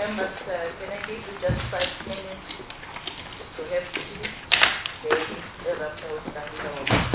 members, can I give you just 5 minutes to have tea? The rapper was standing over.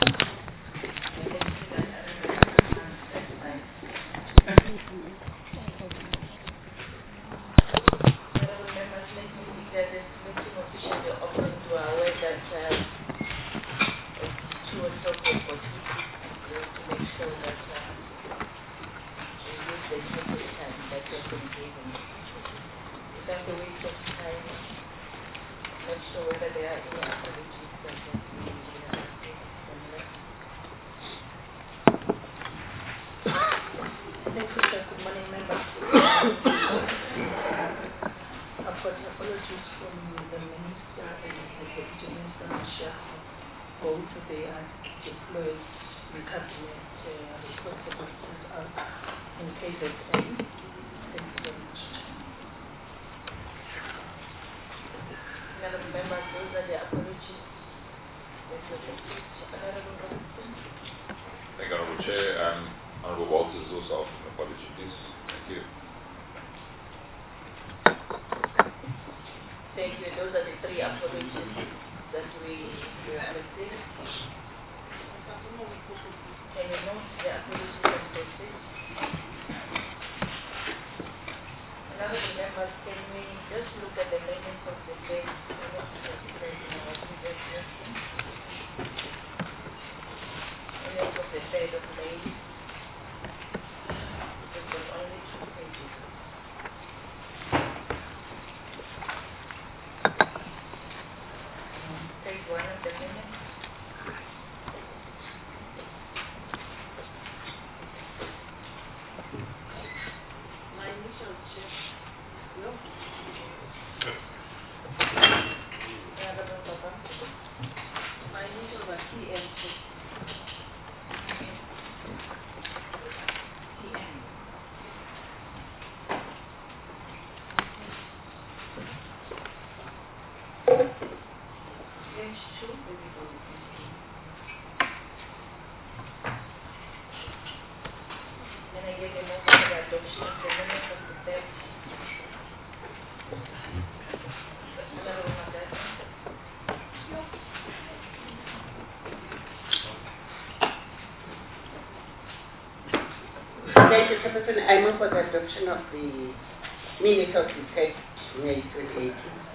I move for the adoption of the minutes of the text, May 2018.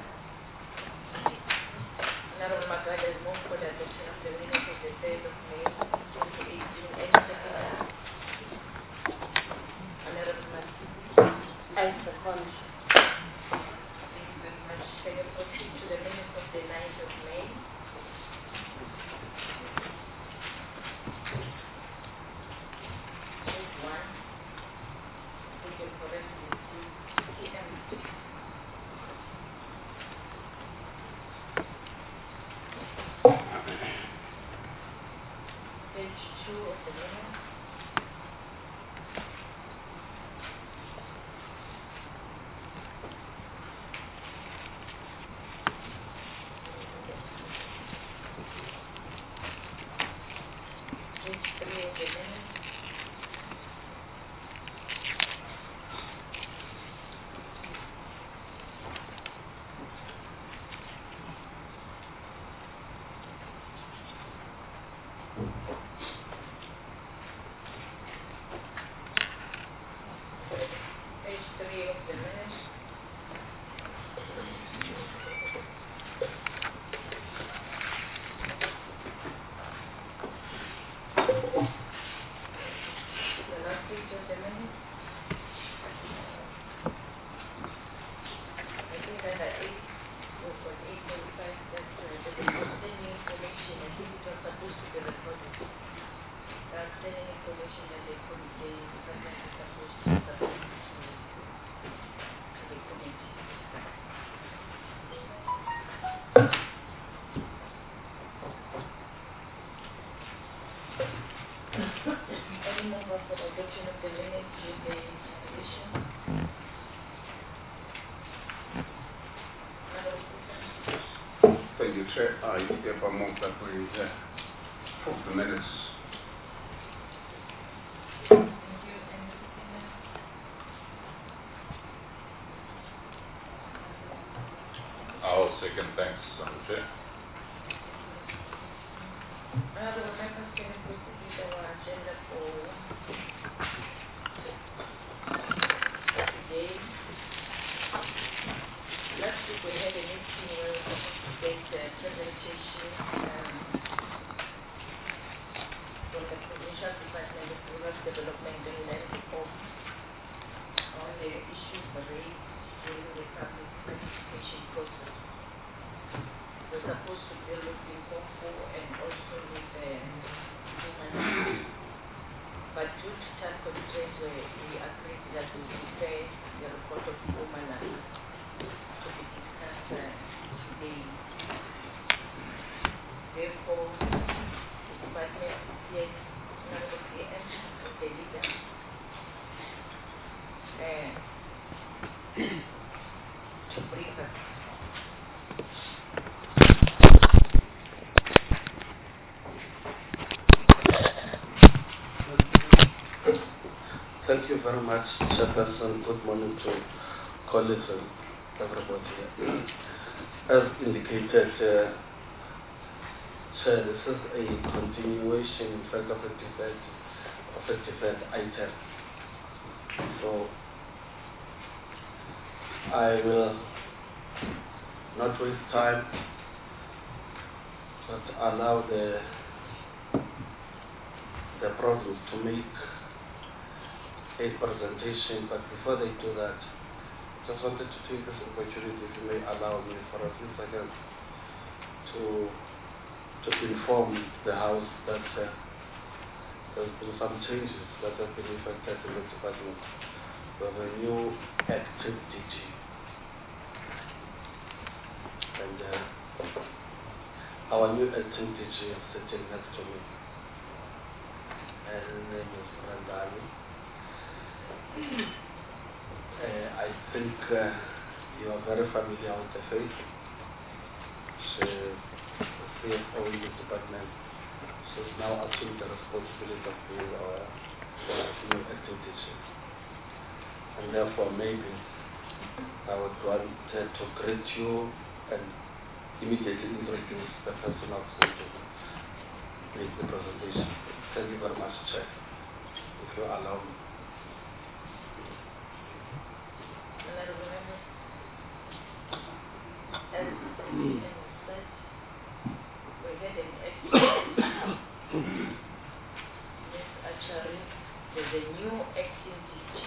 Honorable Magada is moved for the adoption of the minutes of the 3rd of May 2018. Any second? Honorable Magada. I second. Thank you very much. Can you proceed to the minutes of the 9th of May? Thank you, Chair. I hereby move that we approve the minutes. and thanks, Chair. Honorable members, can we proceed with our agenda for today? Last week we had a meeting where we were supposed to get a presentation from the Provincial Department of Rural Development and Land Reform on the issues raised during the public participation process. We're supposed to deal with Limpopo and also with human. But due to time constraints, we agreed that we prepare the report of human to be discussed today. Therefore, the department yet none of the entities of the leader to brief us. Thank you very much, Chairperson. Good morning to colleagues and everybody. As indicated, Chair, this is a continuation, in fact, of a debate item. So I will not waste time, but allow the province to make a presentation. But before they do that, just wanted to take this opportunity, if you may allow me for a few seconds, to inform the House that there's been some changes that have been effected in the department. We have a new active DG, and our new acting DG is sitting next to me, and his name is Randani. I think you are very familiar with the face. She's the CFO in the department. She's now assuming the responsibility of being our new acting teacher. And therefore, maybe I would want to greet you and immediately introduce the person of who to make the presentation. Thank you very much, Chair, if you allow me. As said, we had an acting Ms. Achari, there's a new acting DG.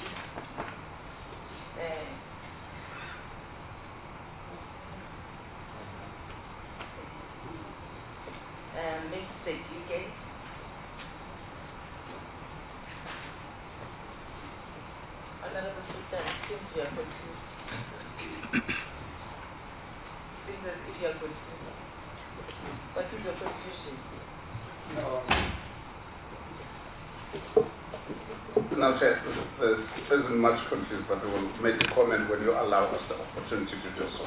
Ms. Sedike. Honorable Sultan, since you are confused. If you are confused. What is your confusion? No, Chair, there isn't much confused, but we will make a comment when you allow us the opportunity to do so.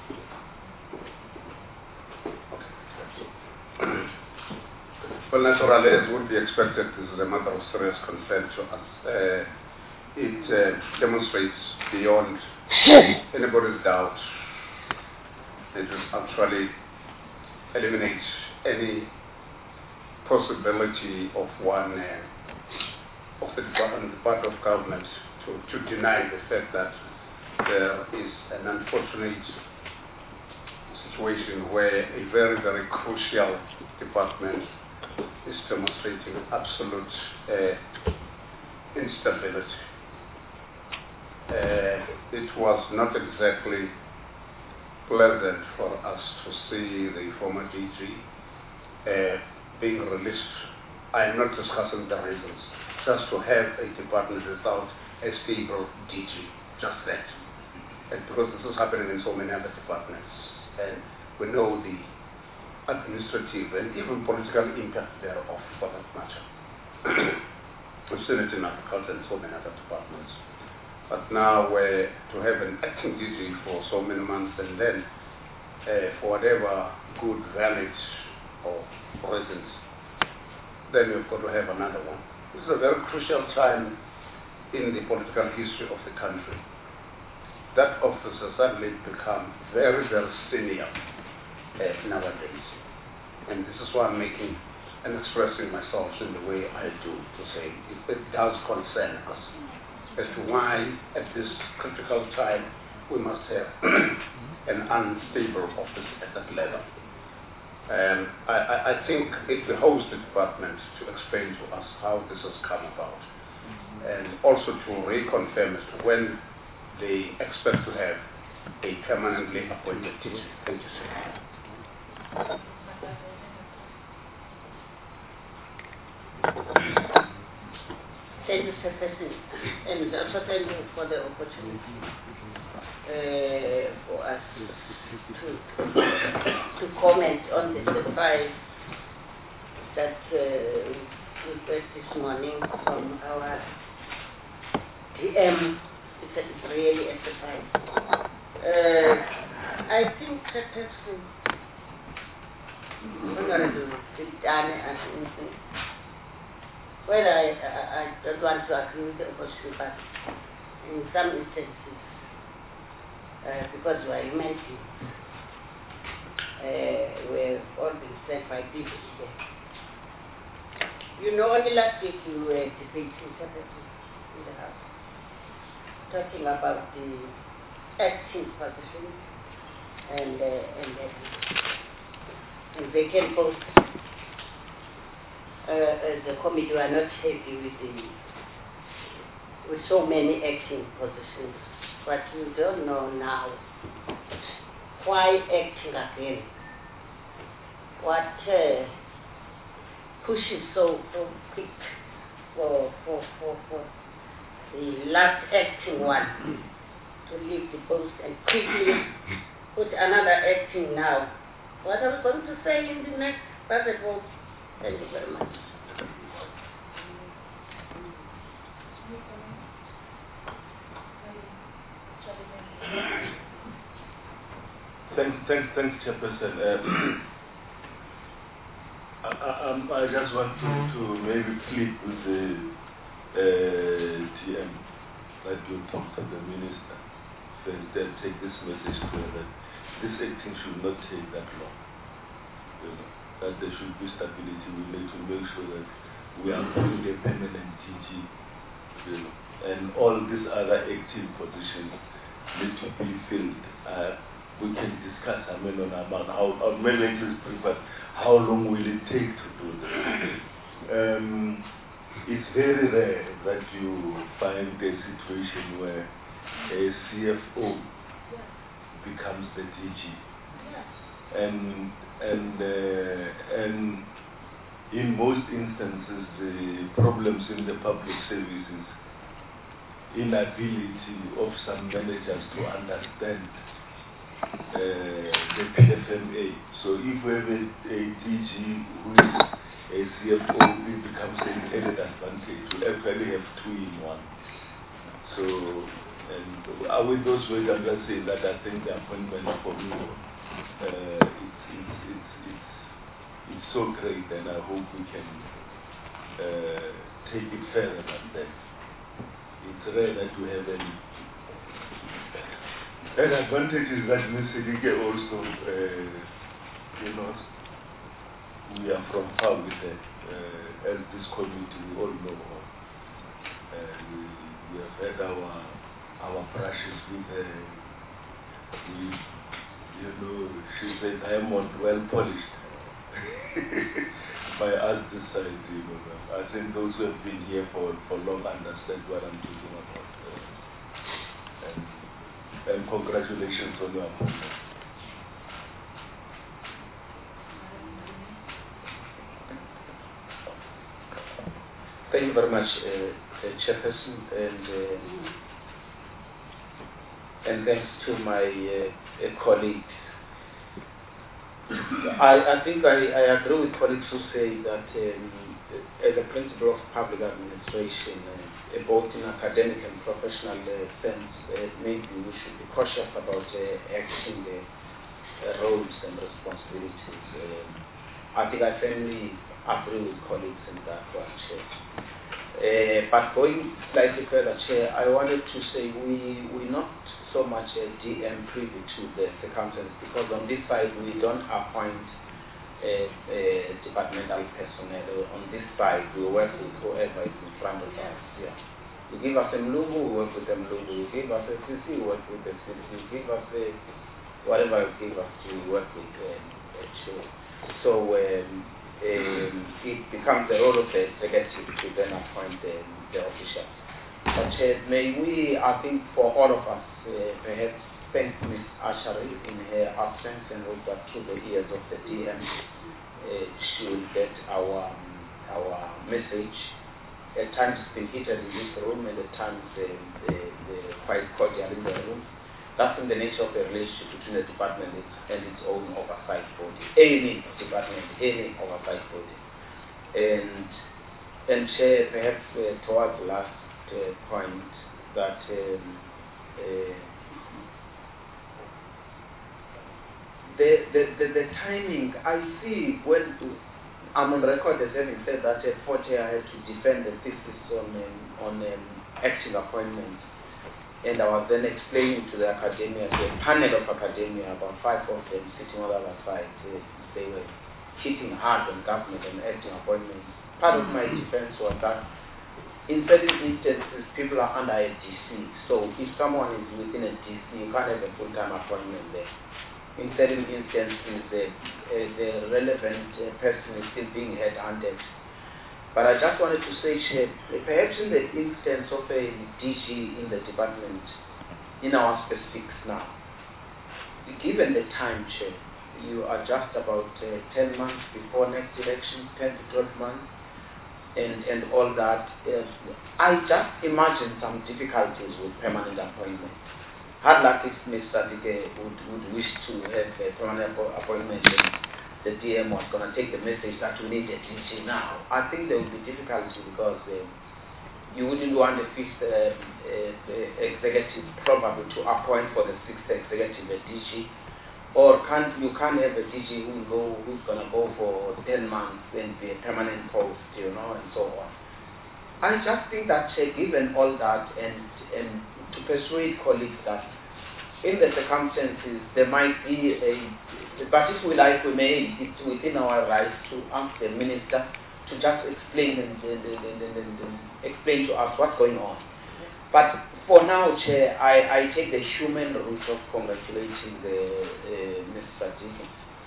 Okay. Well, naturally, as would be expected, this is a matter of serious concern to us. It demonstrates beyond anybody's doubt. It will actually eliminate any possibility of one of the part of government to deny the fact that there is an unfortunate situation where a very, very crucial department is demonstrating absolute instability. It was not exactly pleasant for us to see the former DG being released. I am not discussing the reasons. Just to have a department without a stable DG, just that. And because this is happening in so many other departments, and we know the administrative and even political impact thereof, for that matter. We've seen it in agriculture and so many other departments. But now to have an acting DG for so many months, and then for whatever good, valid or reasons, then we've got to have another one. This is a very crucial time in the political history of the country. that officer suddenly become very, very senior nowadays. And this is why I'm making and expressing myself in the way I do, to say it does concern us as to why at this critical time we must have an unstable office at that level. I think it behoves the department to explain to us how this has come about, and also to reconfirm as to when they expect to have a permanently appointed teacher. Thank you, sir. Thank you, Sir President, and also thank you for the opportunity for us to comment on the surprise that we got this morning from our DM. It's really a surprise. I think that we're going to do it done as anything. Well, I don't want to agree with the opposition, but in some instances, because we are humanity, we've all been sent by people here. You know, only last week we were debating in the House, talking about the acting position and vacant posts. The committee were not happy with so many acting positions, but we don't know now why acting again. What pushes so quick for the last acting one to leave the post and quickly put another acting now. What are we going to say in the next budget vote? Thank you very much. Thanks, Chairperson. I just want to maybe plead with the TM that you talk to the minister first, then take this message to her that this acting should not take that long. You know, that there should be stability. We need to make sure that we are putting a permanent DG, you know, and all these other active positions need to be filled. We can discuss on how many is preferred, how long will it take to do this. It's very rare that you find a situation where a CFO becomes the DG. And in most instances, the problems in the public services, inability of some managers to understand the PFMA. So if we have a DG who is a CFO, it becomes an added advantage to actually have two in one. So, and with those words, I'm just saying that I think the appointment for me, it's so great, and I hope we can take it further than that. It's rare that we have any. An advantage is that Ms. Sedike also, you know, we are from far with her, as this community, we all know her. We have had our brushes with her. You know, she's a diamond, well polished. By us this side, you know. I think those who have been here for long understand what I'm talking about. And congratulations on your appointment. Thank you very much, Chairperson, and thanks to my colleagues. I think I agree with colleagues who say that as a principle of public administration, both in academic and professional sense, maybe we should be cautious about acting the roles and responsibilities. I think I firmly agree with colleagues in that one. But going slightly further, Chair, I wanted to say we're not so much DM privy to the circumstances, because on this side we don't appoint departmental personnel. On this side we work with whoever is in front of us. Yeah. You give us a Mlubu, we work with a Mlubu. You give us a CC, we work with a CC. You give us whatever you give us, we work with Chair. So it becomes the role of the executive to then appoint the officials. But may we, I think for all of us, perhaps thank Ms. Ashari in her absence, and hope that through the ears of the DM, she will get our message. At times it's been heated in this room, and at times they're quite cordial in the room. That's in the nature of the relationship between the department and its own oversight body. Any department, any oversight body. And Chair, perhaps towards the last point, that the timing, I see when I'm on record as having said that Forte had to defend the thesis on acting appointments. And I was then explaining to the academia, to a panel of academia, about 5 of them sitting on the other side. They were hitting hard on government and acting appointments. Part of my defense was that in certain instances, people are under a DC. So if someone is within a DC, you can't have a full-time appointment there. In certain instances, the relevant person is still being headhunted. But I just wanted to say, perhaps in the instance of a DG in the department, in our specifics now, given the time, Chair, you are just about 10 months before next election, 10 to 12 months, and all that. I just imagine some difficulties with permanent appointment. Hard luck if Mr. Dike would wish to have a permanent appointment, and the DM was going to take the message that we need a DG now. I think there will be difficulty, because you wouldn't want the 5th executive probably to appoint for the 6th executive a DG, or you can't have a DG who's going to go for 10 months and be a permanent post, and so on. I just think that given all that, and to persuade colleagues that in the circumstances there might be but if we like, we may, it's within our rights to ask the minister to just explain and explain to us what's going on. But for now, Chair, I take the human route of congratulating Ms. Sadiki.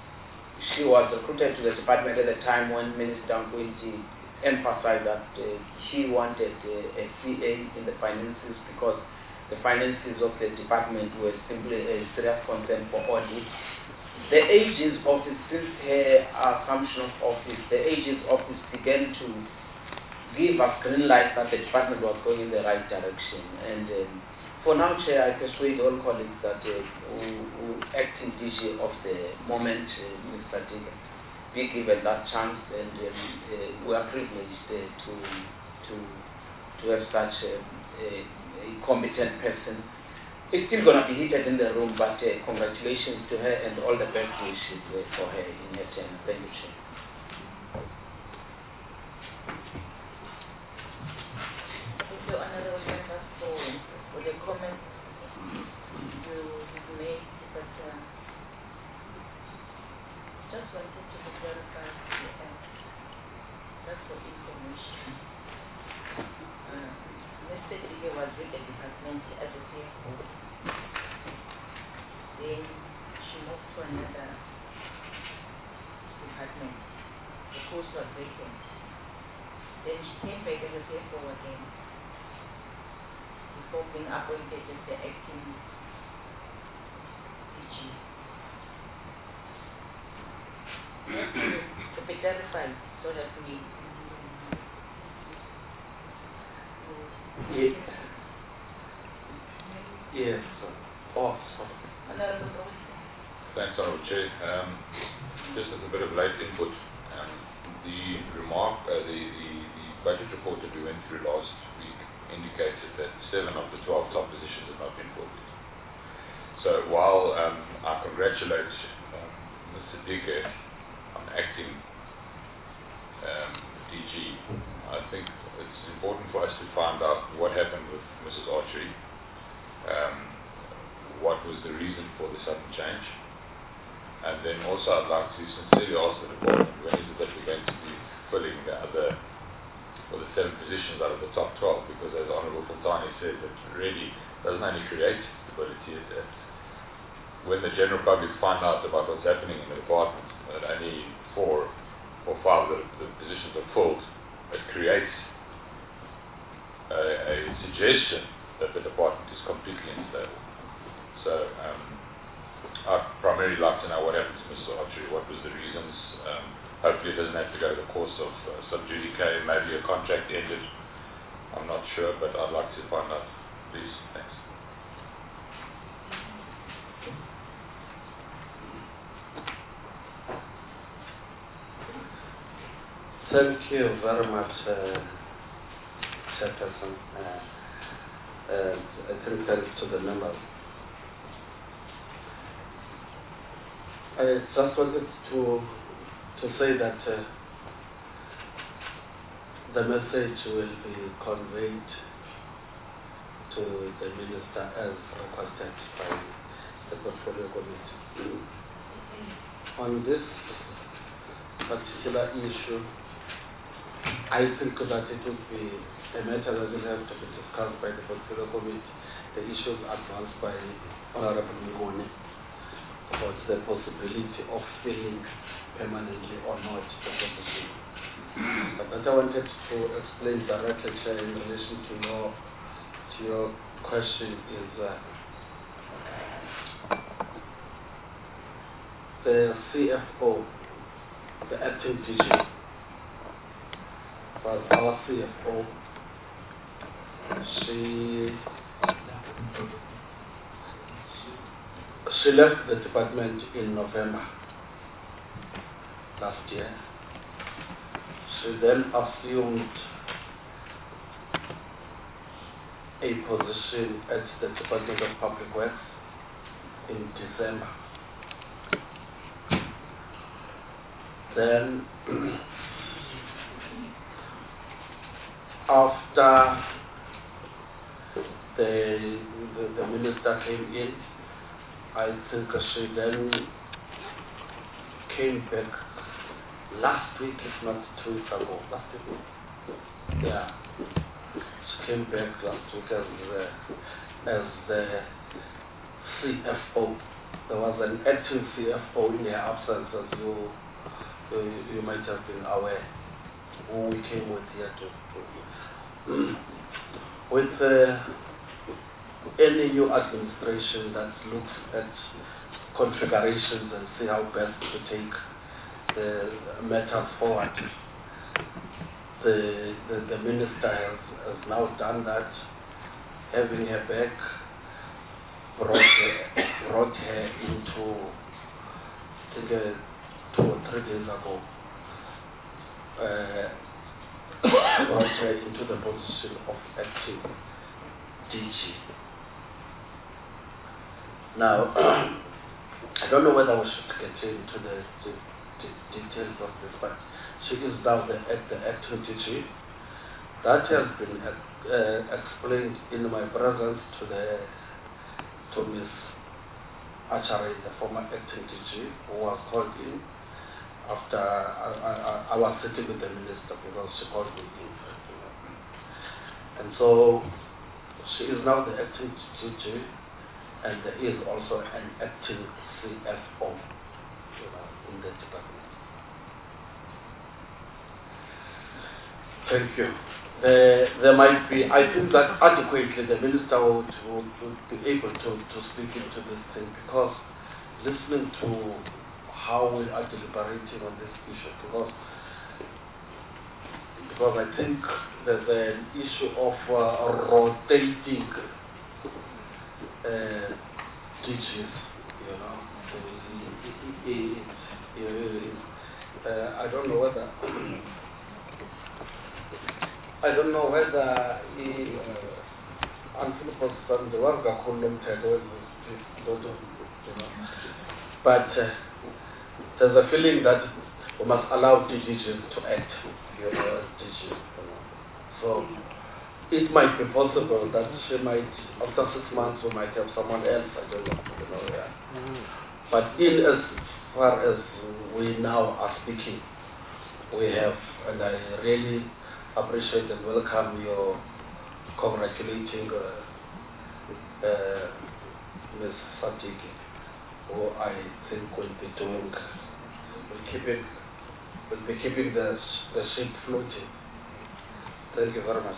She was recruited to the department at a time when Minister Nkwinti emphasized that he wanted a CA in the finances, because the finances of the department were simply a serious concern for audit. The AG's office, since her assumption of office, the AG's office began to give us green light that the department was going in the right direction. And for now, Chair, I persuade all colleagues that who acting DG of the moment, Mr. Diga, be given that chance, and we are privileged to have such a competent person. It's still going to be heated in the room, but congratulations to her and all the best wishes for her in her term. Thank you, Chair. Thank you, Honorable Member, for the comments you made, but just wanted to be clarified at the end. Just for information. Mr. Diga was with the department as a CFO. Then she moved to another department. The post was vacant. Then she came back as a CFO again, before being appointed as the acting DG. To be clarified, so that we Yes. Oh, sorry. Thanks, Honourable Chair. Just as a bit of late input, the budget report that we went through last week indicated that 7 of the 12 top positions have not been filled. So while I congratulate Mr. Dike on acting DG, I I think it's important for us to find out what happened with Mrs. Archery, what was the reason for the sudden change, and then also I'd like to sincerely ask the department, when is it that we're going to be filling the other, or the 7 positions out of the top 12, because as Honourable Fontani said, it really doesn't only create stability, when the general public find out about what's happening in the department, that only 4 or 5 of the positions are filled, it creates a suggestion that the department is completely unstable. So I'd primarily like to know what happened to Mrs. Archery, what was the reasons. Hopefully it doesn't have to go the course of sub judice, maybe a contract ended, I'm not sure, but I'd like to find out, please. Thanks. Thank you very much, Chairperson. I think thanks to the members. I just wanted to say that the message will be conveyed to the Minister as requested by the Portfolio Committee. On this particular issue, I think that it would be a matter that will have to be discussed by the Portfolio Committee. The issues advanced by Honorable Ngoni about the possibility of filling permanently or not the position. But what I wanted to explain directly, Chair, in relation to your question is the CFO, the acting DG, was our CFO. She left the department in November last year. She then assumed a position at the Department of Public Works in December. Then, after the minister came in, I think she then came back last week, if not 2 weeks ago. Last week? Yeah. She came back last week as the CFO. There was an acting CFO in her absence, as you might have been aware, who we came with here to with any new administration that looks at configurations and see how best to take the matters forward. The minister has now done that, having her back, brought her into, I think 2 or 3 days ago, brought her into the position of acting DG. Now, I don't know whether we should get into the details of this, but she is now the acting DG. That has been explained in my presence to Ms. Achari, the former acting DG, who was called in after I was sitting with the minister because she called me in. And so she is now the acting DG, and there is also an acting CFO in the department. Thank you. There might be, I think that adequately the minister would be able to speak into this thing, because listening to how we are deliberating on this issue, because I think there's an issue of rotating DGs, I don't know whether but there's a feeling that we must allow DGs to act, you know, as DGs. So it might be possible that she might, after 6 months, we might have someone else, I don't know, you know, yeah. But in as far as we now are speaking, we have, and I really appreciate and welcome your congratulating Ms. Fatiki, who I think will be keeping the ship floating. Thank you very much.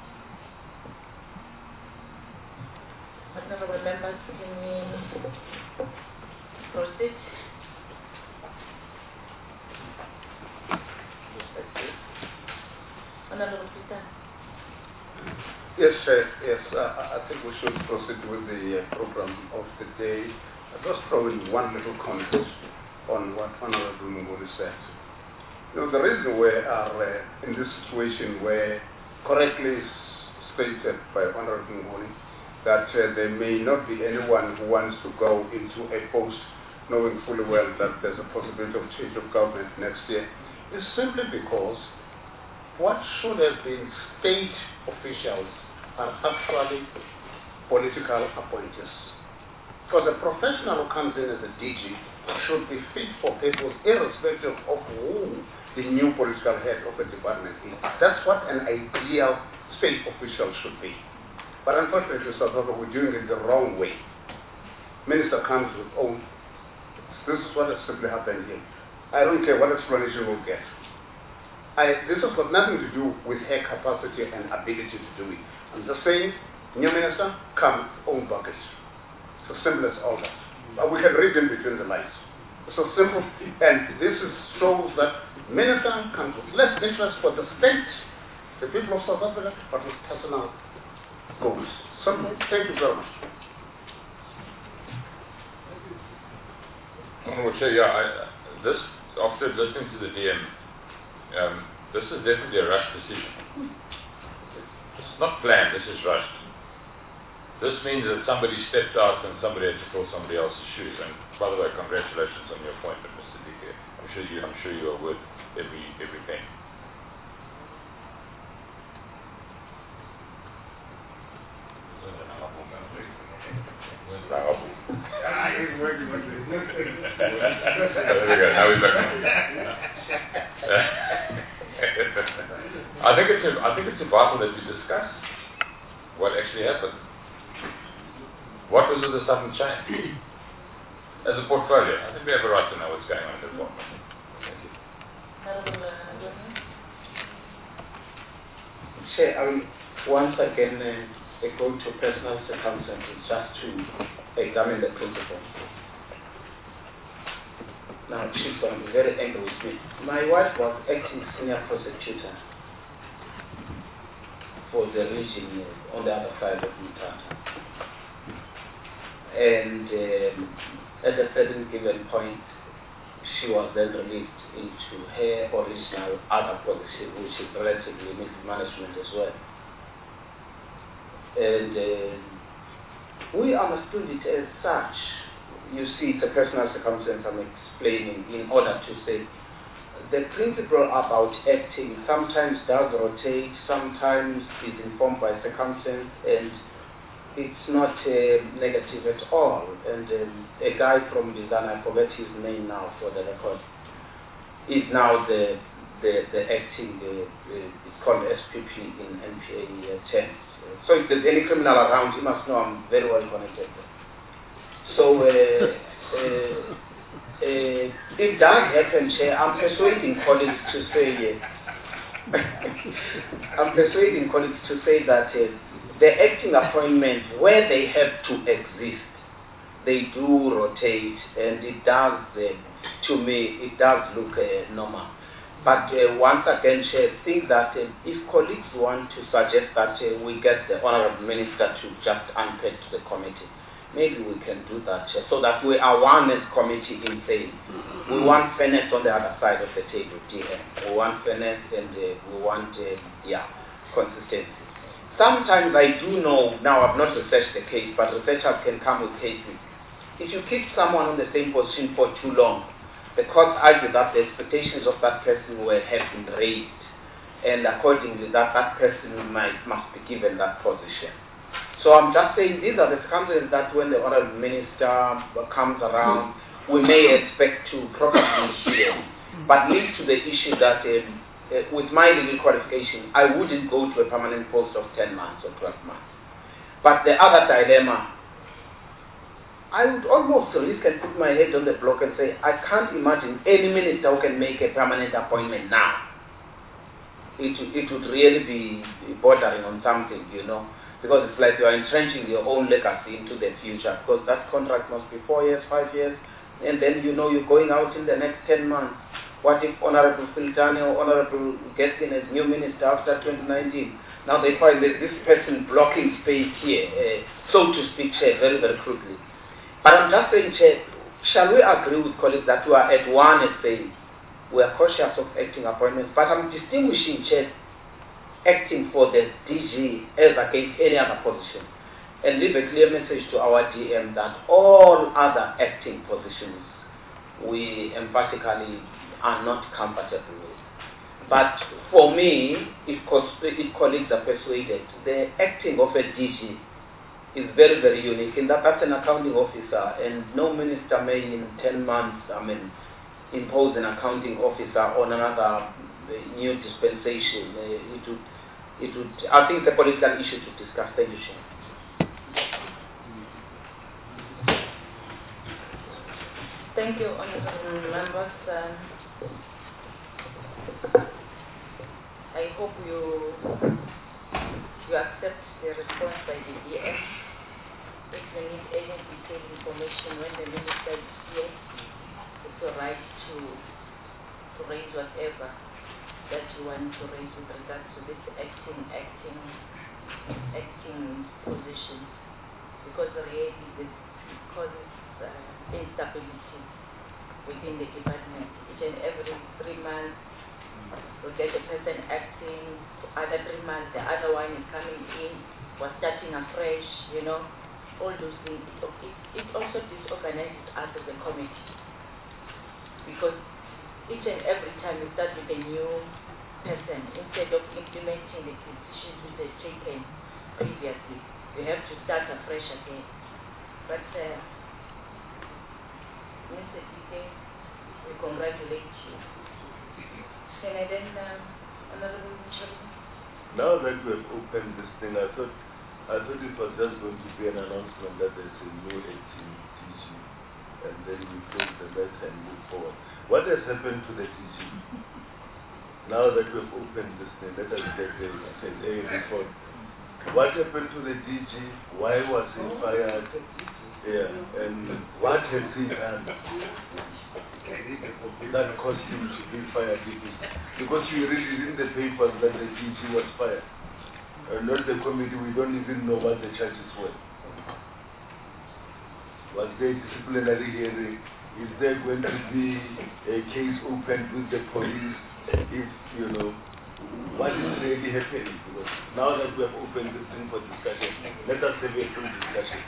Honorable members, can we proceed? Honorable Peter. Yes, I think we should proceed with the program of the day. I'll just throw in one little comment on what Honorable Mungoli said. You know, the reason we are in this situation where correctly stated by Honorable Mungoli that there may not be anyone who wants to go into a post knowing fully well that there's a possibility of change of government next year is simply because what should have been state officials are actually political appointees. Because a professional who comes in as a DG should be fit for purpose irrespective of who the new political head of a department is. That's what an ideal state official should be. But unfortunately, South Africa, we're doing it the wrong way. Minister comes with, oh, this is what has simply happened here. I don't care what explanation we'll get. This has got nothing to do with her capacity and ability to do it. I'm just saying, new minister, come with own bucket. It's as simple as all that. But we can read in between the lines. It's so simple, and this shows that minister comes with less interest for the state, the people of South Africa, but with personal goals. Simple. Thank you very much. Honorable Chair, yeah, this, after listening to the DM, this is definitely a rushed decision. It's not planned, this is rushed. This means that somebody stepped out and somebody had to fill somebody else's shoes. And by the way, congratulations on your appointment, Mr. DK. I'm sure you are worth every penny. There we go. Now we're back. I think it's vital that we discuss what actually happened. What was the sudden change? As a portfolio, I think we have a right to know what's going on in the department. Thank you. Chair, once again, go to personal circumstances just to examine the principle. Now, she's going to be very angry with me. My wife was acting senior prosecutor for the region on the other side of Mutata. And at a certain given point, she was then released into her original other position, which is relatively middle management as well. And we understood it as such. You see, it's a personal circumstance I'm explaining in order to say the principle about acting sometimes does rotate, sometimes is informed by circumstance, and it's not negative at all. And a guy from Bizana, I forget his name now for the record, is now the acting, it's called SPP in NPA 10. So if there's any criminal around, you must know I'm very well connected. So it does happen, Chair. I'm persuading colleagues to say, that the acting appointments, where they have to exist, they do rotate, and it does, to me, it does look normal. But once again, Chair, think that if colleagues want to suggest that we get the Honourable Minister to just unpack to the committee, maybe we can do that, Chair, so that we are one as committee in saying we want fairness on the other side of the table, DM. We want fairness and we want, consistency. Sometimes I do know, now I've not researched the case, but researchers can come with cases. If you keep someone on the same position for too long, the court argued that the expectations of that person have been raised, and accordingly that person must be given that position. So I'm just saying these are the circumstances that when the Honourable Minister comes around, we may expect to probably hear. But linked to the issue that with my legal qualification, I wouldn't go to a permanent post of 10 months or 12 months. But the other dilemma, I would almost risk and put my head on the block and say, I can't imagine any minister who can make a permanent appointment now. It would really be bordering on something, because it's like you are entrenching your own legacy into the future, because that contract must be 4 years, 5 years, and then you're going out in the next 10 months. What if Honorable Filtani or Honorable gets in as new minister after 2019? Now they find that this person blocking space here, so to speak, very, very crudely. But I'm just saying, shall we agree with colleagues that we are at one and say we are cautious of acting appointments, but I'm distinguishing acting for the DG as against any other position, and leave a clear message to our DM that all other acting positions we emphatically are not comfortable with. But for me, if colleagues are persuaded, the acting of a DG is very, very unique in that that's an accounting officer, and no minister may in 10 months, impose an accounting officer on another new dispensation. It would, I think it's a political issue to discuss. Thank you, Chair. Thank you, honourable members. I hope you accept the response by the DM. If you need any detailed information when the minister is here, it's all right to raise whatever that you want to raise with regards to this acting position, because really this causes instability within the department. Each and every 3 months we get a person acting, other 3 months the other one is coming in, we're starting afresh, all those things. It also disorganizes us as a committee, because each and every time you start with a new person, instead of implementing the decisions which were taken previously, you have to start afresh again. But Mr. Dike, we congratulate you. Can I then, Honorable Chairman? Now that we have opened this thing, I thought it was just going to be an announcement that there's a new 18 DG, and then we close the matter and move forward. What has happened to the DG? Now that we have opened this thing, let us get a report. What happened to the DG? Why was he fired? Yeah, and what has he done that caused him to be fired? Because you read in the papers that the DG was fired. And not the committee, we don't even know what the charges were. Was there a disciplinary hearing? Is there going to be a case opened with the police? If, what is really happening? Because now that we have opened this thing for discussion, let us have a full discussion.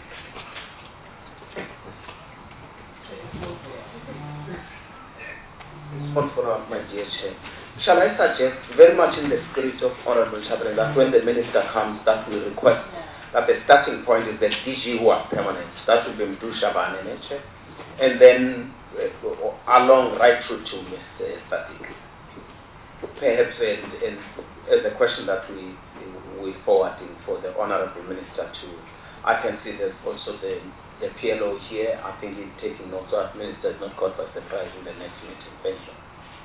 My dear Chair. Shall I suggest, very much in the spirit of Honorable Chabane, that when the minister comes, that we request that the starting point is the DG who are permanent. That will be Mdu Shabane, and then along right through to Mr. Static. Perhaps and as a question that we forwarding for the Honorable Minister to, I can see there's also the PLO here. I think he's taking notes, so that Minister is not caught by surprise in the next meeting. Thank you.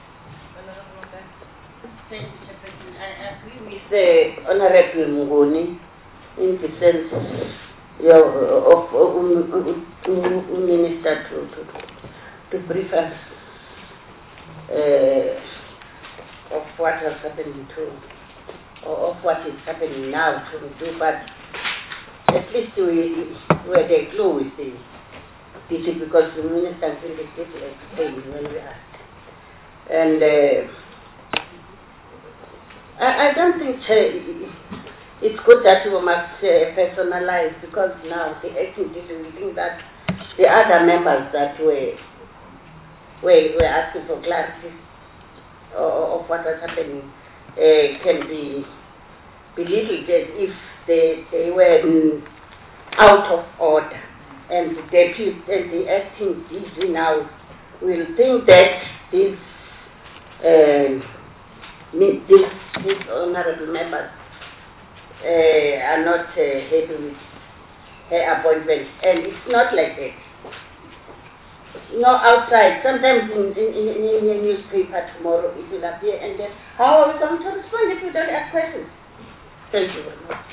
Thank you, Mr. President. I agree with the Honorable Mugoni in the sense of Minister to brief us of what has happened or of what is happening now to do, but at least we had a clue with the DG, because the Minister indicated explained when we asked. And I don't think it's good that we must personalize, because now the acting DG, we think that the other members that were we're asking for clarity of what was happening, can be belittled as if they were out of order. And the acting DG now will think that these honorable members are not happy with her appointment. And it's not like that. Outside, sometimes in a newspaper tomorrow it will appear, and then how are we going to respond if we don't ask questions? Thank you very much.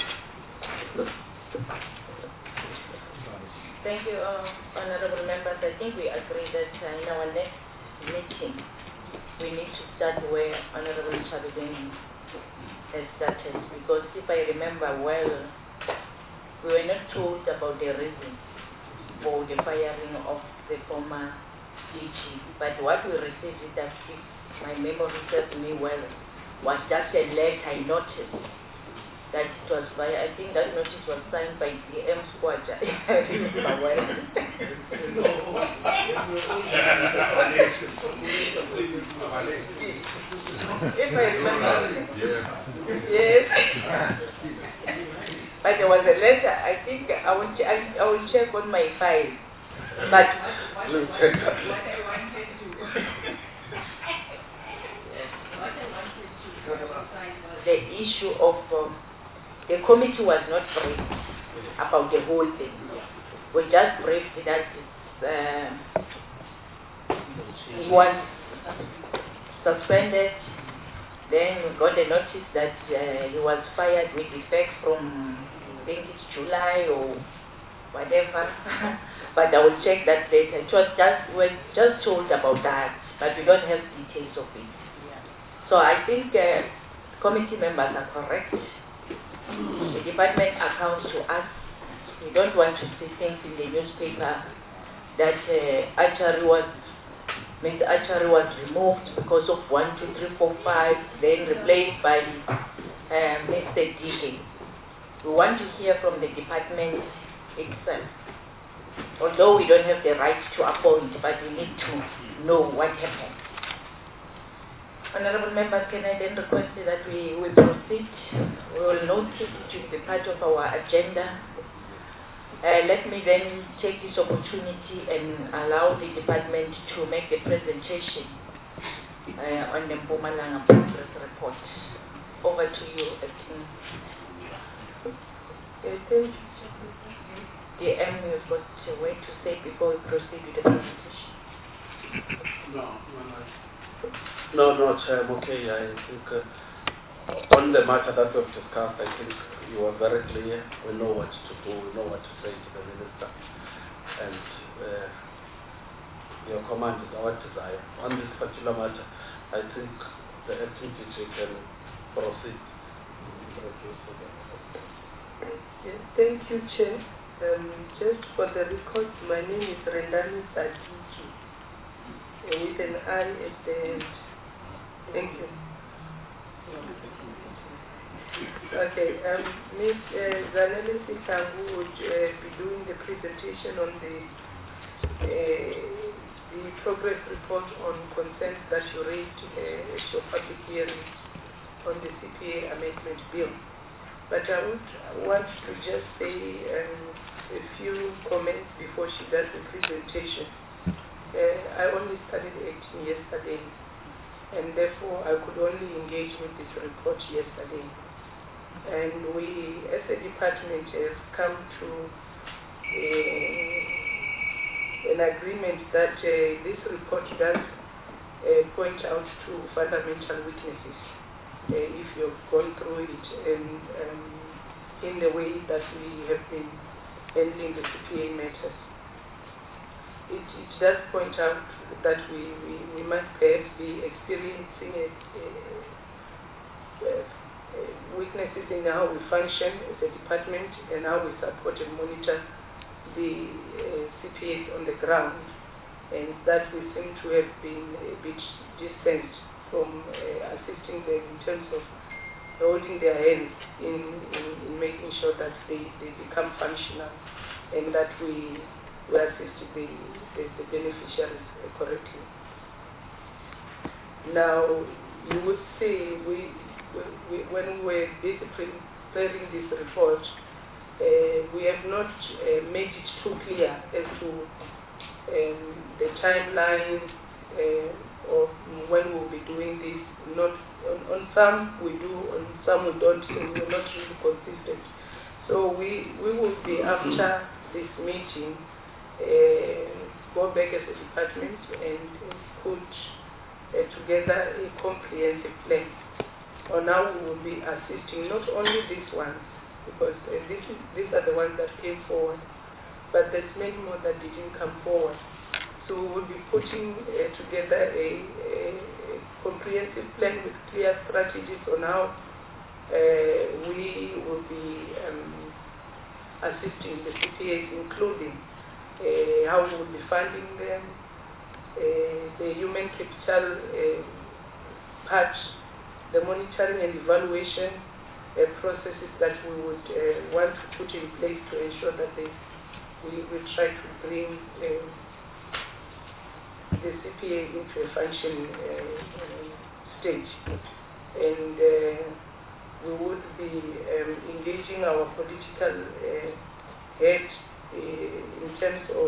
Thank you, honorable members. I think we agree that in our next meeting, we need to start where Honorable Chabudeni has started, because if I remember well, we were not told about the reason for the firing of the former DG, but what we received is that, if my memory serves me well, was just a letter I noticed that it was I think that notice was signed by DM Squadja. If I remember, yes. But there was a letter. I think I will check on my file. But the issue of the committee was not briefed about the whole thing. We just briefed that he was suspended. Then we got a notice that he was fired with effect from, I think it's July or whatever. But I will check that later. We're just told about that, but we don't have details of it. So I think committee members are correct. The department accounts to us. We don't want to see things in the newspaper that Mr. Achari was removed because of 1, 2, 3, 4, 5, then replaced by Mr. DK. We want to hear from the department itself. Although we don't have the right to appoint, but we need to know what happened. Honorable members, can I then request that we proceed? We will note it to be part of our agenda. Let me then take this opportunity and allow the department to make a presentation on the Mpumalanga progress report. Over to you, Acting. Thank you. DM, we've got a way to say before we proceed with the presentation. No, Chair, I'm okay. I think on the matter that we've discussed, I think you are very clear. We know what to do. We know what to say to the minister. And your command is our desire. On this particular matter, I think the acting DG can proceed. Yes, thank you, Chair. Just for the record, my name is Rendani Sadiki, with an I at the end. Thank you. Okay, Ms. Zanele Sitangu would be doing the presentation on the progress report on concerns that you raised at your public hearing on the CPA amendment bill. But I would want to just say a few comments before she does the presentation. I only started acting yesterday, and therefore I could only engage with this report yesterday. And we, as a department, have come to an agreement that this report does point out to fundamental weaknesses. If you've gone through it and in the way that we have been handling the CPA matters. It does point out that we must perhaps be experiencing weaknesses in how we function as a department and how we support and monitor the CPAs on the ground, and that we seem to have been a bit distant from assisting them in terms of holding their hands in making sure that they become functional and that we assist the beneficiaries correctly. Now, you would see when we were busy preparing this report, we have not made it too clear as to the timeline of when we'll be doing this. Not on some we do, on some we don't, so we're not really consistent. So we will be, after this meeting, go back as a department and put together a comprehensive plan on how we will be assisting not only these ones, because these are the ones that came forward, but there's many more that didn't come forward. So we will be putting together a comprehensive plan with clear strategies on how we will be assisting the CPAs, including how we will be funding them, the human capital part, the monitoring and evaluation processes that we would want to put in place to ensure that we will try to bring the CPA into a functioning stage. And we would be engaging our political head in terms of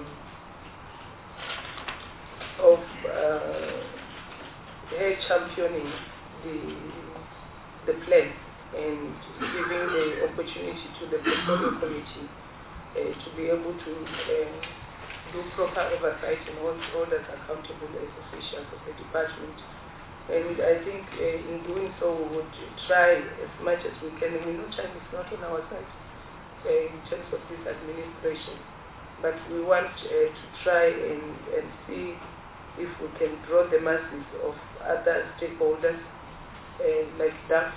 her championing the plan and giving the opportunity to the portfolio committee to be able to do proper oversight and hold us accountable as officials of the department. And I think in doing so we would try as much as we can. We know time is not on our side in terms of this administration, but we want to try and see if we can draw the masses of other stakeholders like DAF,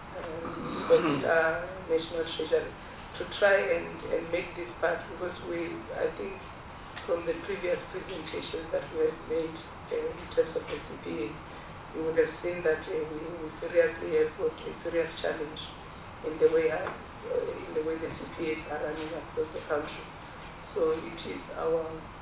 National Treasury, to try and make this part, because I think from the previous presentations that we have made in terms of the CPA, you would have seen that we seriously have got a serious challenge in the way the CPAs are running across the country. So it is our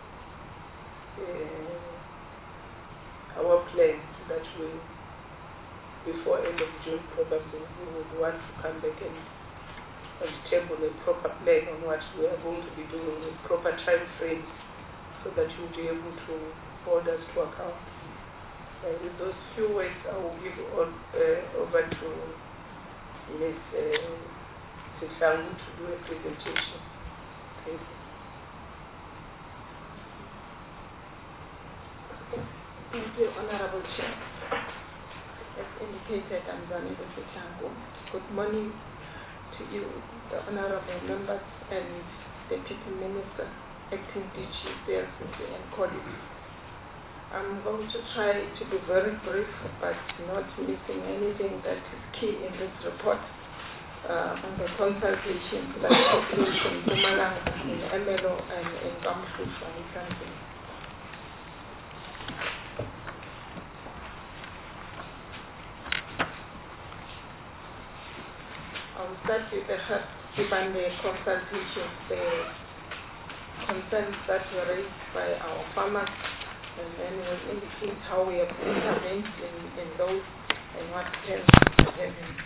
plan that we, before end of June probably, we would want to come back and table a proper plan on what we are going to be doing with proper time frames, so that you'll be able to hold us to account. With those few words, I will give over to Ms. Sihlangu to do a presentation. Thank you. Thank you, Honorable Chair. As indicated, I'm Zanele Sihlangu. Good morning to you, the Honorable members and Deputy Minister, Acting DG, CLCC and colleagues. I'm going to try to be very brief, but not missing anything that is key in this report on the consultations that took place in Mpumalanga, in Ermelo, and in Kamhlushwa in Tanzania. I'll start with the first Kibande consultations, the concerns that were raised by our farmers, and then we'll indicate how we have intervened in those and what plans we have having.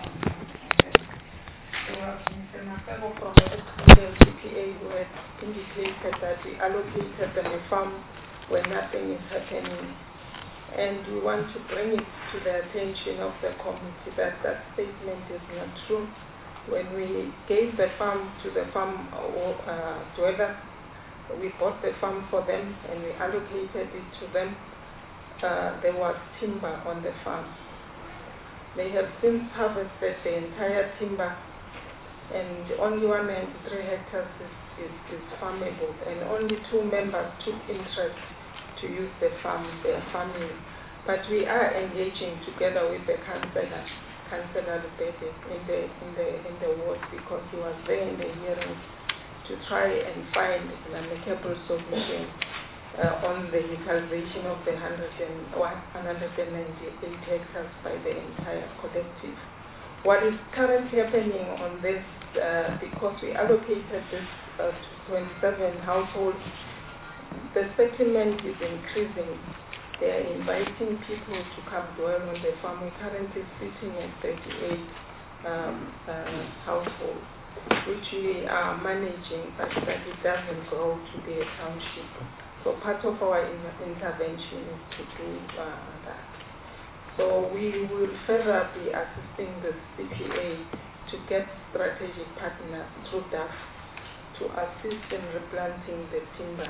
There was Mr. Masego from the CPA who had indicated that we allocated them a farm where nothing is happening. And we want to bring it to the attention of the committee that that statement is not true. When we gave the farm to the farm dweller, we bought the farm for them and we allocated it to them. There was timber on the farm. They have since harvested the entire timber, and only 193 hectares is farmable, and only 2 members took interest to use the farm, their family. But we are engaging together with the Councillor Lubede in the ward, because he was there in the hearings to try and find an amicable solution on the utilization of the 198 hectares by the entire collective. What is currently happening on this, because we allocated this to 27 households, the settlement is increasing they are inviting people to come dwell on the farm. We're currently sitting at 38 households, which we are managing, but that it doesn't grow to be a township. So part of our intervention is to do that. So we will further be assisting the CPA to get strategic partners through DAF to assist in replanting the timber.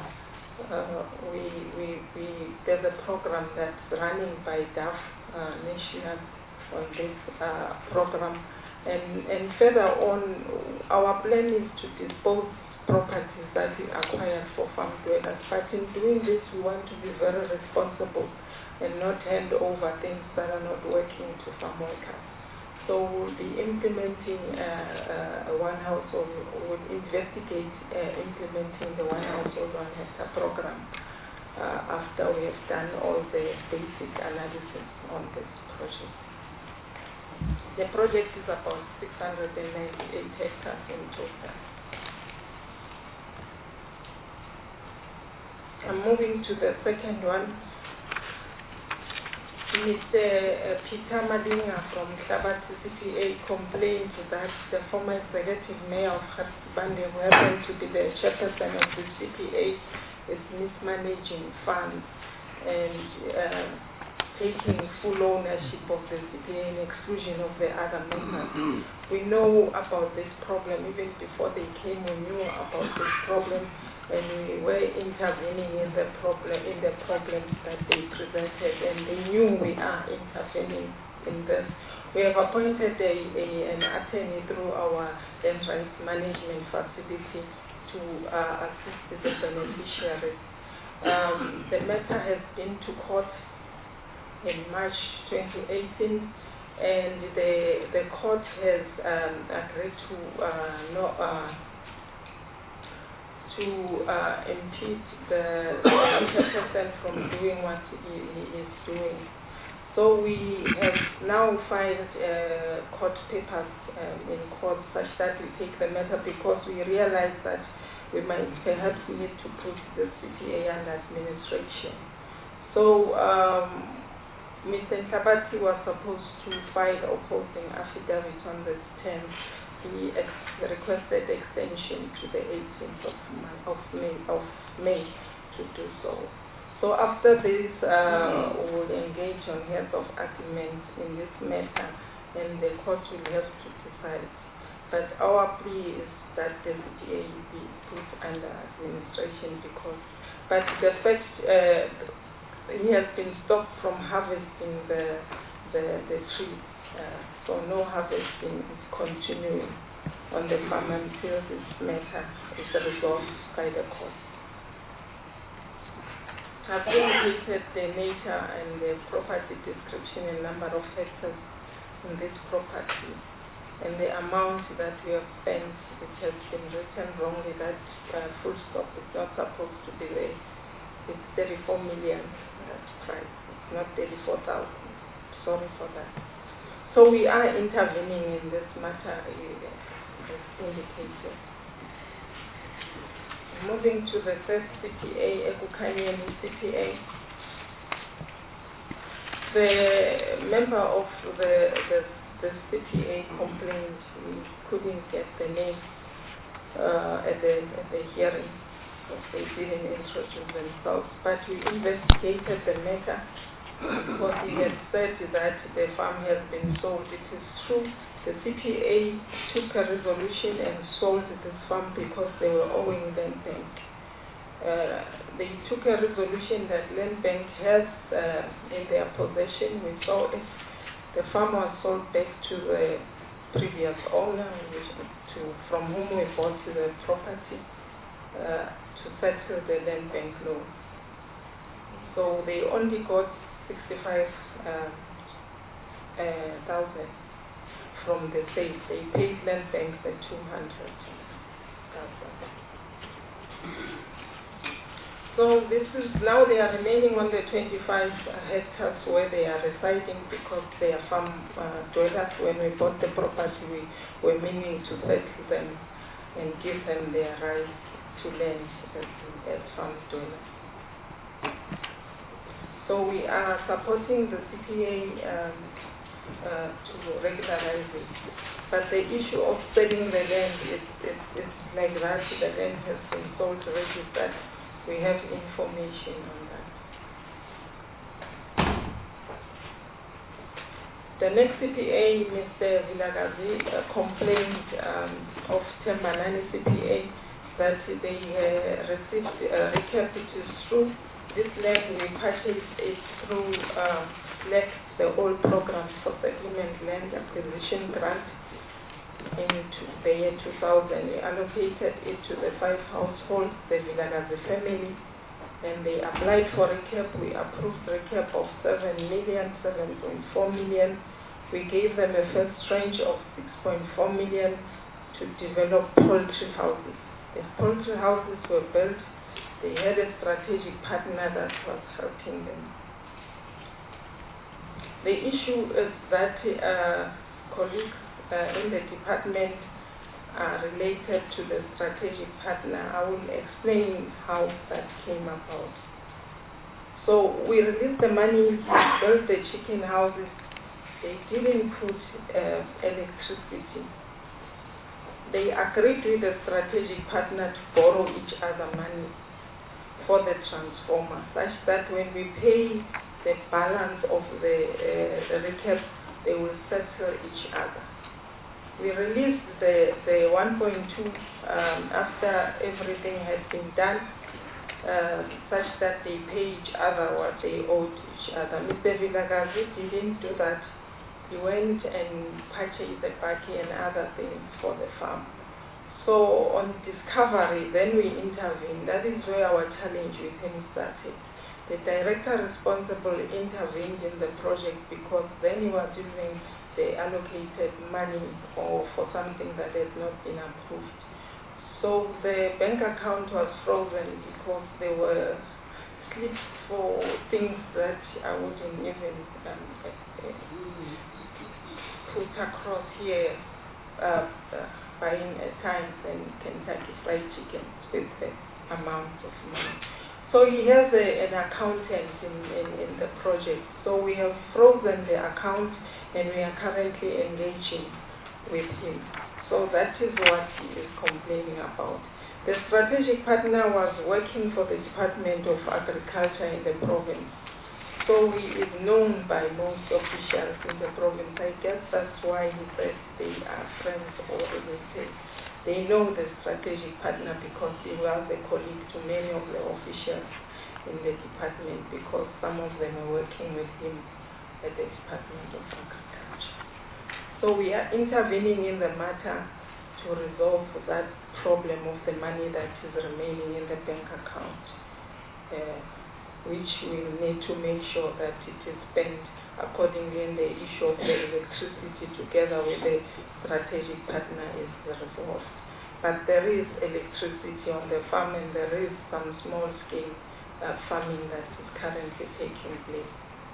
There's a program that's running by DAF National on this program. And further on, our plan is to dispose properties that we acquired for farm dwellers. But in doing this, we want to be very responsible and not hand over things that are not working to farm workers. So we'll be implementing one household, we'll investigate implementing the one household, one hectare program after we have done all the basic analysis on this project. The project is about 698 hectares in total. I'm moving to the second one. Mr. Peter Madinga from Hlabathi CPA complained that the former executive mayor of Hartsbande, who happened to be the chairperson of the CPA, is mismanaging funds and taking full ownership of the CPA in exclusion of the other members. We know about this problem. Even before they came, we knew about this problem, and we were intervening in the problems that they presented, and they knew we are intervening in this. We have appointed an attorney through our land rights management facility to assist the beneficiaries. The matter has been to court in March 2018, and the court has agreed to impede the person from doing what he is doing. So we have now filed court papers in court such that we take the matter, because we realize that we might perhaps need to put the CPA under administration. So Mr. Hlabathi was supposed to file opposing affidavit on the 10th. He requested extension to the 18th of May to do so. So after this, we will engage on heads of arguments in this matter, and the court will have to decide. But our plea is that the CPA be put under administration, but the fact he has been stopped from harvesting the trees, so no harvesting is continuing on the farm until this matter is resolved by the court. I've indicated the nature and the property description and number of hectares in this property, and the amount that we have spent. It has been written wrongly that full stop is not supposed to be there. It's 34 million price. It's not 34,000. Sorry for that. So we are intervening in this matter as indicated. Moving to the first CPA, Ekukanyeni CPA. The member of the CPA complained we couldn't get the name at the hearing. They didn't introduce themselves, but we investigated the matter because he had said that the farm has been sold. It is true, the CPA took a resolution and sold this farm because they were owing Land Bank. They took a resolution that Land Bank has in their possession. We saw it. The farm was sold back to the previous owner, from whom we bought the property. To settle the Land Bank loan. So they only got 65,000 from the sale. They paid Land Bank the 200,000. So this is now they are remaining on the 25 hectares where they are residing, because they are farm dwellers. When we bought the property, we were meaning to settle them and give them their rights to land as farm dwellers. So we are supporting the CPA to regularize it. But the issue of selling the land is like that. The land has been sold already, but we have information on that. The next CPA, Mr. Vilakazi, complained of Tembanani CPA that they received recap. It is true. This land we purchased it through SLAC, the old program for settlement land acquisition grant in the year 2000. We allocated it to the 5 households, the Vilakazi family, and they applied for recap. We approved recap of 7 million, 7.4 million. We gave them a first tranche of 6.4 million to develop poultry houses. The poultry houses were built. They had a strategic partner that was helping them. The issue is that colleagues in the department are related to the strategic partner. I will explain how that came about. So we released the money to build the chicken houses. They didn't put electricity. They agreed with the strategic partner to borrow each other money for the transformer, such that when we pay the balance of the recap, they will settle each other. We released the 1.2 after everything had been done, such that they pay each other what they owed each other. Mr. Vilakazi didn't do that. He went and purchased the buggy and other things for the farm. So on discovery, then we intervened. That is where our challenge with him started. The director responsible intervened in the project because then he was using the allocated money or for something that had not been approved. So the bank account was frozen because there were slips for things that I wouldn't even put across here, buying at times and Kentucky Fried Chicken with the amount of money. So he has an accountant in the project. So we have frozen the account and we are currently engaging with him. So that is what he is complaining about. The strategic partner was working for the Department of Agriculture in the province. So he is known by most officials in the province. I guess that's why he said they are friends or related. They know the strategic partner because he was a colleague to many of the officials in the department because some of them are working with him at the Department of Agriculture. So we are intervening in the matter to resolve that problem of the money that is remaining in the bank account, which we need to make sure that it is spent accordingly and the issue of the electricity together with the strategic partner is resolved. But there is electricity on the farm and there is some small scale farming that is currently taking place.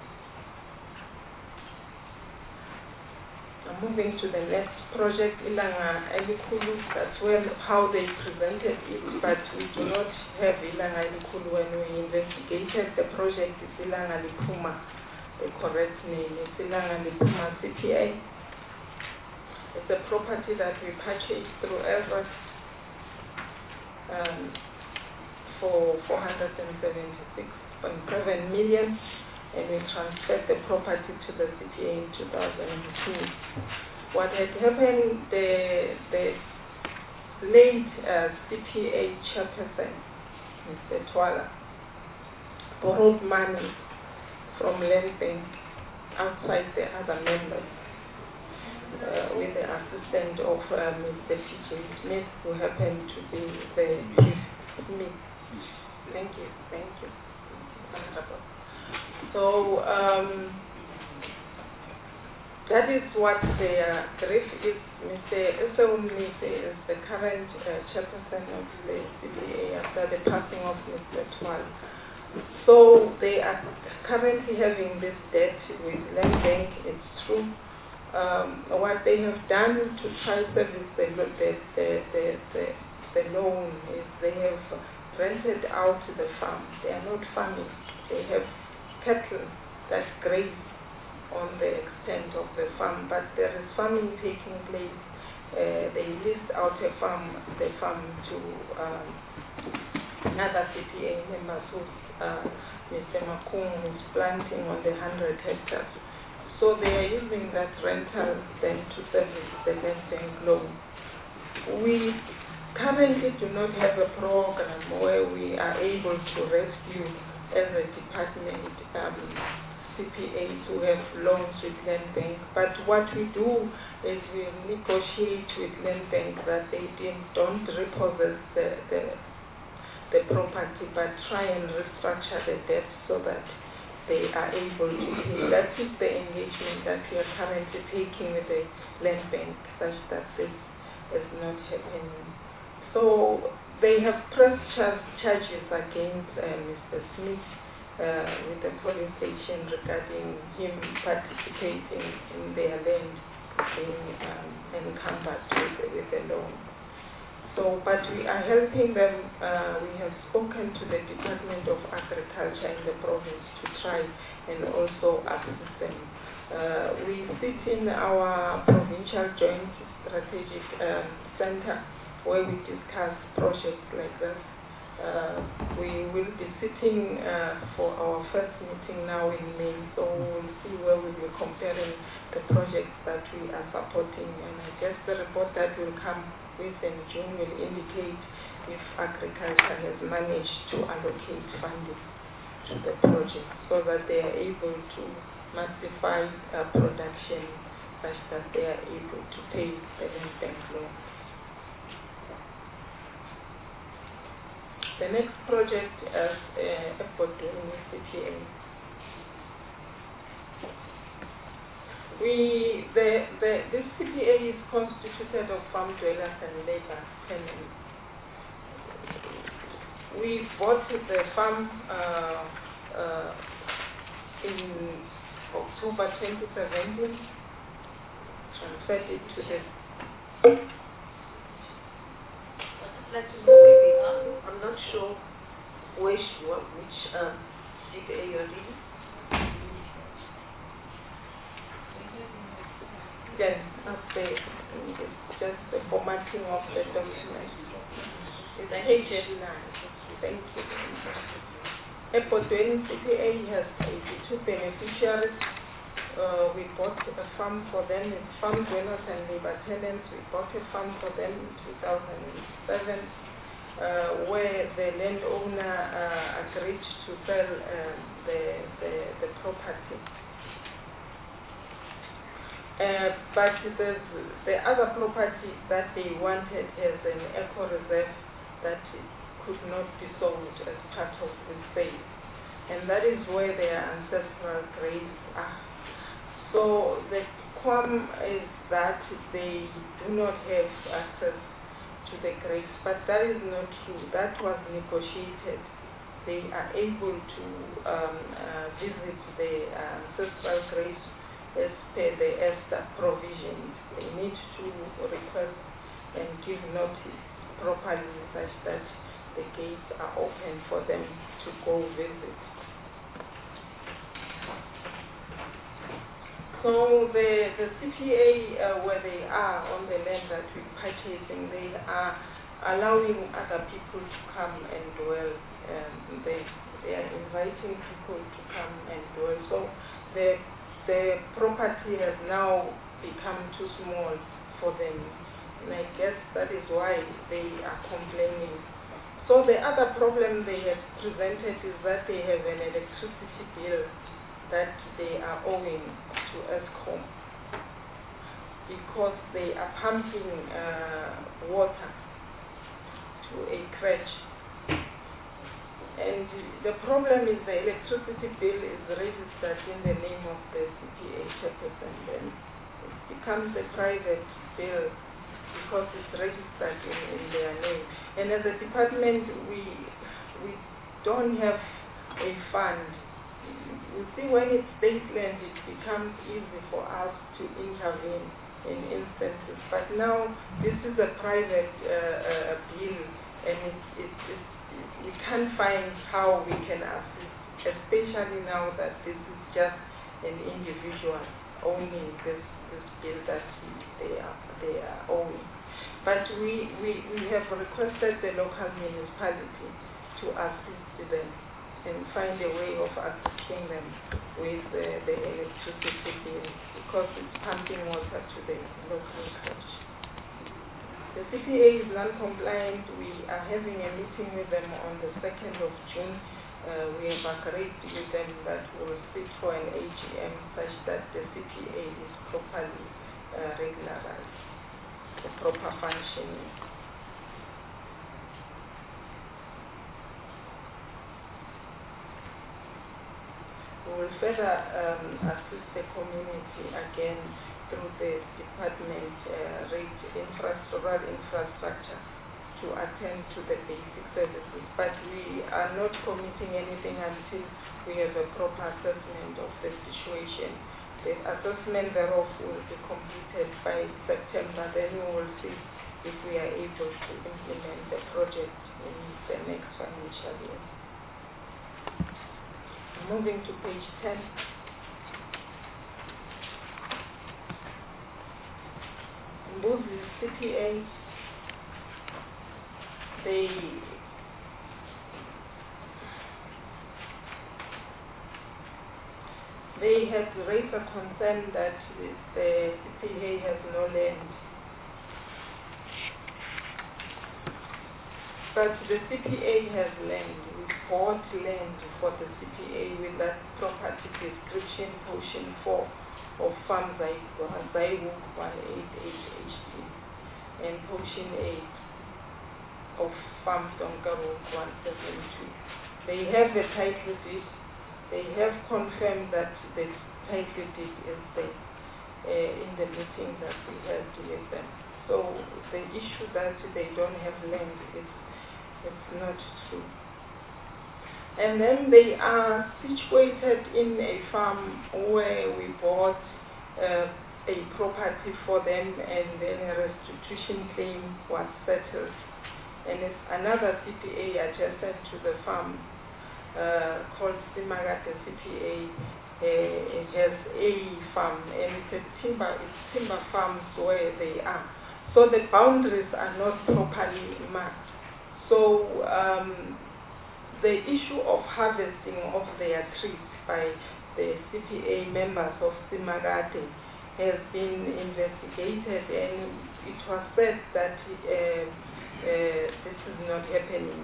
Moving to the next project, Ilanga Elikulu, that's how they presented it, but we do not have Ilanga Elikulu when we investigated the project. It's Ilanga Lipuma, the correct name is Ilanga Lipuma CPA. It's a property that we purchased through ELRA for 476.7 million. And we transferred the property to the CPA in 2002. What had happened, the late CPA chairperson, Mr. Twala, borrowed money from Land Bank outside the other members with the assistance of Mr. P.J. Smith, who happened to be the chief Smith. Thank you. So that is what the grief is. Mr. Eseumni is the current chairperson of the CPA after the passing of Mr. Twal. So they are currently having this debt with Land Bank. It's true. What they have done to try to service the loan is they have rented out the farm. They are not farming. They have cattle that graze on the extent of the farm, but there is farming taking place. They list out the farm to another CPA members who Mr. Makung is planting on the 100 hectares. So they are using that rental then to service the land bank loan. We currently do not have a program where we are able to rescue as a department CPA to have loans with Land Bank. But what we do is we negotiate with Land Bank that they don't repossess the property, but try and restructure the debt so that they are able to pay. That is the engagement that we are currently taking with the Land Bank, such that this is not happening. So they have pressed charges against Mr. Smith with the police station regarding him participating in their land being encumbered with the loan. So, but we are helping them. We have spoken to the Department of Agriculture in the province to try and also assist them. We sit in our provincial joint strategic center where we discuss projects like this. We will be sitting for our first meeting now in May, so we'll see where we will be comparing the projects that we are supporting, and I guess the report that will come with in June will indicate if agriculture has managed to allocate funding to the project so that they are able to massify production such that they are able to pay the Land Bank loan. The next project is Ebhodweni CPA. This CPA is constituted of farm dwellers and labor tenants. We bought the farm in October 2017, transferred it to the Let me know where we are. I'm not sure which CPA you're reading. Yes, it's just the formatting of the document. It's page 9. Thank you. Ebhodweni CPA has 82 beneficiaries. We bought a farm for them. It's farm dwellers and labor tenants. We bought a farm for them in 2007, where the landowner agreed to sell the property. But the other property that they wanted as an eco reserve that could not be sold as part of the sale, and that is where their ancestral graves are. So the qualm is that they do not have access to the graves, but that is not true. That was negotiated. They are able to visit the ancestral graves as per the ESTA provisions. They need to request and give notice properly such that the gates are open for them to go visit. So the CPA, where they are on the land that we're purchasing, they are allowing other people to come and dwell. They are inviting people to come and dwell. So the property has now become too small for them. And I guess that is why they are complaining. So the other problem they have presented is that they have an electricity bill that they are owing to Eskom because they are pumping water to a crèche. And the problem is the electricity bill is registered in the name of the CPA chairperson, and it becomes a private bill because it's registered in their name. And as a department, we don't have a fund. You see, when it's state land, it becomes easy for us to intervene in instances. But now, this is a private bill, and we can't find how we can assist especially now that this is just an individual owning this bill that they are owing. But we have requested the local municipality to assist them and find a way of assisting them with the electricity bill, because it's pumping water to the local church. The CPA is non-compliant. We are having a meeting with them on the 2nd of June. We have agreed with them that we will sit for an AGM such that the CPA is properly regularized, the proper functioning. We will further assist the community again through the department rural infrastructure to attend to the basic services. But we are not committing anything until we have a proper assessment of the situation. The assessment thereof will be completed by September. Then we will see if we are able to implement the project in the next financial year. Moving to page 10. Both the CPA, they have raised a concern that the CPA has no land. But the CPA has land. We bought land for the CPA with that property description portion 4 of Farm Zaiwook 188HD and portion 8 of Farm Donkerhoek 172. They have the title deed. They have confirmed that the title deed is there in the meeting that we had with them. So the issue that they don't have land it's not true. And then they are situated in a farm where we bought a property for them, and then a restitution claim was settled. And it's another CPA adjacent to the farm called Simagate CPA. It has a farm, and it's timber farms where they are. So the boundaries are not properly marked. So the issue of harvesting of their trees by the CPA members of Simagate has been investigated, and it was said that this is not happening.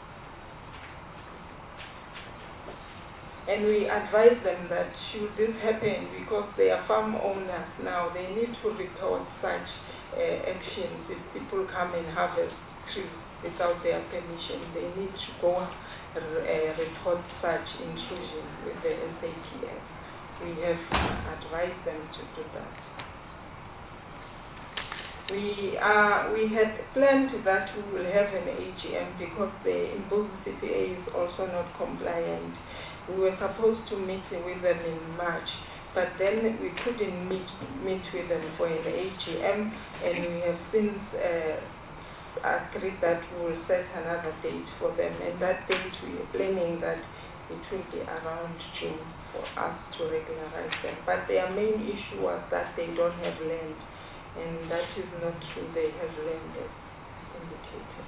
And we advise them that should this happen, because they are farm owners now, they need to report such actions. If people come and harvest trees without their permission, they need to go report such intrusion with the SAPS. We have advised them to do that. We had planned that we will have an AGM because the Imbuzi CPA is also not compliant. We were supposed to meet with them in March, but then we couldn't meet with them for an AGM, and we have since agreed that we will set another date for them, and that date we are planning that it will be around June for us to regularize them. But their main issue was that they don't have land, and that is not true. They have land as indicated.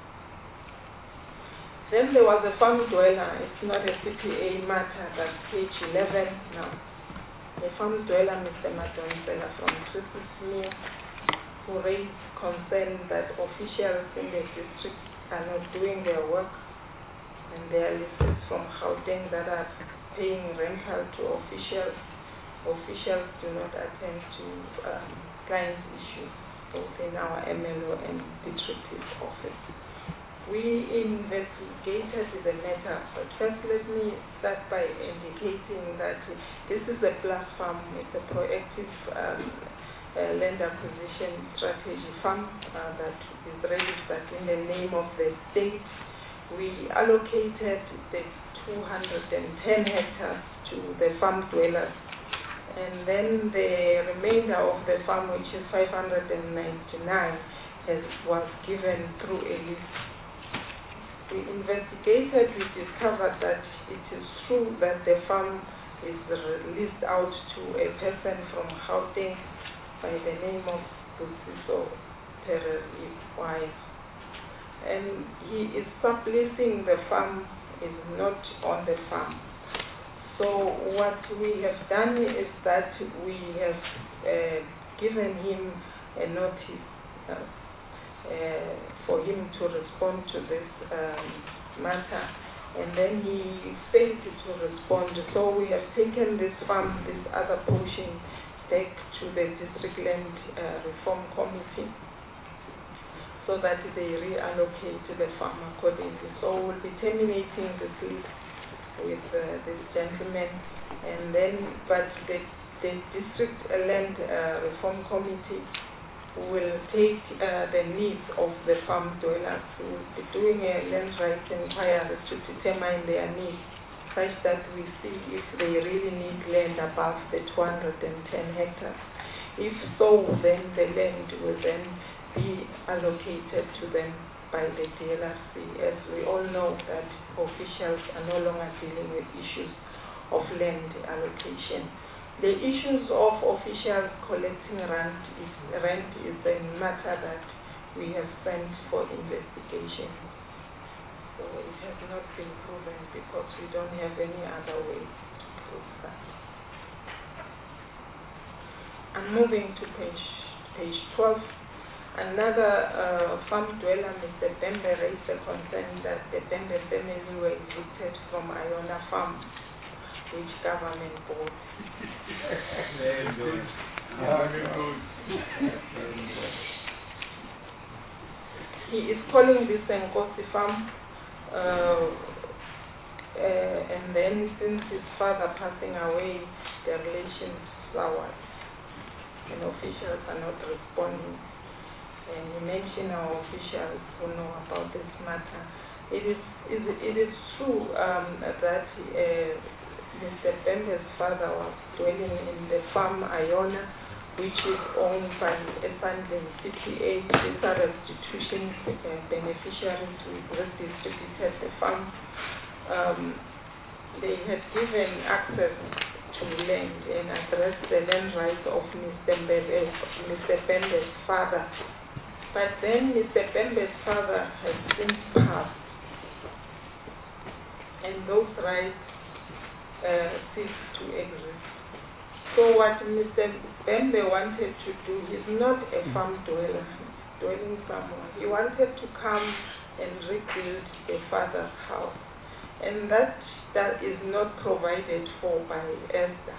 Then there was a farm dweller. It's not a CPA matter. That's page 11 now. The farm dweller, Mr. Madonsela from Trisismi, who raised concern that officials in the district are not doing their work, and there are lists from Gauteng that are paying rental to officials. Officials do not attend to client issues, both in our MLO and district office. We investigated the matter, but first let me start by indicating that this is a platform. It's a proactive land acquisition strategy farm that is registered in the name of the state. We allocated the 210 hectares to the farm dwellers, and then the remainder of the farm, which is 599, was given through a list we investigated, we discovered that it is true that the farm is leased out to a person from Gauteng by the name of Busiso Terry. And he is subleasing the farm, is not on the farm. So what we have done is that we have given him a notice for him to respond to this matter, and then he failed to respond. So we have taken this farm, this other portion, back to the District Land Reform Committee so that they reallocate the farm accordingly. So we'll be terminating this lease with this gentleman, and then, but the District Land Reform Committee will take the needs of the farm dwellers. We will be doing a land rights inquiry to determine their needs, such that we see if they really need land above the 210 hectares. If so, then the land will then be allocated to them by the DLRC, as we all know that officials are no longer dealing with issues of land allocation. The issues of officials collecting rent is a matter that we have sent for investigation. So it has not been proven because we don't have any other way to prove that. I'm moving to page 12. Another farm dweller, Mr. Bembe, raised the concern that the Bembe family were evicted from Iona Farm, which government bought. Very good. He is calling this Nkosi Farm, and then since his father passing away, the relations soured, and officials are not responding. And you mentioned our officials who know about this matter. It is true that Mr. Bembe's father was dwelling in the farm Iona, which is owned by Esandling CPA. These are restitution beneficiaries who distributed the farm. They had given access to land and addressed the land rights of Mr. Bembe's father. But then Mr. Bembe's father has since passed, and those rights cease to exist. So what Mr. Bembe wanted to do, he's not a farm dweller, dwelling somewhere. He wanted to come and rebuild the father's house, and that is not provided for by ESDA.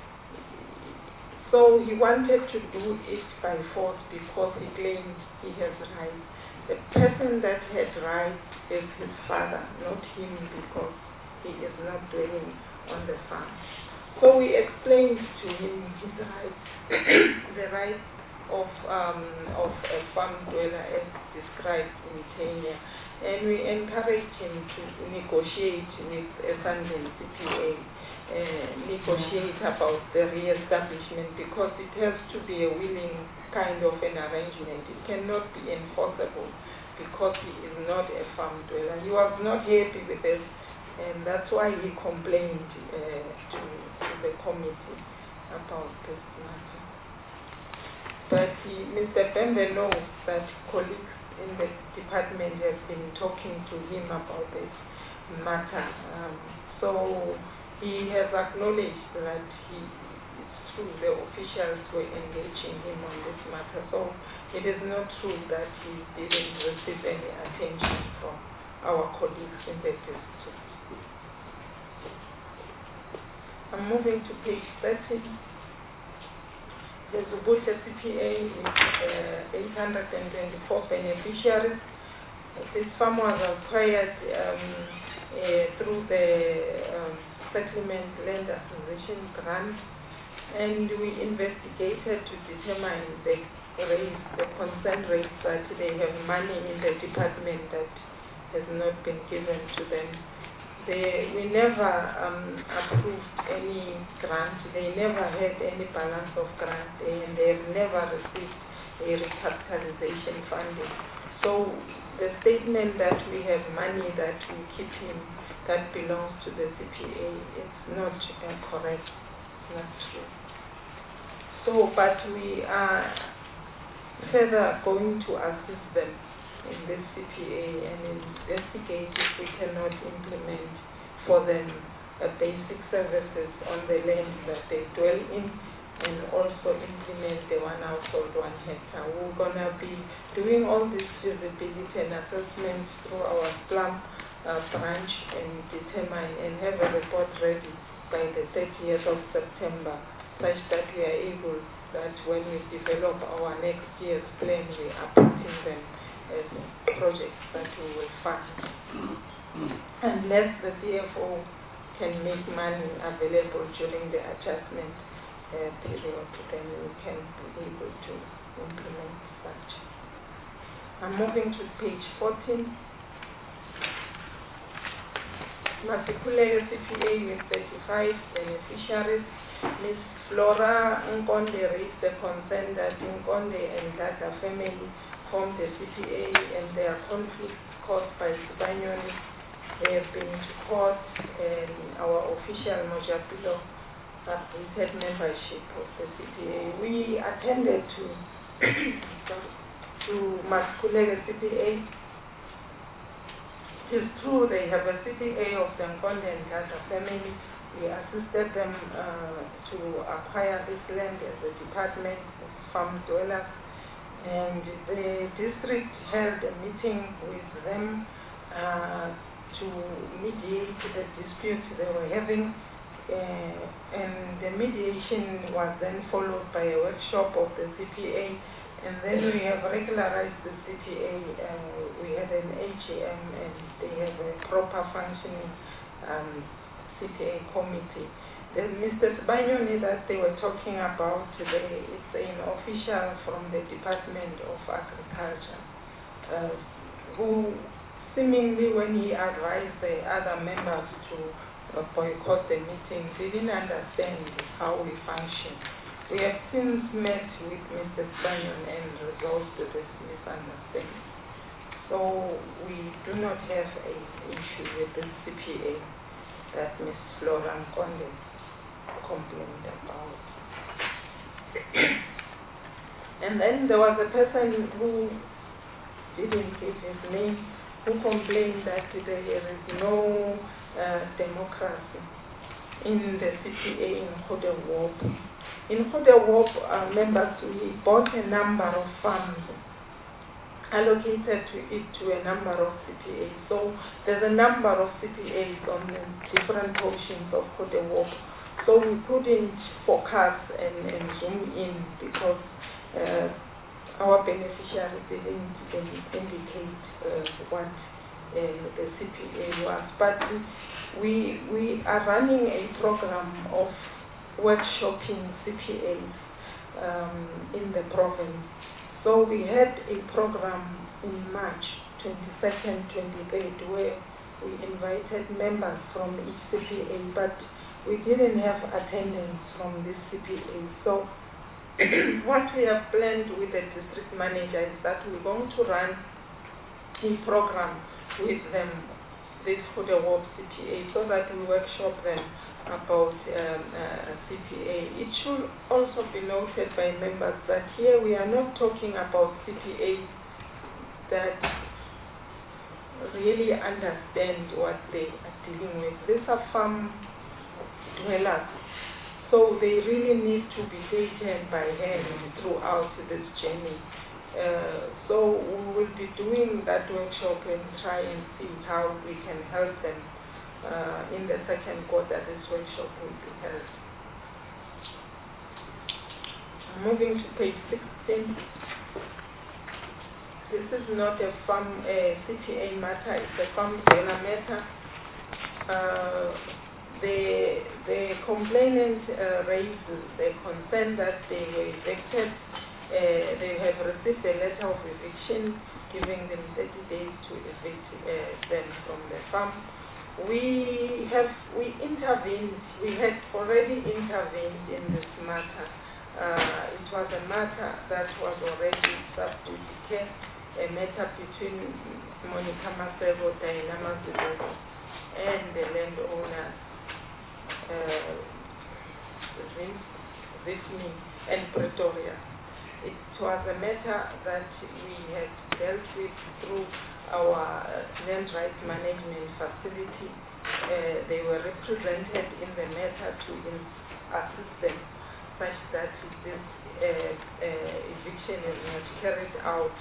So he wanted to do it by force because he claimed he has rights. The person that had rights is his father, not him, because he is not dwelling on the farm. So we explained to him his rights, the rights of a farm dweller as described in Kenya, and we encouraged him to negotiate with Esandling CPA, negotiate about the re-establishment, because it has to be a willing kind of an arrangement. It cannot be enforceable because he is not a farm dweller. He was not happy with this, and that's why he complained to the committee about this matter. But Mr. Bembe knows that colleagues in the department have been talking to him about this matter. So he has acknowledged that it's true the officials were engaging him on this matter. So it is not true that he didn't receive any attention from our colleagues in the district. I'm moving to page 13. The Zubusha CPA with 824 beneficiaries. This farm was acquired through the Settlement Land Acquisition Grant, and we investigated to determine the concern rates that they have money in the department that has not been given to them. We never approved any grant. They never had any balance of grant, and they have never received a recapitalization funding. So the statement that we have money that we keep in that belongs to the CPA is not correct. It's not true. So, but we are further going to assist them in this CPA and investigate if we cannot implement for them basic services on the land that they dwell in, and also implement the 1 household 1 hectare. We're going to be doing all this feasibility and assessments through our slum branch and determine and have a report ready by the 30th of September, such that we are able that when we develop our next year's plan, we are putting them as projects that we will fund. Unless the CFO can make money available during the adjustment period, then we can be able to implement such. I'm moving to page 14. Matriculate CPA with 35 beneficiaries. Ms. Flora Nkonde raised the concern that Nkonde and Dada family formed the CPA and their conflicts caused by Sibanyoni. They have been to court, and our official Mojapilo updated membership of the CPA. We attended to Matriculate CPA. It is true they have a CPA of the Nkonde and Dada family. We assisted them to acquire this land as a department of farm dwellers, and the district held a meeting with them to mediate the dispute they were having, and the mediation was then followed by a workshop of the CPA, and then we have regularized the CPA. We had an AGM, and they have a proper functioning CPA committee. The Mr. Sibanyoni that they were talking about today is an official from the Department of Agriculture, who seemingly, when he advised the other members to boycott the meeting, didn't understand how we function. We have since met with Mr. Sibanyoni and resolved this misunderstanding. So we do not have an issue with the CPA that Ms. Flora Nkonde complained about. And then there was a person who didn't give his name, who complained that there is no democracy in the CPA in Goedewop. In Goedewop, members, we bought a number of farms, allocated to a number of CPAs. So there's a number of CPAs on the different portions of Goedewop. So we couldn't focus and zoom in because our beneficiaries didn't indicate what the CPA was. But we are running a program of workshopping CPAs in the province. So we had a program in March 22nd, 23rd, where we invited members from each CPA, but we didn't have attendance from this CPA. So what we have planned with the district manager is that we're going to run a program with them, this Goedewop CPA, so that we workshop them about CPA. It should also be noted by members that here we are not talking about CPAs that really understand what they are dealing with. These are farm dwellers, so they really need to be taken by hand throughout this journey. So we will be doing that workshop and try and see how we can help them. In the second quarter, this workshop will be held. Moving to page 16. This is not a farm CPA matter, it's a farm dweller matter. The complainant raises the concern that they were evicted. They have received a letter of eviction giving them 30 days to evict them from the farm. We intervened. We had already intervened in this matter. It was a matter that was already sub judice, a matter between Monica Masebo, Diana Masebo, and the landowners, Zifni and Pretoria. It was a matter that we had dealt with through our land rights management facility. They were represented in the matter to assist them such that this eviction is not carried out.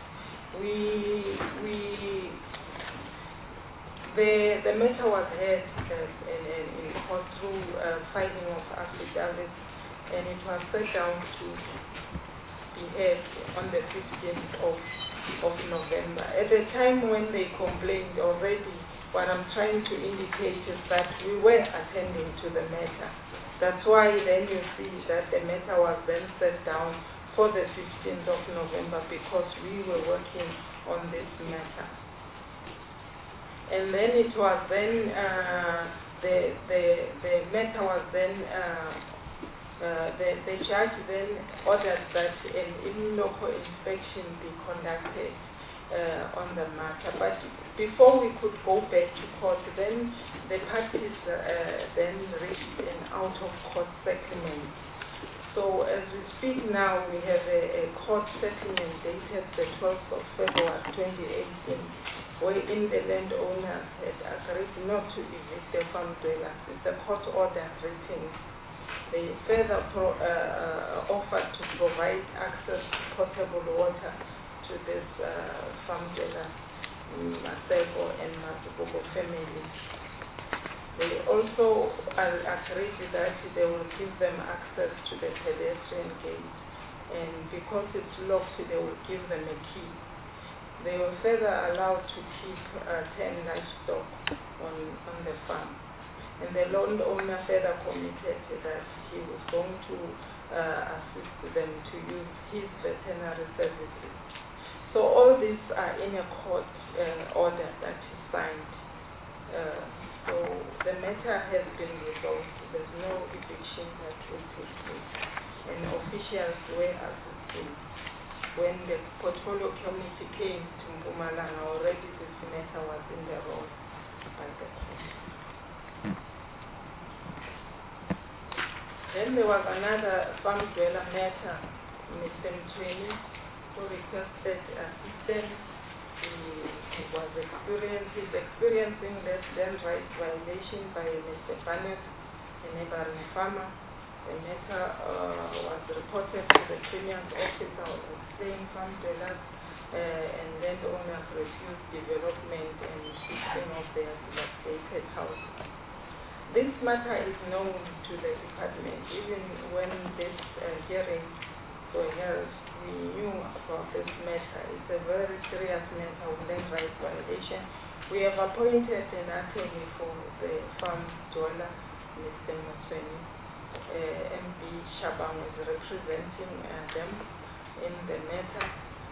The matter was heard in court through filing of affidavits, and it was set down to be heard on the 15th of November. At the time when they complained already, what I'm trying to indicate is that we were attending to the matter. That's why then you see that the matter was then set down for the 15th of November, because we were working on this matter. And then it was then, the matter was then, the judge then ordered that an in-loco inspection be conducted on the matter. But before we could go back to court, then the parties then reached an out-of-court settlement. So as we speak now, we have a court settlement dated the 12th of February 2018, wherein the landowners had agreed not to evict the farm dwellers. It's a court order written. They further offered to provide access to potable water to this farm dwellers, Masebo and Masibogo families. They also agreed that they will give them access to the pedestrian gate, and because it's locked, they will give them a key. They were further allowed to keep 10 livestock on the farm. And the landowner further committed that he was going to assist them to use his veterinary services. So all these are in a court order that is signed. So the matter has been resolved. There's no eviction that will take place. And officials were assisting. When the portfolio committee came to Mpumalanga, already this matter was in the roll by the court. Then there was another farm dweller matter, Mr. Mtweni, who requested assistance. He was experiencing less land rights violation by Mr. Barnett, a neighboring farmer. The matter was reported to the premium officer of staying farm dwellers, and landowners refused development and fixing of their dilapidated houses. This matter is known to the department. Even when this hearing was held, we knew about this matter. It's a very serious matter of land rights violation. We have appointed an attorney for the farm dweller, Mr. Mtweni. MB Shabang is representing them in the matter.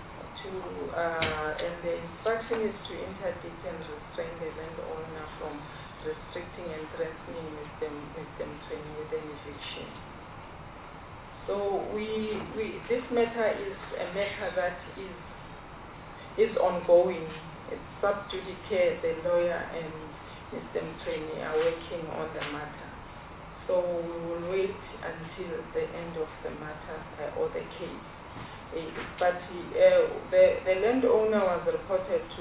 And the instruction is to interdict and restrain the landowner from restricting and threatening Mr. Mtweni with an eviction. So this matter is a matter that is ongoing. It's sub judice. The lawyer and Mr. Mtweni are working on the matter. So we will wait until the end of the matter or the case. But the landowner was reported to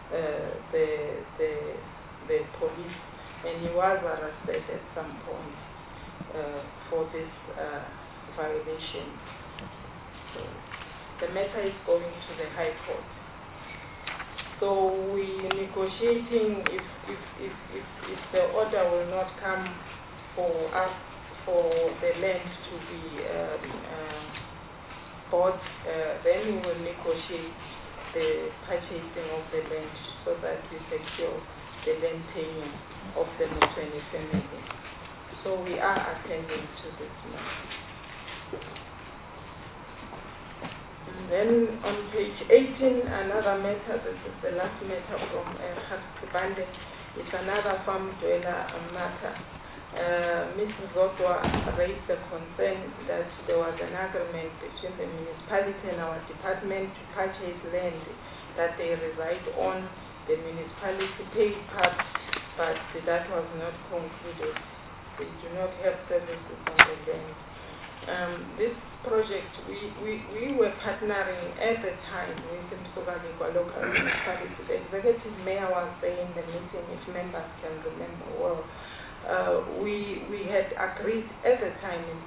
the police, and he was arrested at some point for this violation. So the matter is going to the High Court. So we negotiating if the order will not come for us, for the land to be bought, then we will negotiate the purchasing of the land so that we secure the land payment of the Mtweni family. So we are attending to this matter. And then on page 18, another matter, this is the last matter from Hakubande. It's another farm dweller matter. Mrs. Zodwa raised the concern that there was an agreement between the municipality and our department to purchase land that they reside on. The municipality paid part, but that was not concluded. They do not have services on the land. This project, we were partnering at the time with the Msugalikwa local municipality. The executive mayor was there in the meeting, if members can remember well. We had agreed at the time in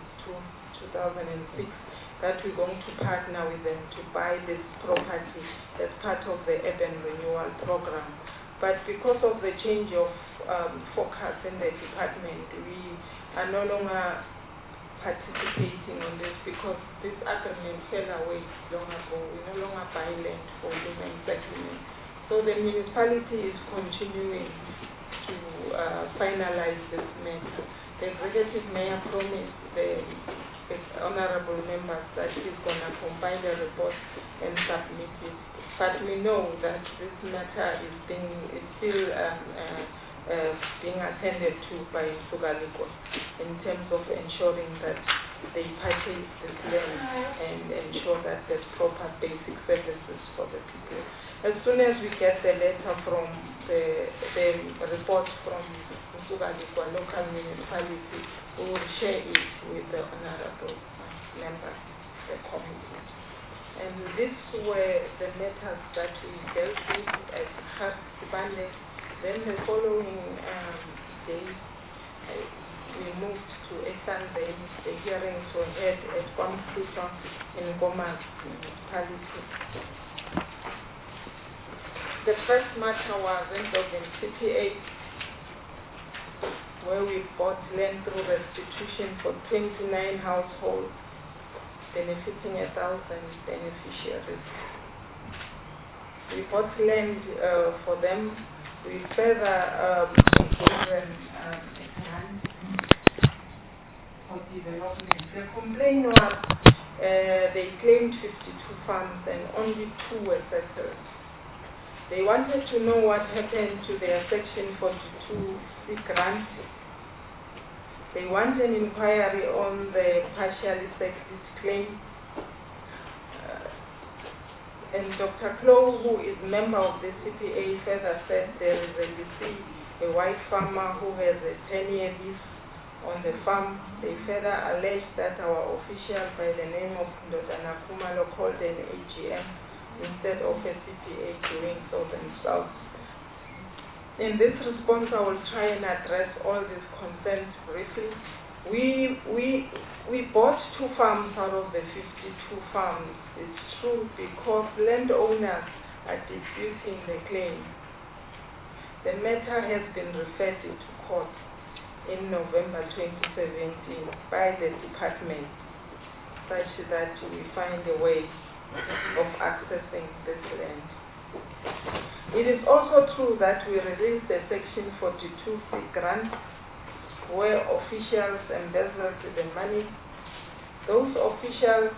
2006 that we're going to partner with them to buy this property as part of the urban renewal program. But because of the change of focus in the department, we are no longer participating on this because this agreement fell away long ago. We no longer buy land for human settlement. So the municipality is continuing to finalize this matter. The executive mayor promised the honorable members that he's going to compile a report and submit it. But we know that this matter is still being attended to by Msugalikwa in terms of ensuring that they purchase this land and ensure that there's proper basic services for the people. As soon as we get the letter from the report from Msugalikwa local municipality, we will share it with the honorable members, the committee. And these were the matters that we dealt with at Hartsibande. Then the following day, we moved to Esanzeni. The hearings were held at Kwamkuta in Goma municipality. The first matter was involved in CPA, where we bought land through restitution for 29 households, benefiting 1,000 beneficiaries. We bought land for them. We further gave them a grant for development. The complaint was they claimed 52 farms and only 2 were settled. They wanted to know what happened to their Section 42C grant. They want an inquiry on the partially settled claim. And Dr. Klo, who is a member of the CPA, further said there is a white farmer who has a 10-year lease on the farm. They further alleged that our official by the name of Ndodana Kumalo called an AGM instead of a CPA doing so themselves. In this response, I will try and address all these concerns briefly. We bought 2 farms out of the 52 farms. It's true because landowners are disputing the claim. The matter has been referred to court in November 2017 by the department, such that we find a way of accessing this land. It is also true that we released the Section 42C grant where officials embezzled the money. Those officials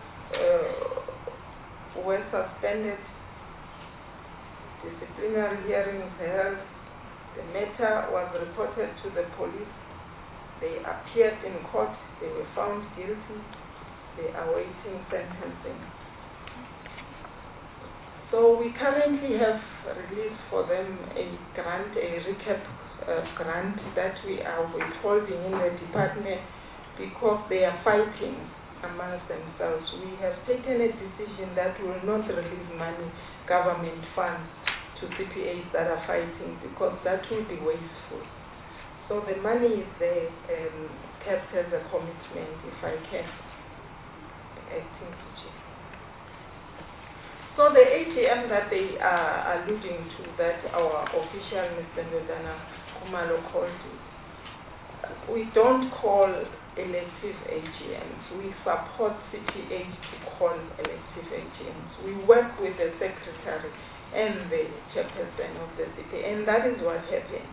were suspended, disciplinary hearings held. The matter was reported to the police. They appeared in court. They were found guilty. They are awaiting sentencing. So we currently have released for them a grant, a recap grant that we are withholding in the department because they are fighting amongst themselves. We have taken a decision that we will not release money, government funds, to CPAs that are fighting because that will be wasteful. So the money is there kept as a commitment, if I can. Acting Chief. So the AGM that they are alluding to, that our official Mr. Ndodana Kumalo called, we don't call elective AGMs. We support CPAs to call elective AGMs. We work with the secretary and the chairperson of the CPA, and that is what happened.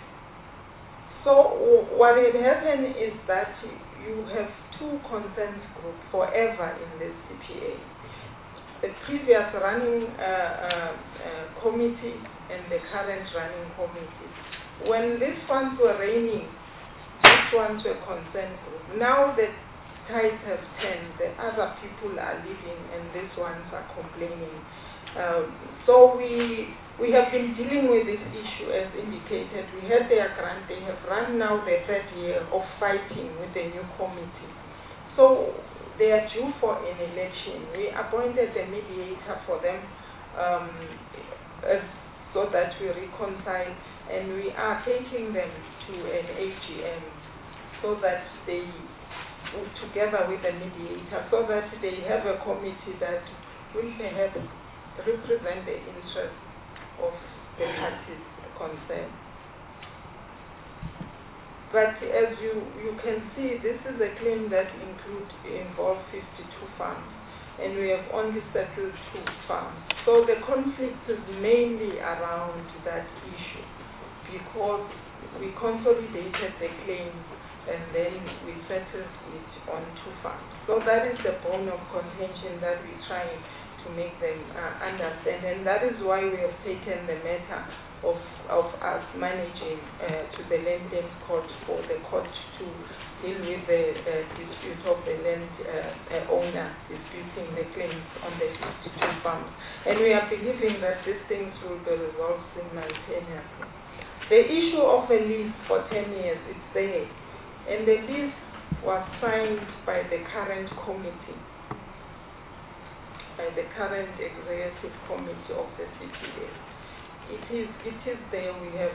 So what had happened is that you have 2 consent groups forever in the CPA. The previous running committee and the current running committee. When these funds were reigning, these ones were consent groups. Now the tides have turned, the other people are leaving and these ones are complaining. So we have been dealing with this issue as indicated. We had their grant. They have run now their third year of fighting with the new committee. So they are due for an election. We appointed a mediator for them so that we reconcile, and we are taking them to an AGM so that they, together with the mediator, so that they have a committee that will perhaps represent the interests of the parties concerned. But as you can see, this is a claim that involves 52 farms, and we have only settled 2 farms. So the conflict is mainly around that issue, because we consolidated the claim and then we settled it on 2 farms. So that is the bone of contention that we try to make them understand, and that is why we have taken the matter of us managing to the land claims court for the court to deal with the dispute of the land owner disputing the claims on the 52 farms. And we are believing that these things will be resolved simultaneously. The issue of a lease for 10 years is there, and the lease was signed by the current committee, by the current executive committee of the CPA. It is there. We have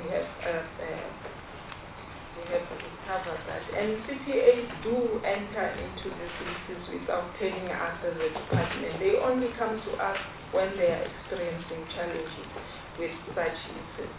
discovered that, and CPAs do enter into these leases without telling us as a department. They only come to us when they are experiencing challenges with such leases.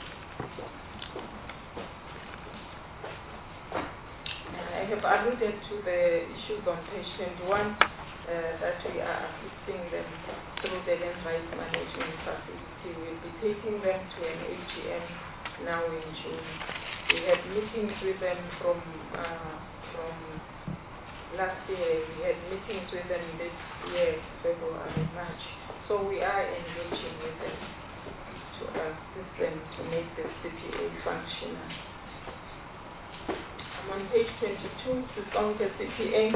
I have alluded to the issues on page 21 that we are assisting them through the land rights management facility. We'll be taking them to an AGM now in June. We had meetings with them from last year. We had meetings with them this year, February, March. So we are engaging with them to assist them to make the CPA functional. I'm on page 22, Sisonke CPA,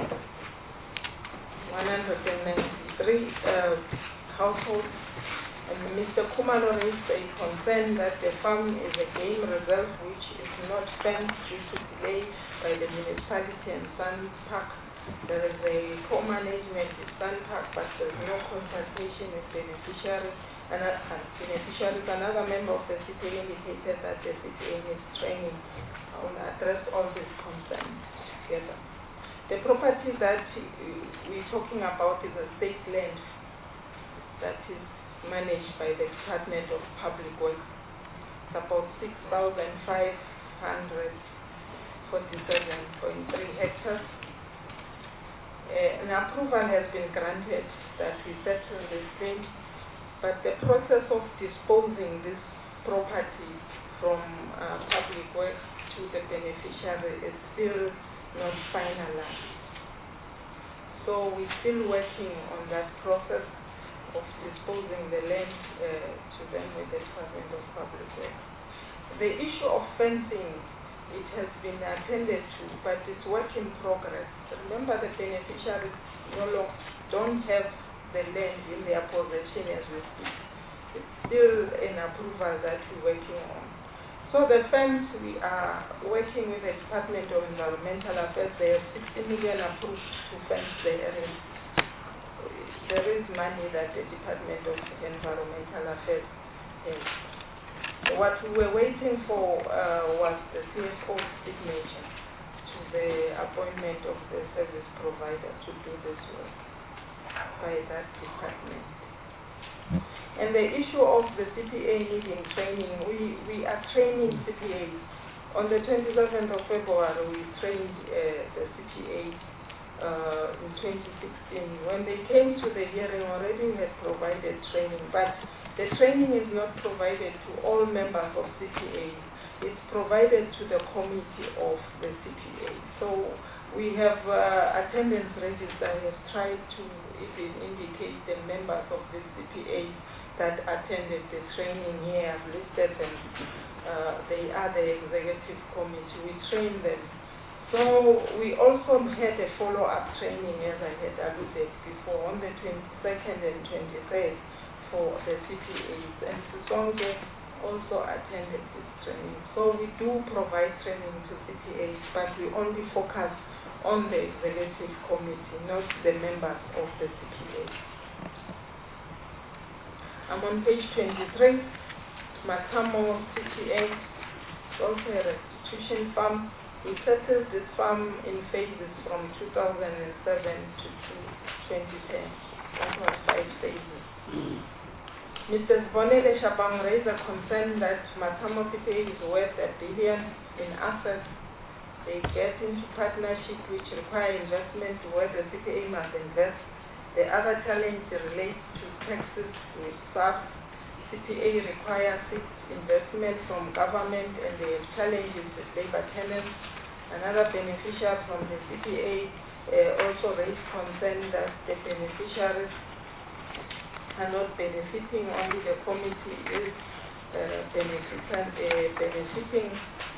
193 households. And Mr. Kumalo raised a concern that the farm is a game reserve which is not fenced due to delay by the municipality and Sun Park. There is a co-management with Sun Park, but there is no consultation with beneficiaries. Another member of the CPA indicated that the CPA needs training. I will address all these concerns together. The property that we're talking about is a state land that is managed by the Department of Public Works. It's about 6,547.3 hectares. An approval has been granted that we settle this claim, but the process of disposing this property from Public Works to the beneficiary is still not finalized. So we're still working on that process of disposing the land to them with the Department of Public Works. The issue of fencing, it has been attended to, but it's work in progress. Remember, the beneficiaries don't have the land in their possession as we speak. It's still an approval that we're working on. So the fence, we are working with the Department of Environmental Affairs. They have 60 million approved to fence the area. There is money that the Department of Environmental Affairs has. What we were waiting for was the CFO's signature to the appointment of the service provider to do this work by that department. And the issue of the CPA needing training, we are training CPAs. On the 27th of February, we trained the CPA in 2016. When they came to the hearing, already we had provided training, but the training is not provided to all members of CPA. It's provided to the committee of the CPA. So we have attendance register. I have tried to even indicate the members of the CPA that attended the training here. I've listed them. They are the executive committee. We train them. So we also had a follow-up training, as I had alluded before, on the 22nd and 23rd for the CPAs, and Sisonke also attended this training. So we do provide training to CPAs, but we only focus on the executive committee, not the members of the CPA. I'm on page 23. Matamo CPA, also a restitution farm. We settled this farm in phases from 2007 to 2010. That was 5 phases. Mr. Bonele Shabang raised a concern that Matamo CPA is worth $1 billion in assets. They get into partnership which require investment where the CPA must invest. The other challenge relates to taxes with SARS. CPA requires fixed investment from government, and they have challenges with labor tenants. Another beneficiary from the CPA also raised concern that the beneficiaries are not benefiting, only the committee is benefiting.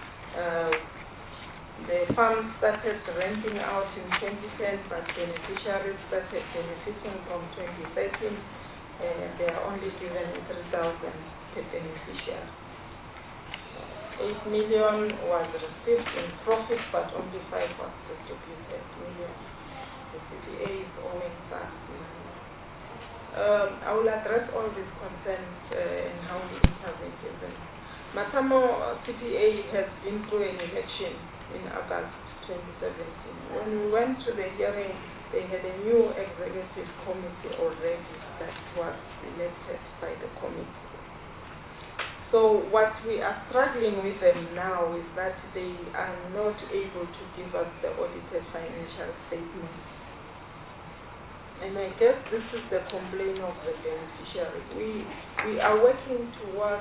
The farm started renting out in 2010, but beneficiaries started benefiting from 2013. They are only given 3,000 per beneficiary. 8 million was received in profit, but only 5 was distributed million. The CPA is owing SARS money. I will address all these concerns and how we intervene in them. Matamo CPA has been through an election in August 2017. When we went to the hearing, they had a new executive committee already that was elected by the committee. So what we are struggling with them now is that they are not able to give us the audited financial statements. And I guess this is the complaint of the beneficiary. We are working towards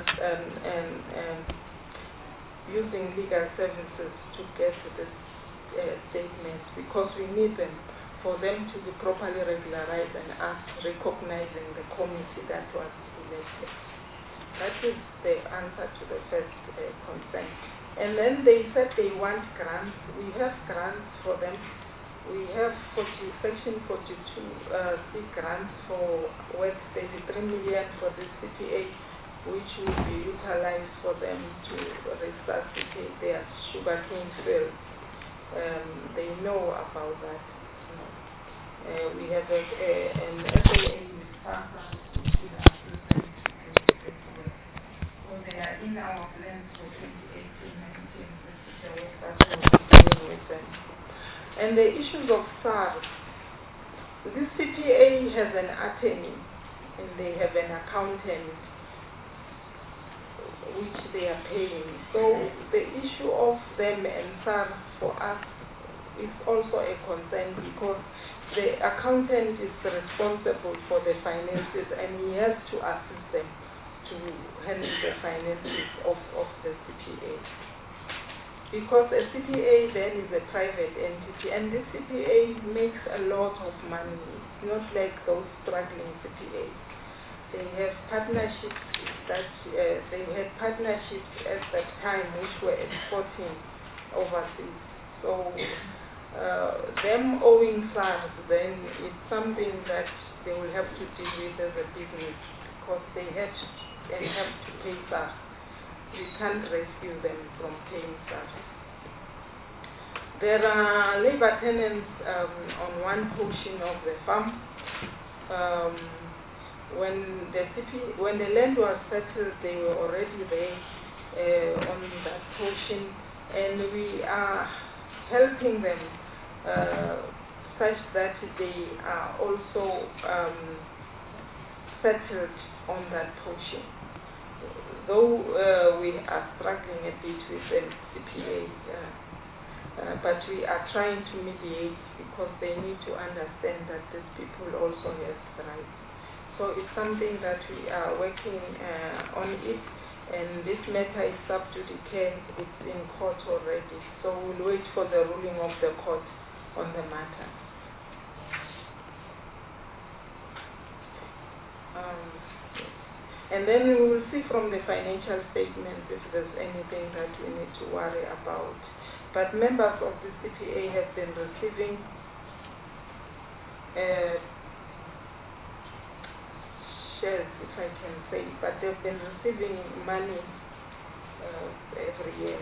using legal services to get this statements, because we need them for them to be properly regularized and us recognizing the committee that was elected. That is the answer to the first concern. And then they said they want grants. We have grants for them. We have Section 42C grants for worth 33 million for the CPA, which will be utilized for them to resuscitate their sugarcane fields. They know about that. We have an FAA with FASA, with assistance. So they are in our plans for 2018-19. This is the work that we're doing with them. And the issues of SARS. This CPA has an attorney and they have an accountant which they are paying. So the issue of them and SARS for us is also a concern, because the accountant is responsible for the finances and he has to assist them to handle the finances of the CPA. Because a CPA then is a private entity, and this CPA makes a lot of money. It's not like those struggling CPAs. They have partnerships that they had partnerships at that time which were exporting overseas. So them owing SARS then is something that they will have to deal with as a business, because they have to pay SARS. We can't rescue them from paying SARS. There are labor tenants on one portion of the farm. When the land was settled, they were already there on that portion, and we are helping them such that they are also settled on that portion. Though we are struggling a bit with the CPA, but we are trying to mediate, because they need to understand that these people also have rights. So it's something that we are working on it, and this matter is sub judice. It's in court already, so we'll wait for the ruling of the court on the matter. And then we will see from the financial statements if there's anything that we need to worry about. But members of the CPA have been receiving shares, if I can say, but they've been receiving money every year.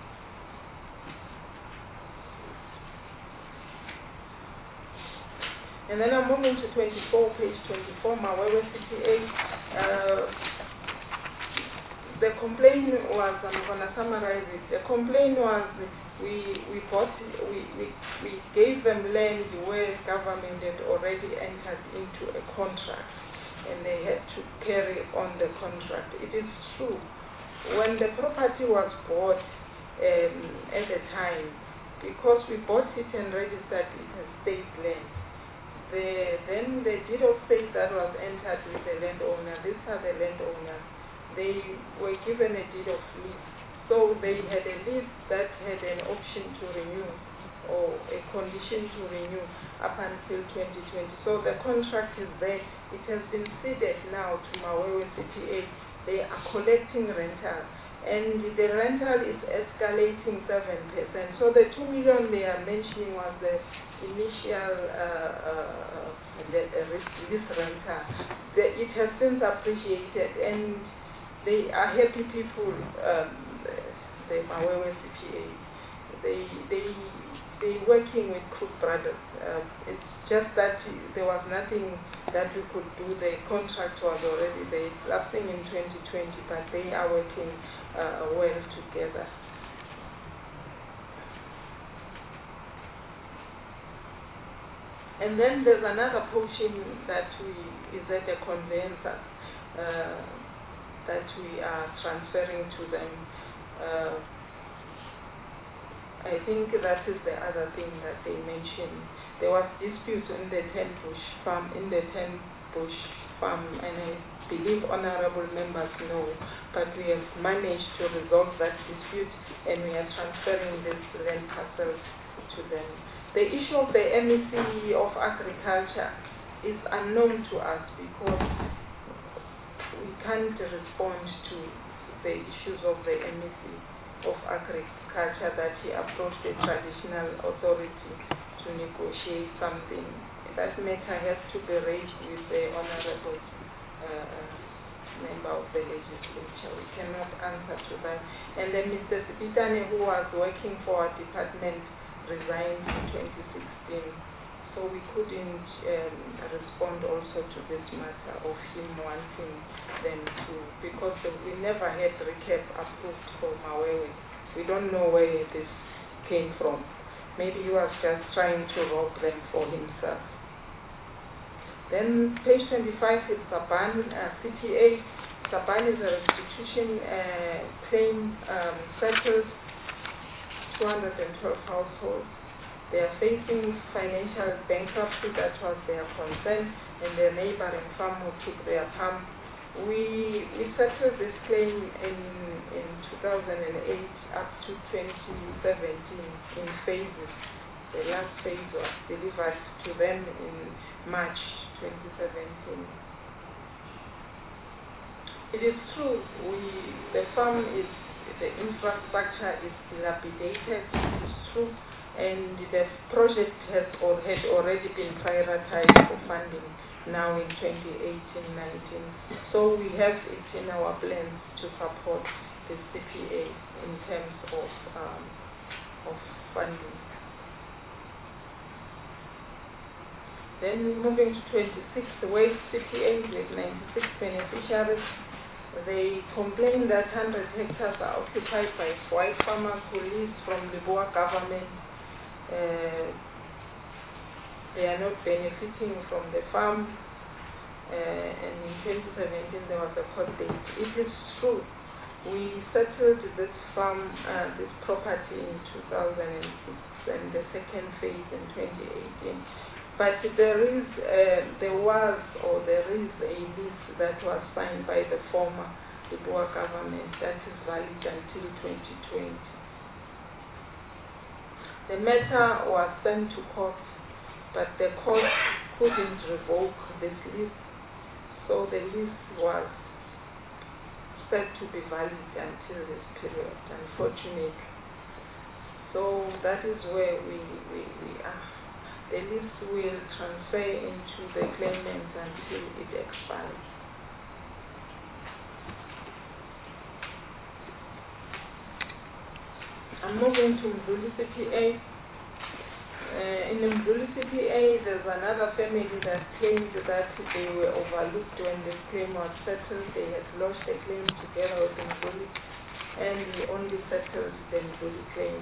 And then I'm moving to 24, page 24, Mawewe CPA. The complaint was, I'm going to summarize it. The complaint was we gave them land where government had already entered into a contract and they had to carry on the contract. It is true. When the property was bought at the time, because we bought it and registered it as state land, then the deed of sale that was entered with the landowner, these are the landowners, they were given a deed of lease. So they had a lease that had an option to renew or a condition to renew up until 2020. So the contract is there. It has been ceded now to Mawewe CPA. They are collecting rental. And the rental is escalating 7%. So the 2 million they are mentioning was the initial lease rental. It has since appreciated, and they are happy people, the Mawewe CPA. They working with Cook Brothers. It's just that there was nothing that we could do. The contract was already there, lapsing in 2020, but they are working well together. And then there's another portion that is at the conveyancer that we are transferring to them. I think that is the other thing that they mentioned. There was dispute in the 10 Bush farm, and I believe honorable members know, but we have managed to resolve that dispute, and we are transferring this land parcel to them. The issue of the MEC of Agriculture is unknown to us because we can't respond to the issues of the MEC of Agriculture that he approached the traditional authority to negotiate something. That matter has to be raised with the honorable member of the legislature. We cannot answer to that. And then Mr. Sibitane, who was working for our department, resigned in 2016. So we couldn't respond also to this matter of him wanting them to, because we never had recap approved for Mawewe. We don't know where this came from. Maybe he was just trying to rob them for himself. Then page 25 is Saban CPA. Saban is a restitution claim settled 212 households. They are facing financial bankruptcy. That was their concern, and their neighboring farm who took their farm. We settled this claim in 2008 up to 2017 in phases. The last phase was delivered to them in March 2017. It is true, the farm the infrastructure is dilapidated. It is true. And the project had already been prioritized for funding now in 2018-19. So we have it in our plans to support the CPA in terms of funding. Then moving to 26, the waste CPA with 96 beneficiaries. They complain that 100 hectares are occupied by white farmers who lease from the Boer government. They are not benefiting from the farm, and in 2017 there was a court date. It is true, we settled this farm, this property in 2006 and the second phase in 2018. But there is a lease that was signed by the former Boer government that is valid until 2020. The matter was sent to court, but the court couldn't revoke this lease, so the lease was said to be valid until this period, unfortunately. So that is where we are. The lease will transfer into the claimant until it expires. I'm moving to Mdluli CPA. In the Mdluli CPA, there's another family that claimed that they were overlooked when this claim was settled. They had lodged a claim together with Mdluli, and we only settled the Mdluli claim.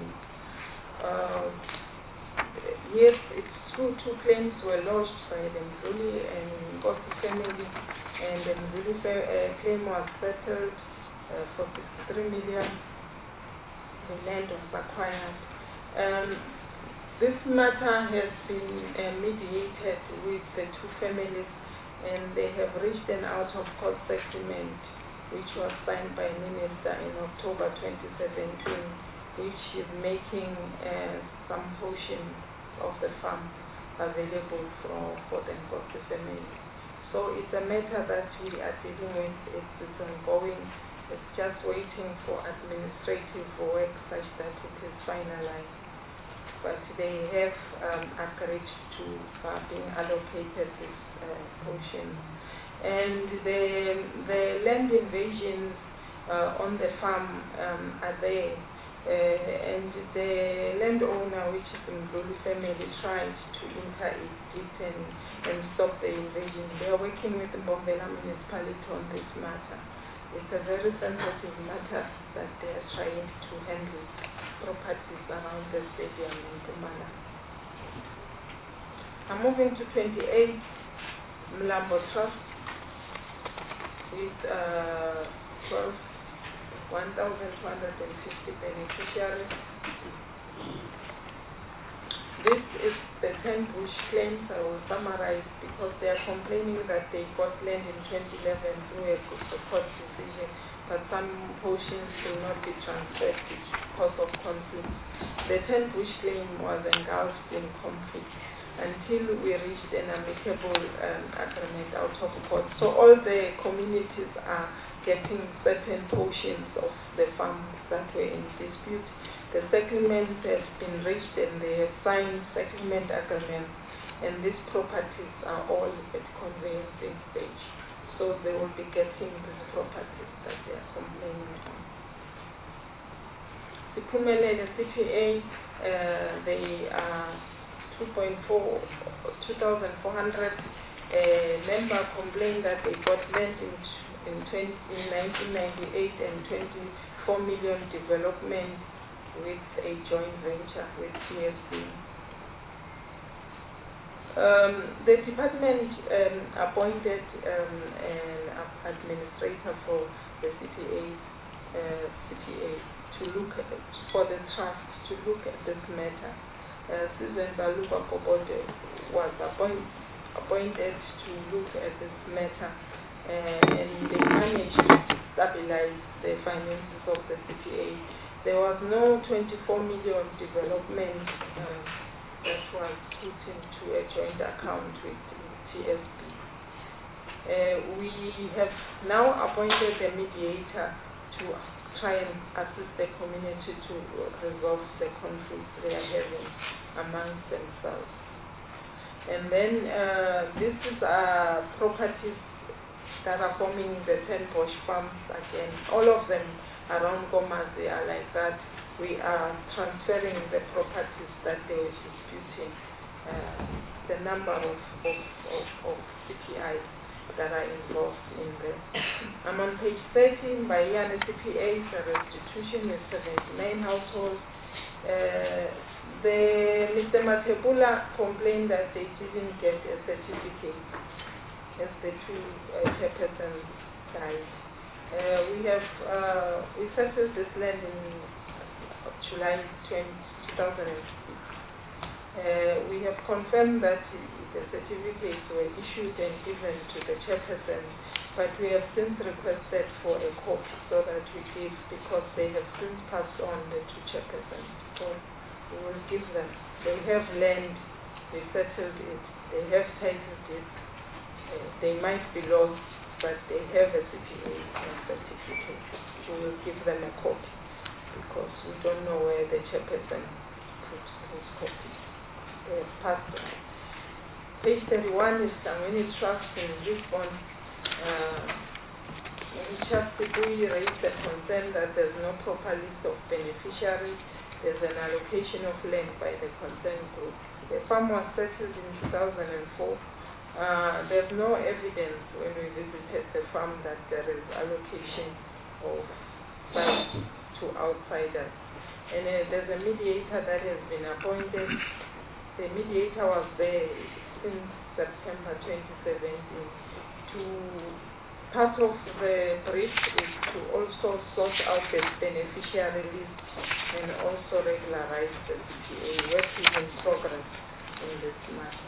Yes, it's true, 2 claims were lodged by the Mdluli and Nkosi family, and the Mdluli claim was settled for 63 million. The land was acquired. This matter has been mediated with the 2 families, and they have reached an out-of-court settlement which was signed by the Minister in October 2017, which is making some portion of the farm available for the Nkosi family. So it's a matter that we are dealing with. It's ongoing. It's just waiting for administrative work such that it is finalized. But they have agreed to being allocated this portion. And the land invasions on the farm are there. And the landowner, which is in Mdluli family, tried to interdict and stop the invasion. They are working with the Mbombela municipality on this matter. It's a very sensitive matter that they are trying to handle properties around the stadium in Kumala. I'm moving to 28 Mlambo Trust with 1,250 beneficiaries. This is the 10 bush claims. I will summarize because they are complaining that they got land in 2011 through a court decision, but some portions will not be transferred because of conflict. The 10 bush claim was engulfed in conflict until we reached an amicable agreement out of court. So all the communities are getting certain portions of the farms that were in dispute. The settlement has been reached and they have signed settlement agreements, and these properties are all at conveyancing stage. So they will be getting these properties that they are complaining on. The Phumelele CPA, they are 2,400. A member complained that they got land in 1998 and 24 million development with a joint venture with TSB. The department appointed an administrator for the CPA to look at, for the trust to look at this matter. Susan Baluba Kobode was appointed to look at this matter, and they managed to stabilize the finances of the CPA. There was no 24 million development that was put into a joint account with TSB. We have now appointed a mediator to try and assist the community to resolve the conflicts they are having amongst themselves. And then this is properties that are forming the 10 bush farms again. All of them around Gomazi are like that. We are transferring the properties that they were disputing, the number of CPIs that are involved in this. I'm on page 13 by Yana CPA. The restitution is 79 households. Mr. Matebula complained that they didn't get a certificate as the 2 chairpersons died. We settled this land in July 2006. We have confirmed that the certificates were issued and given to the chairperson, but we have since requested for a copy so that we give, because they have since passed on the 2 chairpersons. So we will give them. They have land, we settled it, they have titled it, they might be lost, but they have a CPA certificate. We will give them a copy because we don't know where the chairperson put his copy. They have passed on. Page 31 is Samweni Trust in Lisbon. In Chapter 3, raised the concern that there's no proper list of beneficiaries there's an allocation of land by the concerned group. The farm was settled in 2004. There's no evidence when we visited the farm that there is allocation of sites to outsiders. And there's a mediator that has been appointed. The mediator was there since September 2017. Part of the brief is to also sort out the beneficiary list and also regularize the CPA. Work is in progress in this matter.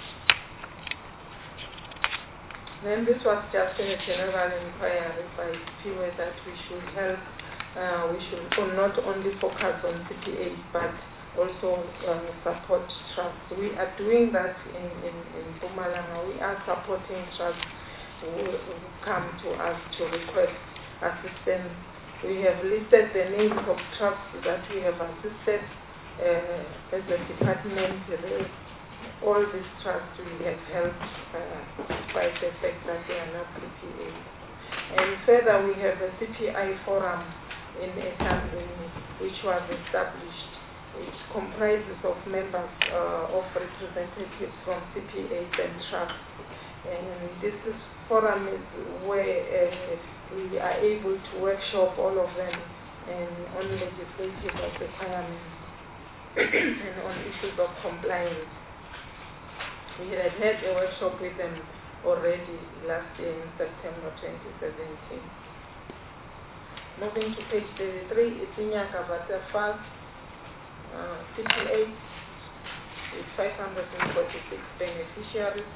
Then this was just a general inquiry by CPA that we should help, we should not only focus on CPAs but also support trusts. We are doing that in Mpumalanga. We are supporting trusts who come to us to request assistance. We have listed the names of trusts that we have assisted as a department. All these trusts we have helped despite the fact that they are not CPAs. And further, we have a CPI forum in Ekhambeni, which was established. It comprises of members of representatives from CPAs and trusts. And this forum is where we are able to workshop all of them and on legislative requirements and on issues of compliance. We had had a workshop with them already last year in September 2017. Moving to page 33, Itinyaka Butterfly, CPA with 546 beneficiaries.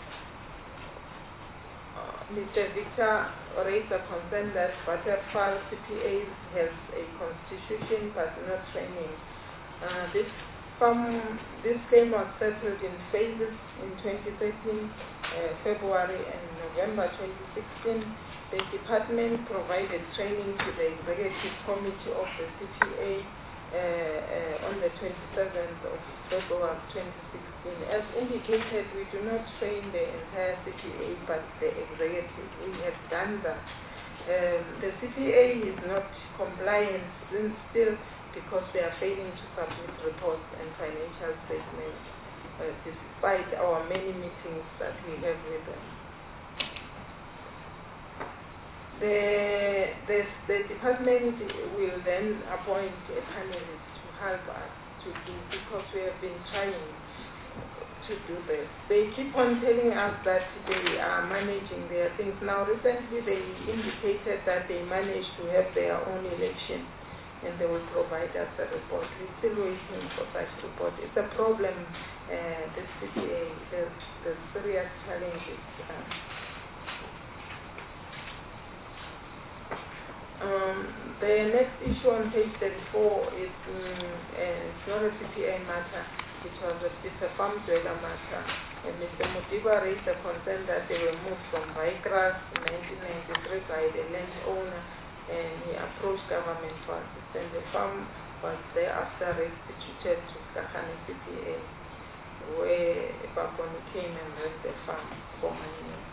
Mr. Victor raised a concern that Butterfly CPA has a constitution but not training. This claim was settled in phases in 2013, February and November 2016. The department provided training to the executive committee of the CPA on the 27th of February 2016. As indicated, we do not train the entire CPA but the executive. We have done that. The CPA is not compliant still because they are failing to submit reports and financial statements despite our many meetings that we have with them. The department will then appoint a panelist to help us to do, because we have been trying to do this. They keep on telling us that they are managing their things. Now recently they indicated that they managed to have their own election and they will provide us a report. We're still waiting for such report. It's a problem, the CPA, the serious challenges. The next issue on page 34 is it's not a CPA matter. It's a farm dweller matter. And Mr. Modiba raised a concern that they were moved from Baikras in 1993 by the landowner, and he approached government for assistance. The farm was thereafter restituted to Skakane CPA, where Baboni came and ran the farm for many years.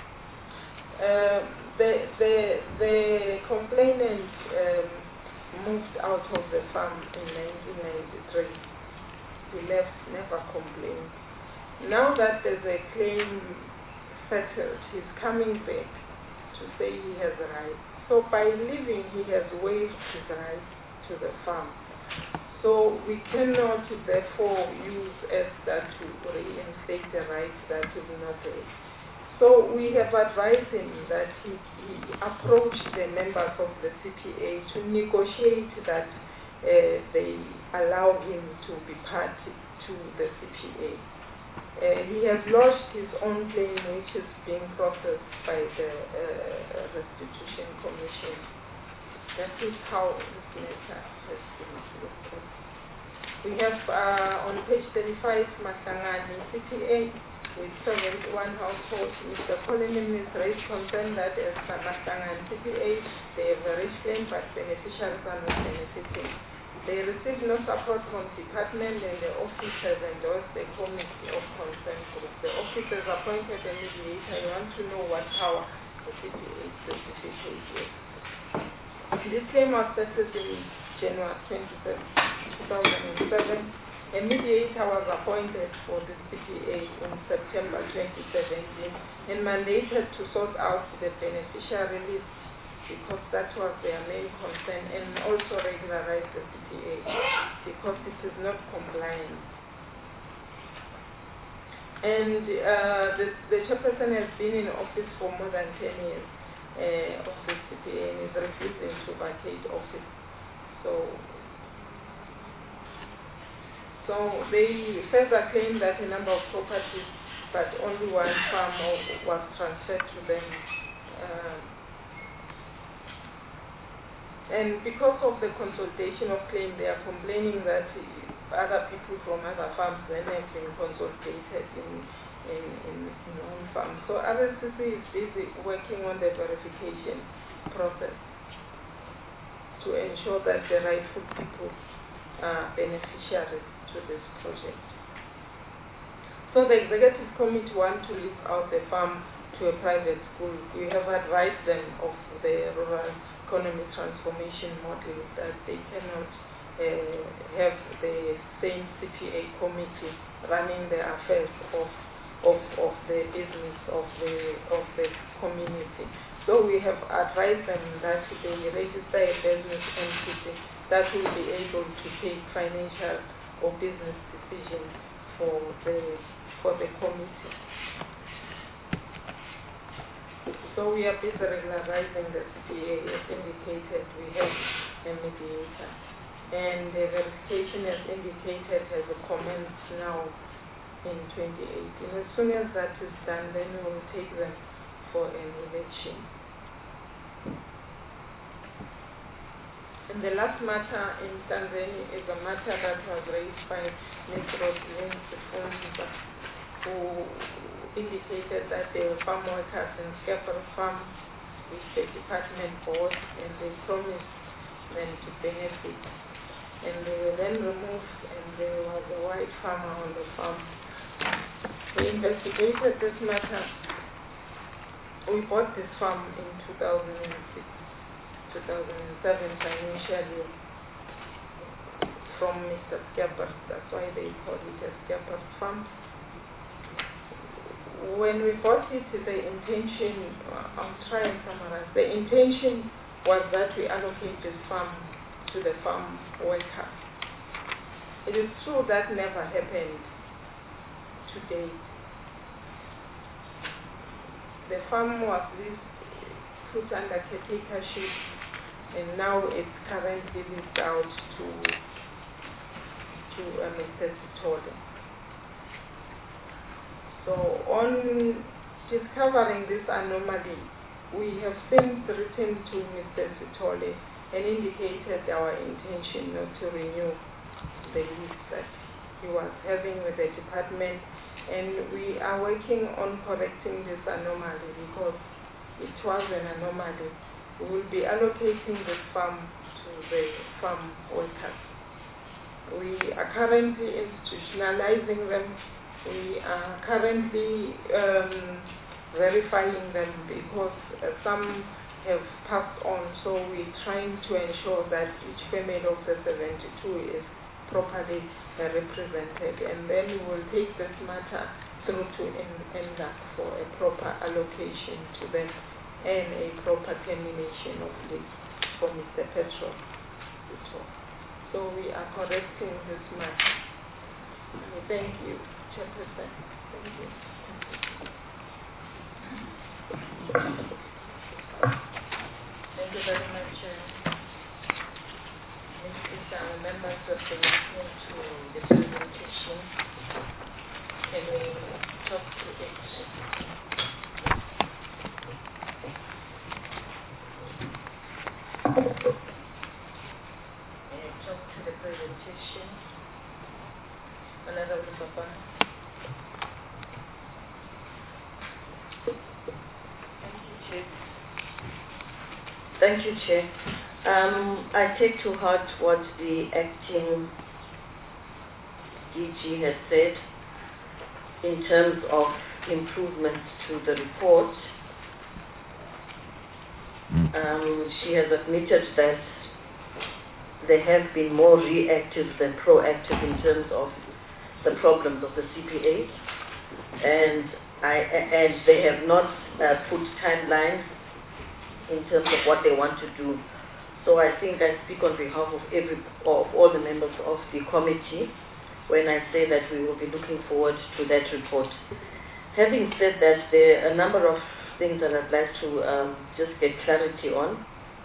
The complainant moved out of the farm in 1993. He left, never complained. Now that there's a claim settled, he's coming back to say he has a right. So by leaving, he has waived his right to the farm. So we cannot therefore use that to reinstate the rights that is not there. So we have advised him that he approach the members of the CPA to negotiate that they allow him to be party to the CPA. He has lodged his own claim, which is being processed by the Restitution Commission. That is how this matter has been looked at. We have on page 35, Masangani CPA with 71 households. Mr. Colin is raised concern that as Masangani CPA, they have a rich claim, but beneficiaries are not benefiting. They received no support from department, and the officers endorsed the committee of concern group. The officers appointed a mediator. You want to know what power the CPA specifically is. This claim was settled in January 2017. 2007. A mediator was appointed for the CPA in September 2017 and mandated to sort out the beneficiary list because that was their main concern, and also regularize the CPA because it is not compliant. And the chairperson has been in office for more than 10 years of the CPA and is refusing to vacate office. So they further claim that a number of properties, but only one farm was transferred to them. And because of the consolidation of claim, they are complaining that other people from other farms then have been consolidated in one farm. So RSCC is busy working on the verification process to ensure that the rightful people are beneficiaries to this project. So the executive committee want to lease out the farm to a private school. We have advised them of the rural economic transformation model, that they cannot have the same CPA committee running the affairs of the business of the community. So we have advised them that they register a business entity that will be able to take financial or business decisions for the committee. So we are busy regularizing the CPA. As indicated, we have a mediator. And the verification, as indicated, has commenced now in 2018. As soon as that is done, then we will take them for an election. And the last matter in Tanzania is a matter that was raised by Ms. Rosalind Sifunza, who indicated that there were farm workers in Scarecrow Farm which the department bought, and they promised them to benefit. And they were then removed, and there was a white farmer on the farm. We investigated this matter. We bought this farm in 2006. 2007 financial year from Mr. Scarecrow. That's why they call it a Scarecrow farm. When we bought it, the intention, I'll try and summarize. The intention was that we allocate this farm to the farm workers. It is true that never happened to date. The farm was put under caretakership, and now it's currently leased out to Mr. Sithole. So on discovering this anomaly, we have since written to Mr. Sithole and indicated our intention not to renew the lease that he was having with the department, and we are working on correcting this anomaly because it was an anomaly. We will be allocating this farm to the farm workers. We are currently institutionalizing them. We are currently verifying them because some have passed on, so we're trying to ensure that each family of the 72 is properly represented, and then we will take this matter through to NDAC for a proper allocation to them and a proper termination of lease for Mr. Petro. So we are correcting this matter. Thank you, Chairperson. Thank you. Thank you very much, Mr. members of the listening to the presentation. Can we talk to it? Talk to the presentation. Another Papa. Thank you, Chair. I take to heart what the acting DG has said in terms of improvements to the report. She has admitted that they have been more reactive than proactive in terms of the problems of the CPA, and they have not put timelines in terms of what they want to do. So I think I speak on behalf of all the members of the committee when I say that we will be looking forward to that report. Having said that, there are a number of things that I'd like to just get clarity on.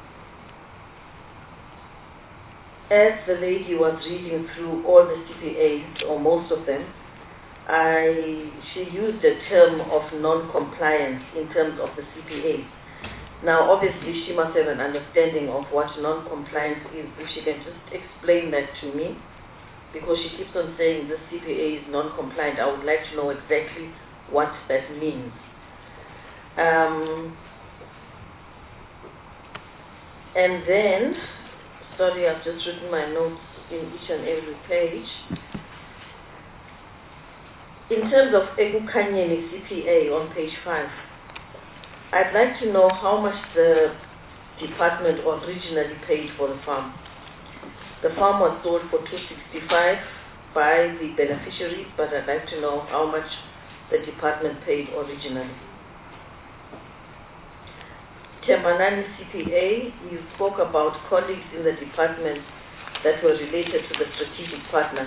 As the lady was reading through all the CPAs, or most of them, she used the term of non-compliance in terms of the CPA. Now, obviously, she must have an understanding of what non-compliance is. If she can just explain that to me, because she keeps on saying the CPA is non-compliant, I would like to know exactly what that means. And then, sorry, I've just written my notes in each and every page. In terms of Ekukanyeni CPA on page 5, I'd like to know how much the department originally paid for the farm. The farm was sold for $265 by the beneficiaries, but I'd like to know how much the department paid originally. Tembanani CPA, you spoke about colleagues in the department that were related to the strategic partner.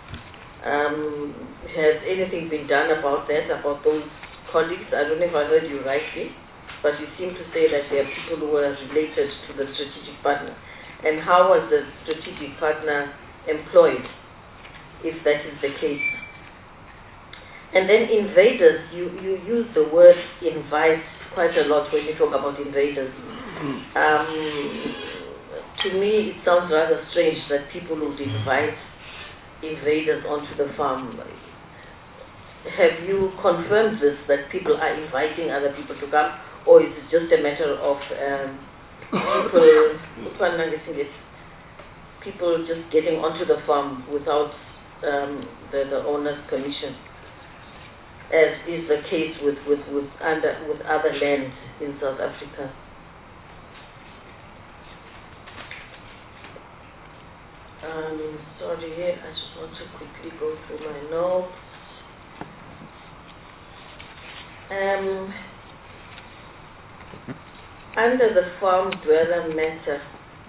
Has anything been done about that, about those colleagues? I don't know if I heard you rightly, but you seem to say that there are people who are related to the strategic partner. And how was the strategic partner employed, if that is the case? And then invaders, you use the word invite quite a lot when you talk about invaders. To me, it sounds rather strange that people would invite invaders onto the farm. Have you confirmed this, that people are inviting other people to come, or is it just a matter of people just getting onto the farm without the owner's permission, as is the case with other land in South Africa? Sorry, I just want to quickly go through my notes. Under the farm dweller matter,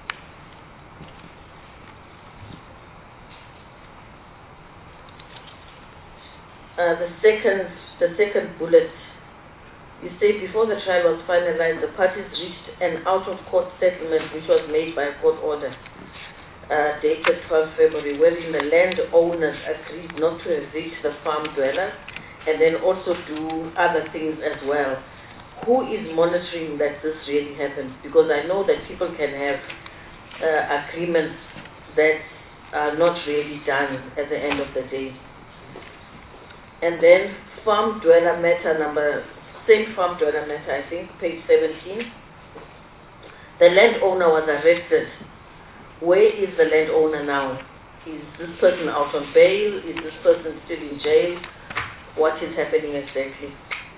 the second bullet, you say before the trial was finalized, the parties reached an out-of-court settlement which was made by a court order dated 12 February, wherein the landowners agreed not to evict the farm dwellers and then also do other things as well. Who is monitoring that this really happens? Because I know that people can have agreements that are not really done at the end of the day. And then farm dweller matter same farm dweller matter, I think, page 17. The landowner was arrested. Where is the landowner now? Is this person out on bail? Is this person still in jail? What is happening exactly?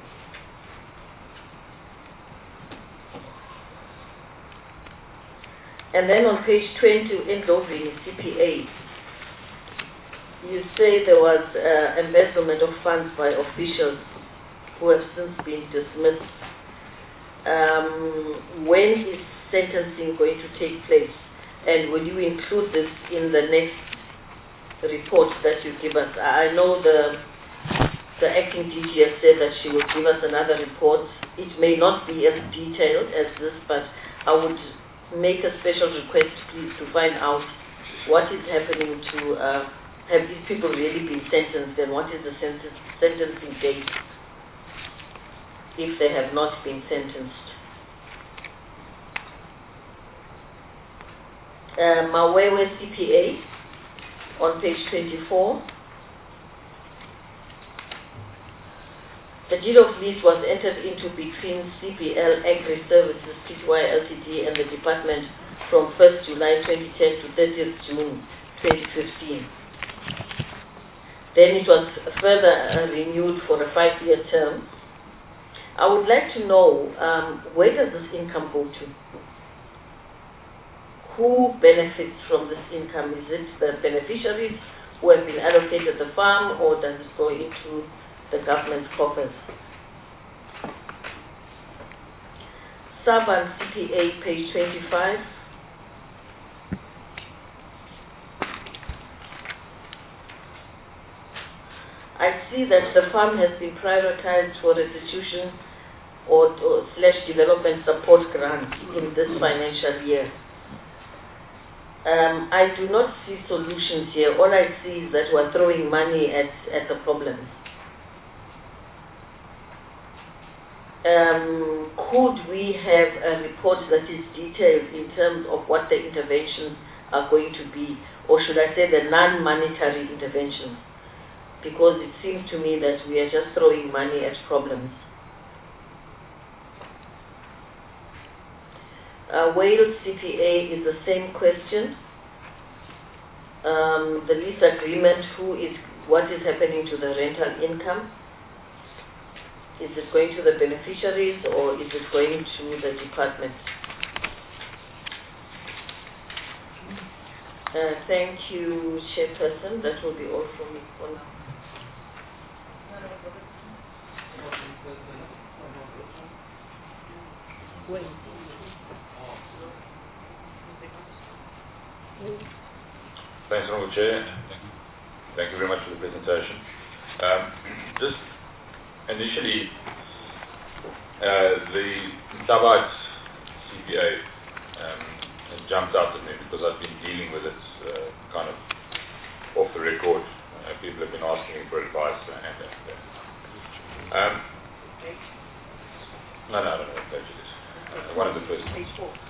And then on page 20, Endlovini CPA, you say there was embezzlement of funds by officials who have since been dismissed. When is sentencing going to take place? And will you include this in the next report that you give us? I know the acting DG has said that she will give us another report. It may not be as detailed as this, but I would make a special request, please, to find out what is happening to, have these people really been sentenced, and what is the sentencing date if they have not been sentenced. Mawewe CPA on page 24. The deed of lease was entered into between CPL Agri Services Pty Ltd and the department from 1st July 2010 to 30th June 2015. Then it was further renewed for a 5-year term. I would like to know, where does this income go to? who benefits from this income? Is it the beneficiaries who have been allocated the farm, or does it go into the government's coffers? Sub and CPA, page 25. I see that the farm has been privatized for restitution or / development support grants in this financial year. I do not see solutions here. All I see is that we're throwing money at the problems. Could we have a report that is detailed in terms of what the interventions are going to be, or should I say the non-monetary interventions? Because it seems to me that we are just throwing money at problems. Wales CPA is the same question. The lease agreement, what is happening to the rental income? Is it going to the beneficiaries or is it going to the department? Thank you, Chairperson. That will be all from me for now. Thanks, Honourable Chair. Thank you very much for the presentation. Just initially, the Thabazimbi CPA jumped out at me because I've been dealing with it kind of off the record. People have been asking me for advice No, prejudice. One of the first ones.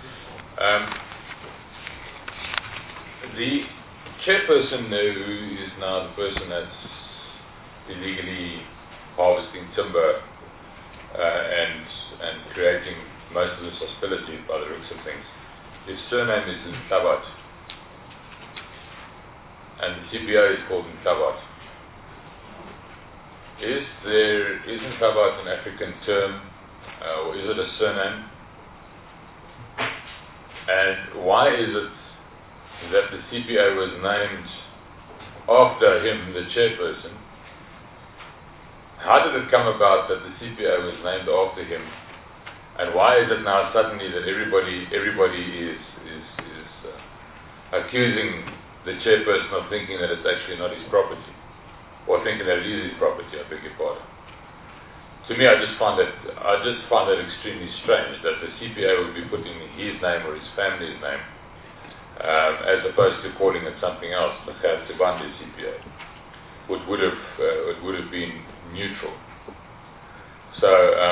The chairperson who is now the person that's illegally harvesting timber and creating most of this hostility by the looks of things, his surname is Ntabat, and the CPA is called Ntabat. Isn't Ntabat an African term, or is it a surname? And why is it that the CPA was named after him, the chairperson? How did it come about that the CPA was named after him? And why is it now suddenly that everybody is accusing the chairperson of thinking that it's actually not his property, or thinking that it is his property? I beg your pardon. To me, I just find that extremely strange that the CPA would be putting his name or his family's name, as opposed to calling it something else, the Khair-Sibande CPA, which would have been neutral. So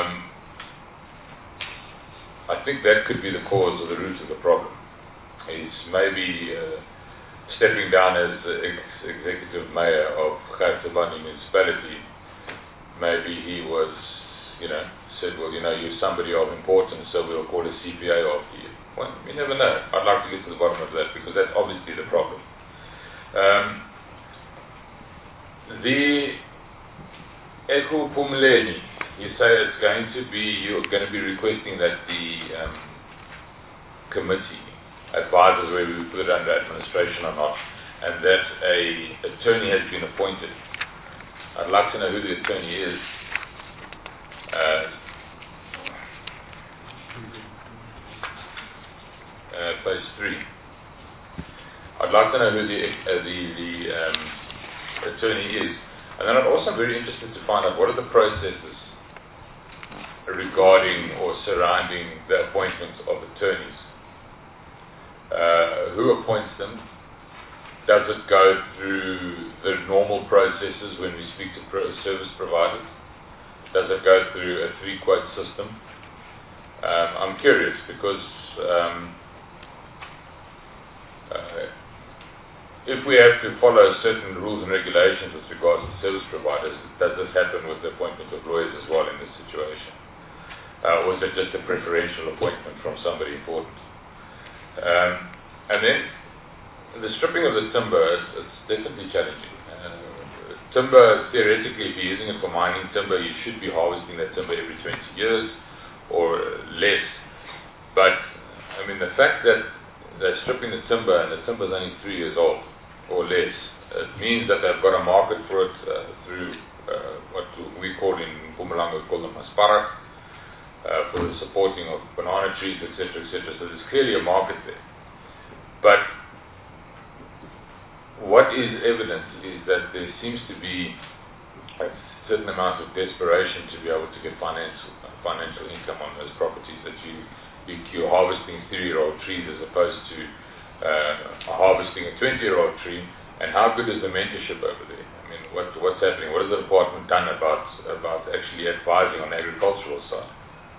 I think that could be the cause or the root of the problem. Is maybe stepping down as executive mayor of Khair-Sibande municipality. Maybe he was, said, well, you're somebody of importance, so we'll call a CPA after you. Well, you never know. I'd like to get to the bottom of that, because that's obviously the problem. The Eku Pumleni, you say you're going to be requesting that the committee advises whether we put it under administration or not, and that an attorney has been appointed. I'd like to know who the attorney is. Page 3. I'd like to know who the attorney is. And then I'm also very interested to find out what are the processes regarding or surrounding the appointment of attorneys. Who appoints them? Does it go through the normal processes when we speak to service providers? Does it go through a 3-quote system? I'm curious because if we have to follow certain rules and regulations with regards to service providers, does this happen with the appointment of lawyers as well in this situation? Or is it just a preferential appointment from somebody important? And then the stripping of the timber, it's definitely challenging. Timber, theoretically, if you're using it for mining timber, you should be harvesting that timber every 20 years or less. But, the fact that they're stripping the timber and the timber is only 3 years old or less, it means that they've got a market for it through what we call in Mpumalanga, we call them asparak, for the supporting of banana trees, etc., etc. So there's clearly a market there. But what is evident is that there seems to be a certain amount of desperation to be able to get financial income on those properties, that you're harvesting 3-year-old trees as opposed to harvesting a 20-year-old tree. And how good is the mentorship over there? I mean, what's happening? What has the department done about actually advising on the agricultural side?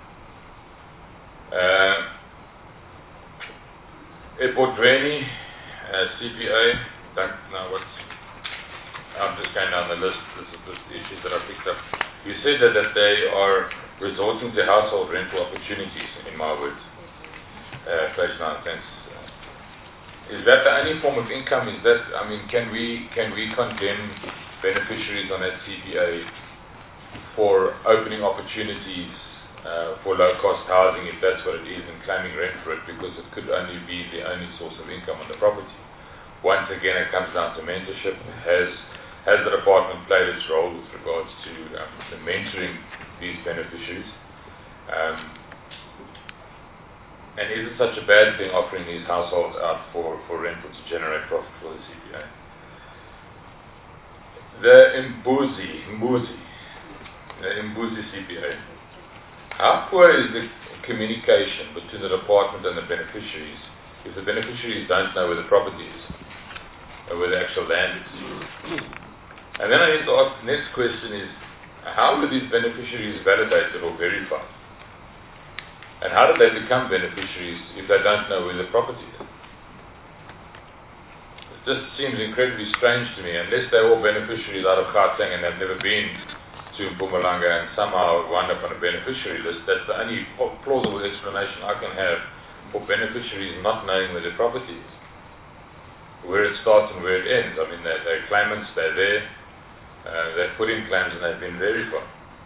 Airport Dweni, CPA, don't know what's... I'm just going down the list. This is the issues that I picked up. You said that they are resorting to household rental opportunities, in my words. Page 9, thanks. Is that the only form of income? Is that, I mean, can we condemn beneficiaries on that CPA for opening opportunities for low-cost housing, if that's what it is, and claiming rent for it, because it could only be the only source of income on the property? Once again, it comes down to mentorship. Has the department played its role with regards to the mentoring these beneficiaries? And is it such a bad thing offering these households out for rental to generate profit for the CPA? The Mbuzi CPA. How poor is the communication between the department and the beneficiaries if the beneficiaries don't know where the property is or where the actual land is? And then I need to ask, the next question is, how were these beneficiaries validated or verified? And how did they become beneficiaries if they don't know where the property is? It just seems incredibly strange to me, unless they're all beneficiaries out of Gauteng and they've never been to Mpumalanga and somehow wind up on a beneficiary list. That's the only plausible explanation I can have for beneficiaries not knowing where their property is, where it starts and where it ends. I mean, they're claimants, they're there, they've put in claims and they've been verified.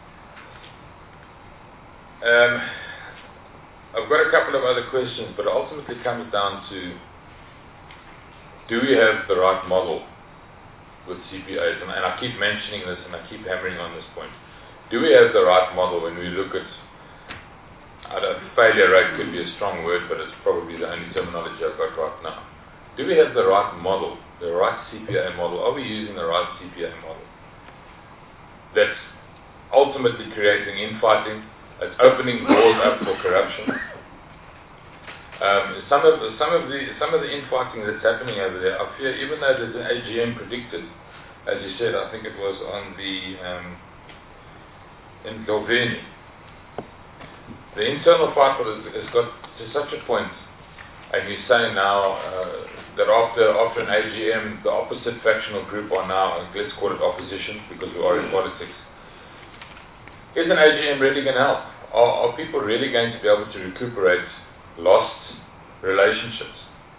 I've got a couple of other questions, but it ultimately comes down to, do we have the right model with CPAs? And I keep mentioning this and I keep hammering on this point. Do we have the right model when we look at, failure rate could be a strong word, but it's probably the only terminology I've got right now. Do we have the right model, the right CPA model? Are we using the right CPA model that's ultimately creating infighting? It's opening doors up for corruption. Some of the infighting that's happening over there, I fear, even though there's an AGM predicted, as you said, I think it was on the in Goveni. The internal fight has got to such a point, and you say now that after an AGM, the opposite factional group are now, let's call it opposition, because we are in politics. Is an AGM really going to help? Are people really going to be able to recuperate lost relationships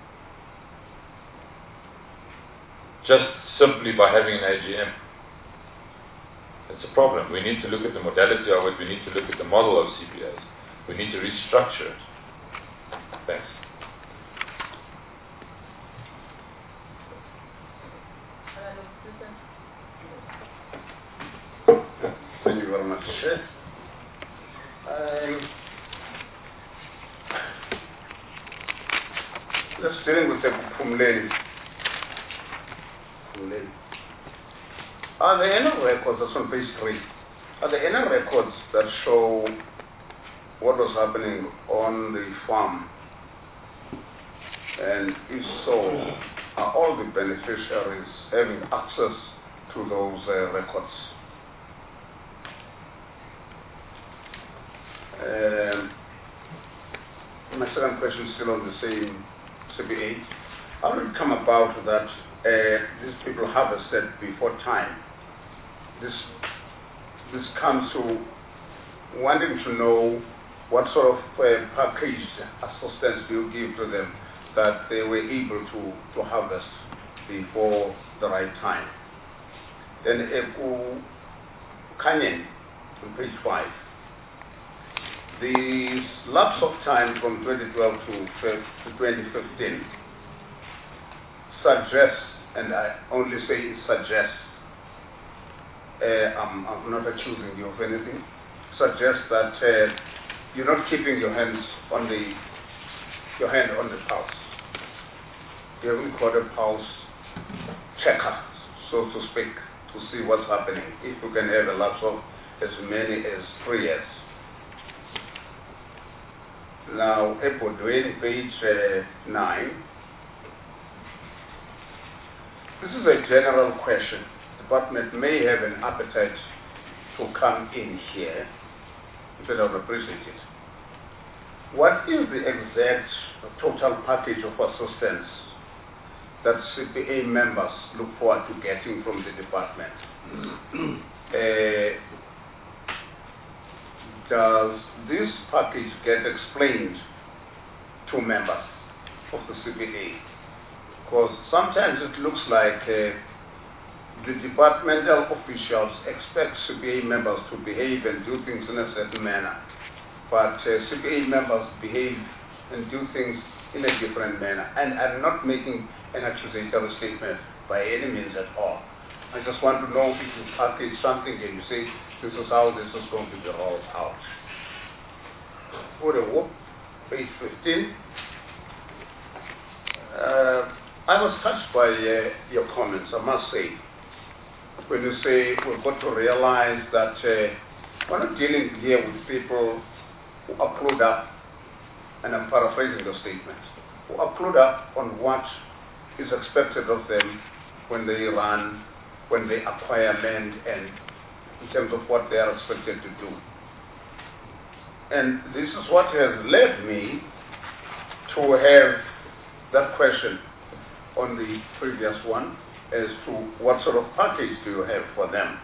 just simply by having an AGM? It's a problem. We need to look at the modality of it. We need to look at the model of CPAs. We need to restructure it. Thanks. Thank you very much. Just dealing with the Pumleni. Are there any records, that's on page 3, are there any records that show what was happening on the farm? And if so, are all the beneficiaries having access to those records? My second question is still on the same CPA. How did it come about that these people harvested before time? This comes to wanting to know what sort of packaged assistance do you give to them that they were able to harvest before the right time. Then Eku Kanyen on page 5. the lapse of time from 2012 to 2015 suggests, and I only say suggests, I'm not accusing you of anything, suggests that you're not keeping your hand on the pulse. You haven't got a pulse checker, so to speak, to see what's happening. If you can have a lapse of as many as 3 years. Now, Epodwin, page 9. This is a general question. The department may have an appetite to come in here, but I would appreciate it. What is the exact total package of assistance that CPA members look forward to getting from the department? Does this package get explained to members of the CPA? Because sometimes it looks like the departmental officials expect CPA members to behave and do things in a certain manner, but CPA members behave and do things in a different manner. And I'm not making an accusatory statement by any means at all. I just want to know if you package something and you say, this is how this is going to be rolled out. For the work, page 15. I was touched by your comments, I must say. When you say we've got to realize that we're not dealing here with people who are clued up, and I'm paraphrasing the statement, who are clued up on what is expected of them when they run, when they acquire land, and in terms of what they are expected to do. And this is what has led me to have that question on the previous one as to what sort of package do you have for them.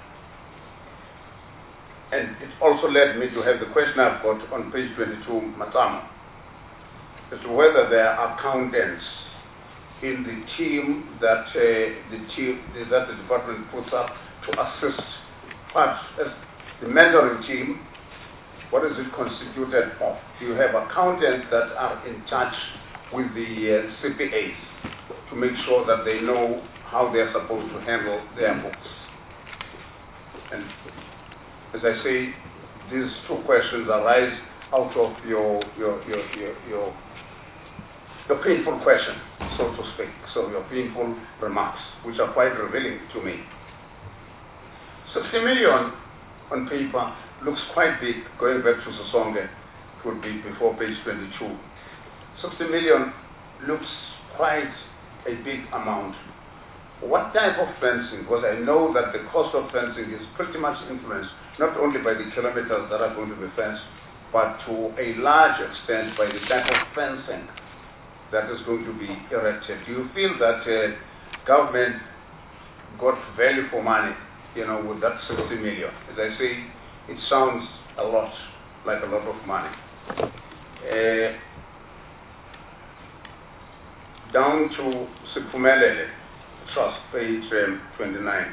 And it also led me to have the question I've got on page 22, Matama, as to whether there are accountants in the team that the department puts up to assist parts as the mentoring team. What is it constituted of? Do you have accountants that are in touch with the CPAs to make sure that they know how they're supposed to handle their books? And as I say, these two questions arise out of your painful question, so to speak, so your painful remarks, which are quite revealing to me. 60 million on paper looks quite big. Going back to Sosonge, it would be before page 22. 60 million looks quite a big amount. What type of fencing? Because I know that the cost of fencing is pretty much influenced not only by the kilometers that are going to be fenced, but to a large extent by the type of fencing that is going to be erected. Do you feel that government got value for money, with that 60 million? As I say, it sounds a lot, like a lot of money. Down to Siphumelele Trust, page 29.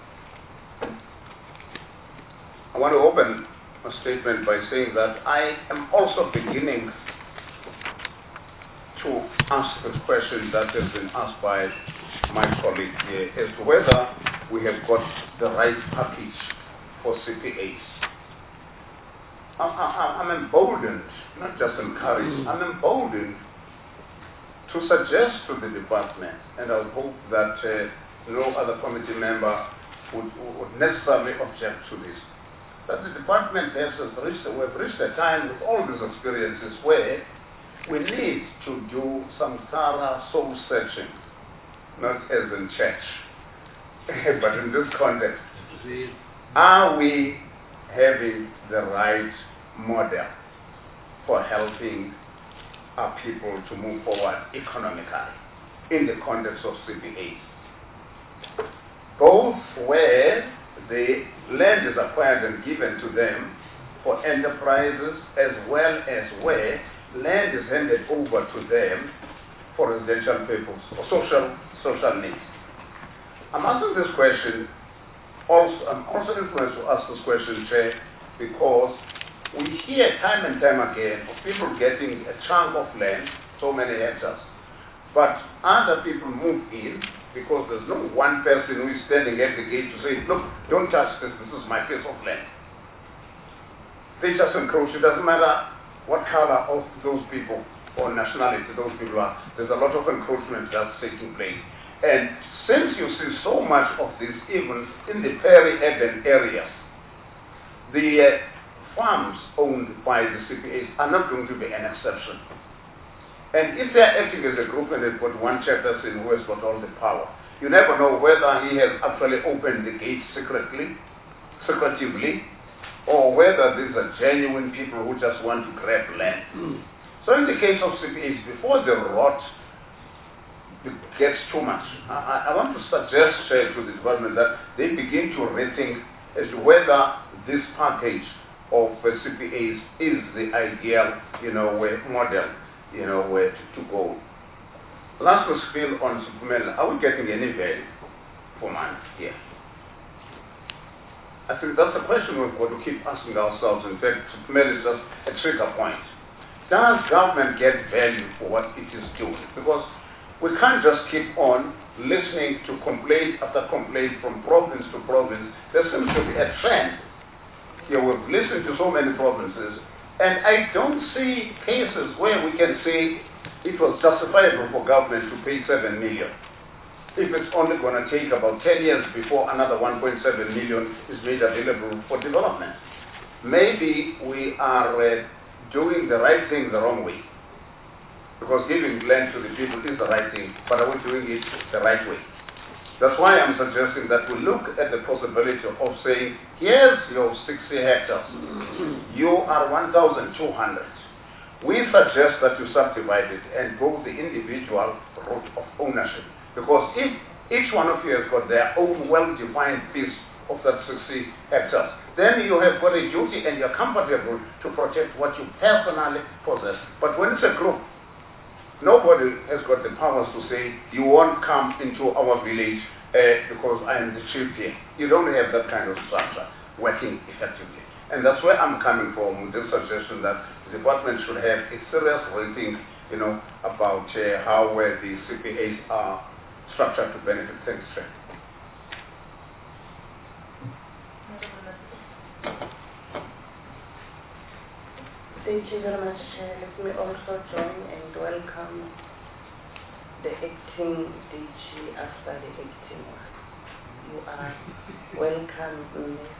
I want to open a statement by saying that I am also beginning to ask the question that has been asked by my colleague here as to whether we have got the right package for CPAs. I'm emboldened, not just encouraged, I'm emboldened to suggest to the department, and I hope that no other committee member would necessarily object to this, that the department we've reached a time with all these experiences where we need to do some thorough soul searching, not as in church, but in this context. Are we having the right model for helping our people to move forward economically in the context of CPAs? Both where the land is acquired and given to them for enterprises, as well as where land is handed over to them for residential purposes or social needs. I'm asking this question I'm also influenced to ask this question, Chair, because We hear time and time again of people getting a chunk of land, so many hectares, but other people move in because there's no one person who is standing at the gate to say, look, don't touch this, this is my piece of land. They just encroach. It doesn't matter what color of those people or nationality those people are. There's a lot of encroachment that's taking place. And since you see so much of this even in the peri-urban areas, the farms owned by the CPAs are not going to be an exception. And if they're acting as a group and they've got one chairperson who has got all the power, you never know whether he has actually opened the gate secretively, or whether these are genuine people who just want to grab land. So in the case of CPAs, before the rot gets too much, I want to suggest to the department that they begin to rethink as to whether this package of CPAs is the ideal, model, where to go. Last spiel on Siphumelele, are we getting any value for money here? I think that's a question we've got to keep asking ourselves. In fact, Siphumelele is just a trigger point. Does government get value for what it is doing? Because we can't just keep on listening to complaint after complaint from province to province. There seems to be a trend. We've listened to so many provinces, and I don't see cases where we can say it was justifiable for government to pay 7 million. If it's only going to take about 10 years before another 1.7 million is made available for development. Maybe we are doing the right thing the wrong way. Because giving land to the people is the right thing, but are we doing it the right way? That's why I'm suggesting that we look at the possibility of saying, here's your 60 hectares. You are 1,200. We suggest that you subdivide it and go the individual route of ownership. Because if each one of you has got their own well-defined piece of that 60 hectares, then you have got a duty and you're comfortable to protect what you personally possess. But when it's a group, nobody has got the powers to say, you won't come into our village because I am the chief here. You don't have that kind of structure working effectively. And that's where I'm coming from with this suggestion that the department should have a serious rethink, about how the CPAs are structured to benefit. Thanks, Chair. Thank you very much, Chair. Let me also join and welcome the acting DG after the acting one. You are welcome, Ms.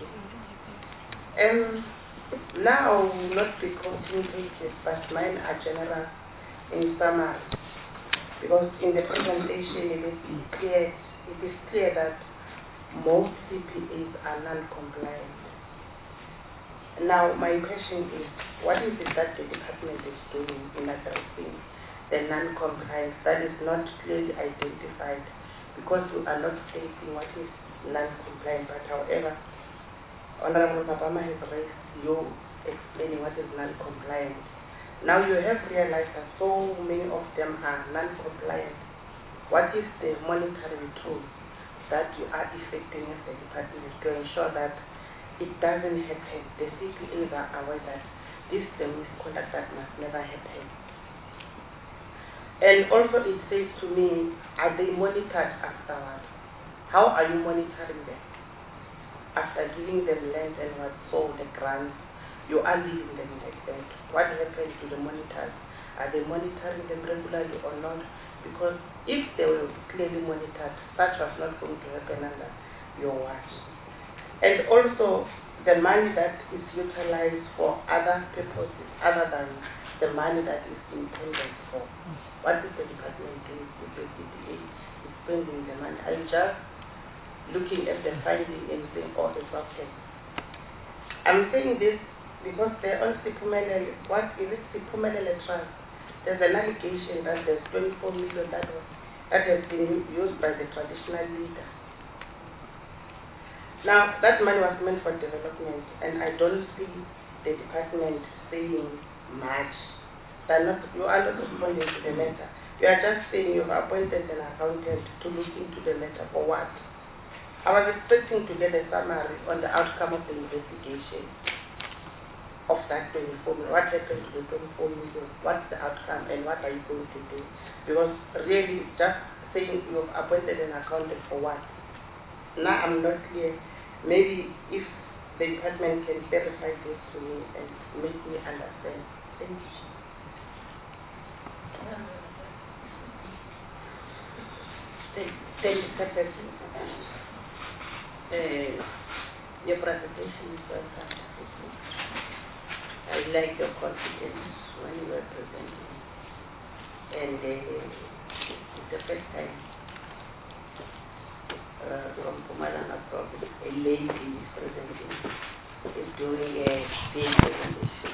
Now, will not be quoting pages, but mine are general in summary. Because in the presentation, it is clear that most CPAs are non-compliant. Now, my question is, what is it that the department is doing in addressing the non-compliance that is not clearly identified? Because you are not stating what is non-compliant, but however, Honorable Papama has raised you explaining what is non-compliant. Now you have realized that so many of them are non-compliant. What is the monitoring tool that you are effecting as a department to ensure that it doesn't happen? The CPAs are aware that this is the misconduct that must never happen. And also it says to me, are they monitored afterwards? How are you monitoring them? After giving them land and what sold the grants, you are leaving them like that. What happens to the monitors? Are they monitoring them regularly or not? Because if they were clearly monitored, such was not going to happen under your watch. And also, the money that is utilized for other purposes other than the money that is intended for. What is the department doing with the CPA? Is spending the money. I'm just looking at the finding and saying, oh, it's okay. I'm saying this because they're on Siphumelele. What is it? Siphumelele Trust. There's an allegation that there's 24 million that has been used by the traditional leader. Now, that money was meant for development, and I don't see the department saying much. You are not responding to the letter. You are just saying you've appointed an accountant to look into the letter for what? I was expecting to get a summary on the outcome of the investigation. of that 24 million? What happened to the 24 million? What's the outcome and what are you going to do? Because really just saying you've appointed an accountant for what? Now I'm not clear. Maybe if the department can clarify this to me and make me understand. Thank you. Thank you, Secretary. Your presentation is well fantastic. I like your confidence when you are presenting. And it's the first time from Pumalanga province, a lady is presenting, is doing a big presentation.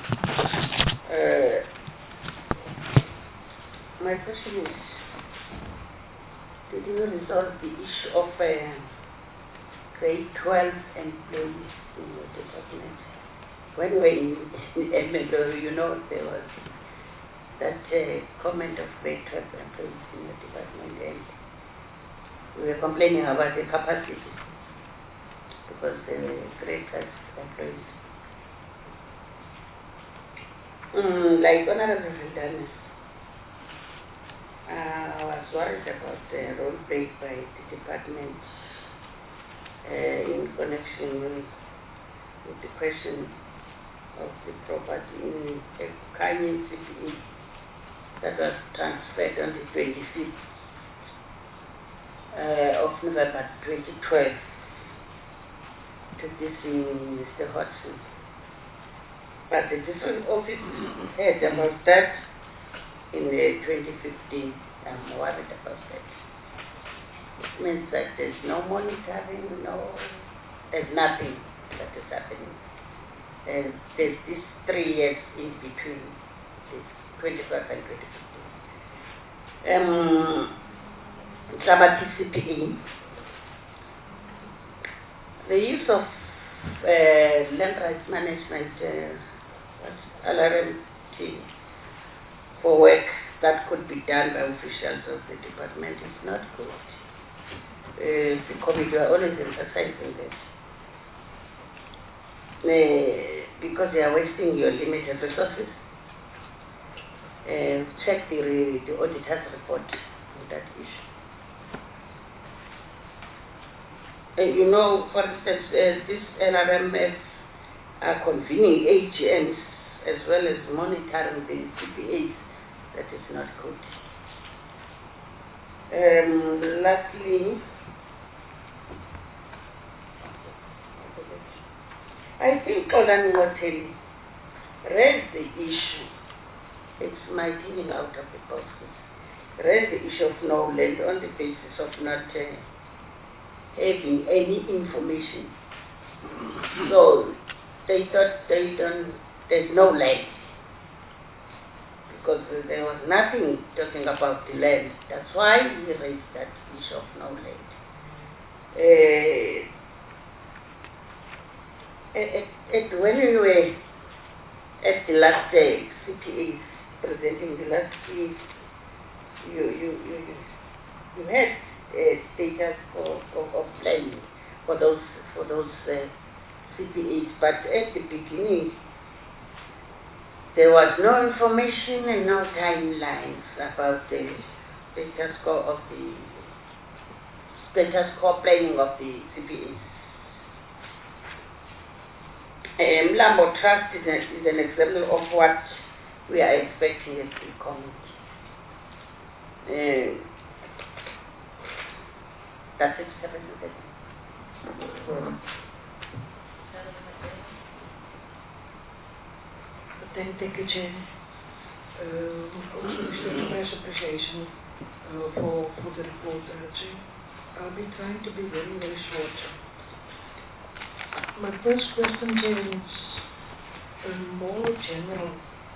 My question is, did you resolve the issue of grade 12 employees in your department? When we were in MLO, you know, there was that comment of grade 12 employees in your department, and we were complaining about the capacity because they were grade 12 employees. Like Honorable Vildanis, I was worried about the role played by the department in connection with the question of the property in a Kanye CPE that was transferred on the 25th of November 2012 to this Mr. Hodgson. But the different offices heard about that in 2015. I'm worried about that. It means that there's no monitoring, there's nothing that is happening. And there's these 3 years in between, 2012 and 2015. Sabati CPE. The use of land rights management, LRMT, for work that could be done by officials of the department is not good. The committee are always emphasizing that. Because they are wasting your limited resources. Check the auditor's report on that issue. You know, for instance, this NRMF are convening AGMs as well as monitoring the CPAs. That is not good. Lastly, I think Olani Wateli raised the issue. It's my thinking out of the box. Raised the issue of no land on the basis of not having any information. So they thought there's no land because there was nothing talking about the land. That's why we raised that issue of no land. When we were at the last CPAs presenting the last case, you had status of planning for those CPAs, but at the beginning there was no information and no timelines about the status quo planning of the CPAs. Mlambo Trust is an example of what we are expecting at the committee. That's it, 7 seconds. Thank you, Chair. Also, express appreciation for the report, Chair. I'll be trying to be very, very short. My first question, Chair, is more general.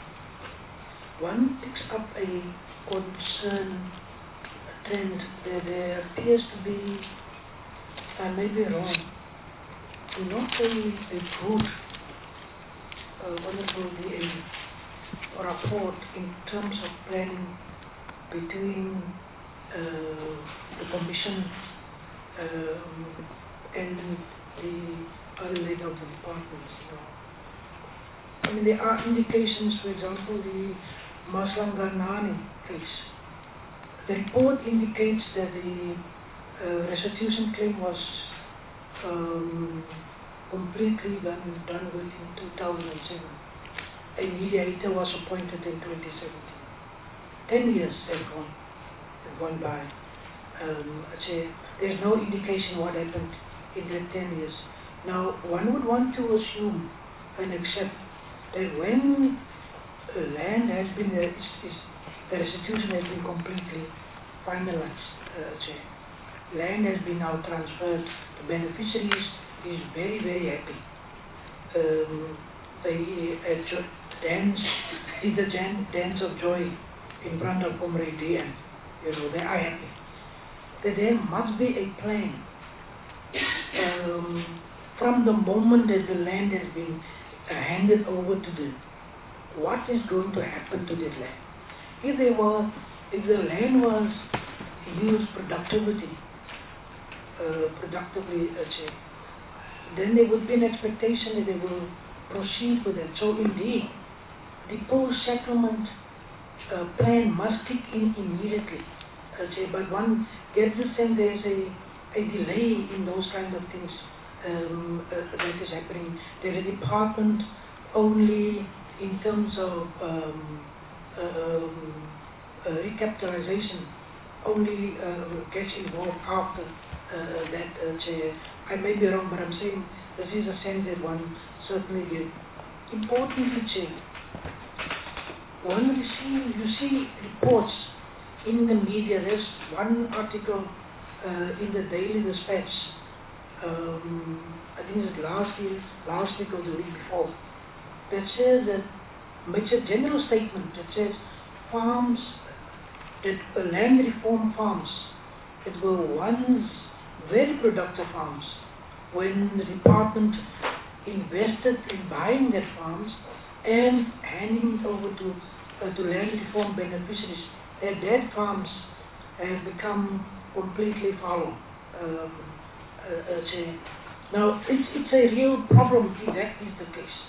One picks up a concern, a trend that there appears to be, I may be wrong, not a good wonderful rapport in terms of planning between the Commission and the other leg of the departments. I mean, there are indications, for example, the Maslang Gharnani case. The report indicates that the restitution claim was completely done with in 2007. A mediator was appointed in 2017. 10 years have gone by. There's no indication what happened in that 10 years. Now, one would want to assume and accept that when land has been, the restitution has been completely finalized, land has been now transferred, the beneficiaries is very, very happy. They did a dance of joy in front of Comrade DM. They are happy. That there must be a plan from the moment that the land has been handed over to them. What is going to happen to this land? If the land was used productively, then there would be an expectation that they will proceed with it. So indeed, the post-settlement plan must kick in immediately. But one gets the sense there's a delay in those kind of things that is happening. There's a department only in terms of recapitalization, only gets involved after that. I may be wrong, but I'm saying this is a sense that one certainly gets. Importantly, you see reports in the media. There's one article in the Daily Dispatch, I think it's last week or the week before, that says that makes a general statement that says farms, that land reform farms that were once very productive farms, when the department invested in buying that farms and handing it over to land reform beneficiaries, that farms have become completely fallow. Now it's a real problem if that is the case.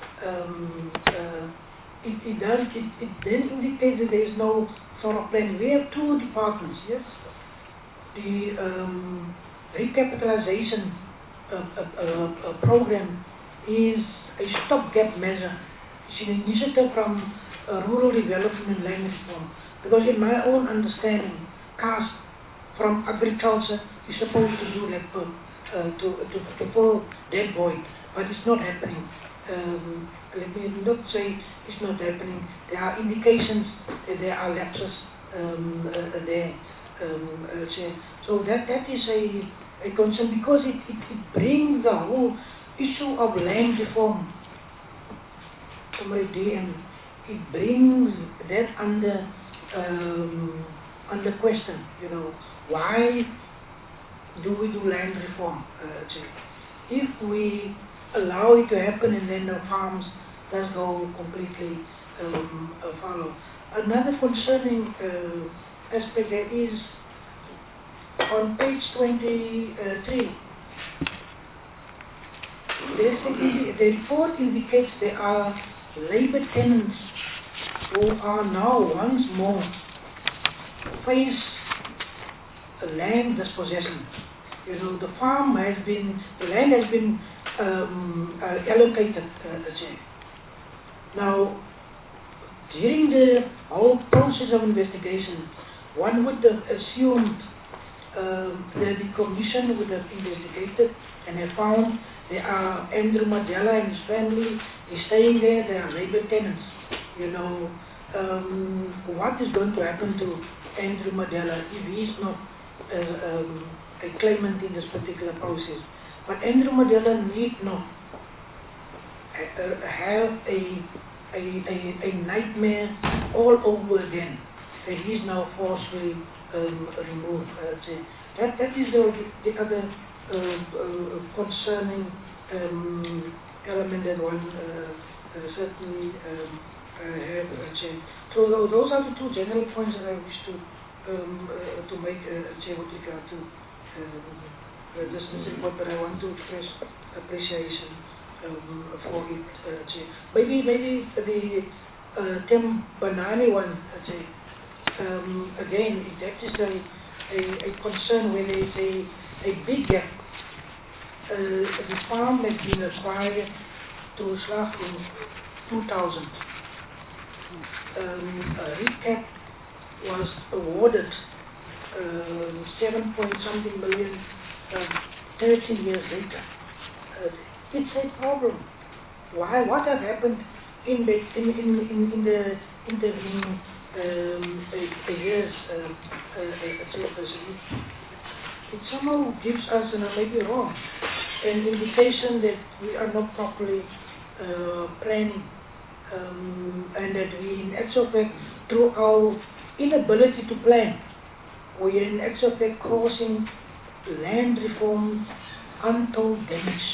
It then indicates that there is no sort of plan. We have two departments, yes. The recapitalization program is a stopgap measure. It's an initiative from rural development and land reform. Because in my own understanding, CAST from agriculture is supposed to do that to fill that void, but it's not happening. Let me not say it's not happening. There are indications that there are lapses there. So that is a concern, because it brings the whole issue of land reform, and it brings that under question. Why do we do land reform? If we allow it to happen and then the farms does go completely fallow. Another concerning aspect there is on page 23. The report indicates there are labor tenants who are now once more face land dispossession. The land has been allocated. Now, during the whole process of investigation, one would have assumed that the commission would have investigated and have found there are Andrew Madela and his family is staying there, they are labor tenants. What is going to happen to Andrew Madela if he is not a claimant in this particular process? But Andrew Madela need not have a nightmare all over again that he is now forcefully removed. That is the other concerning element that one certainly have. So those are the two general points that I wish to make with regard to this report, but I want to express appreciation for it. Maybe the Tim Banani one. Again, that is a concern where there is a big gap. The farm has been acquired to Slag in 2000. Recap was awarded 7-point-something million 30 years later. It's a problem. Why? What has happened in the intervening years? It somehow gives us, and I may be wrong, an indication that we are not properly planning, and that we, in actual fact, through our inability to plan, we are in actual fact causing land reform untold damage.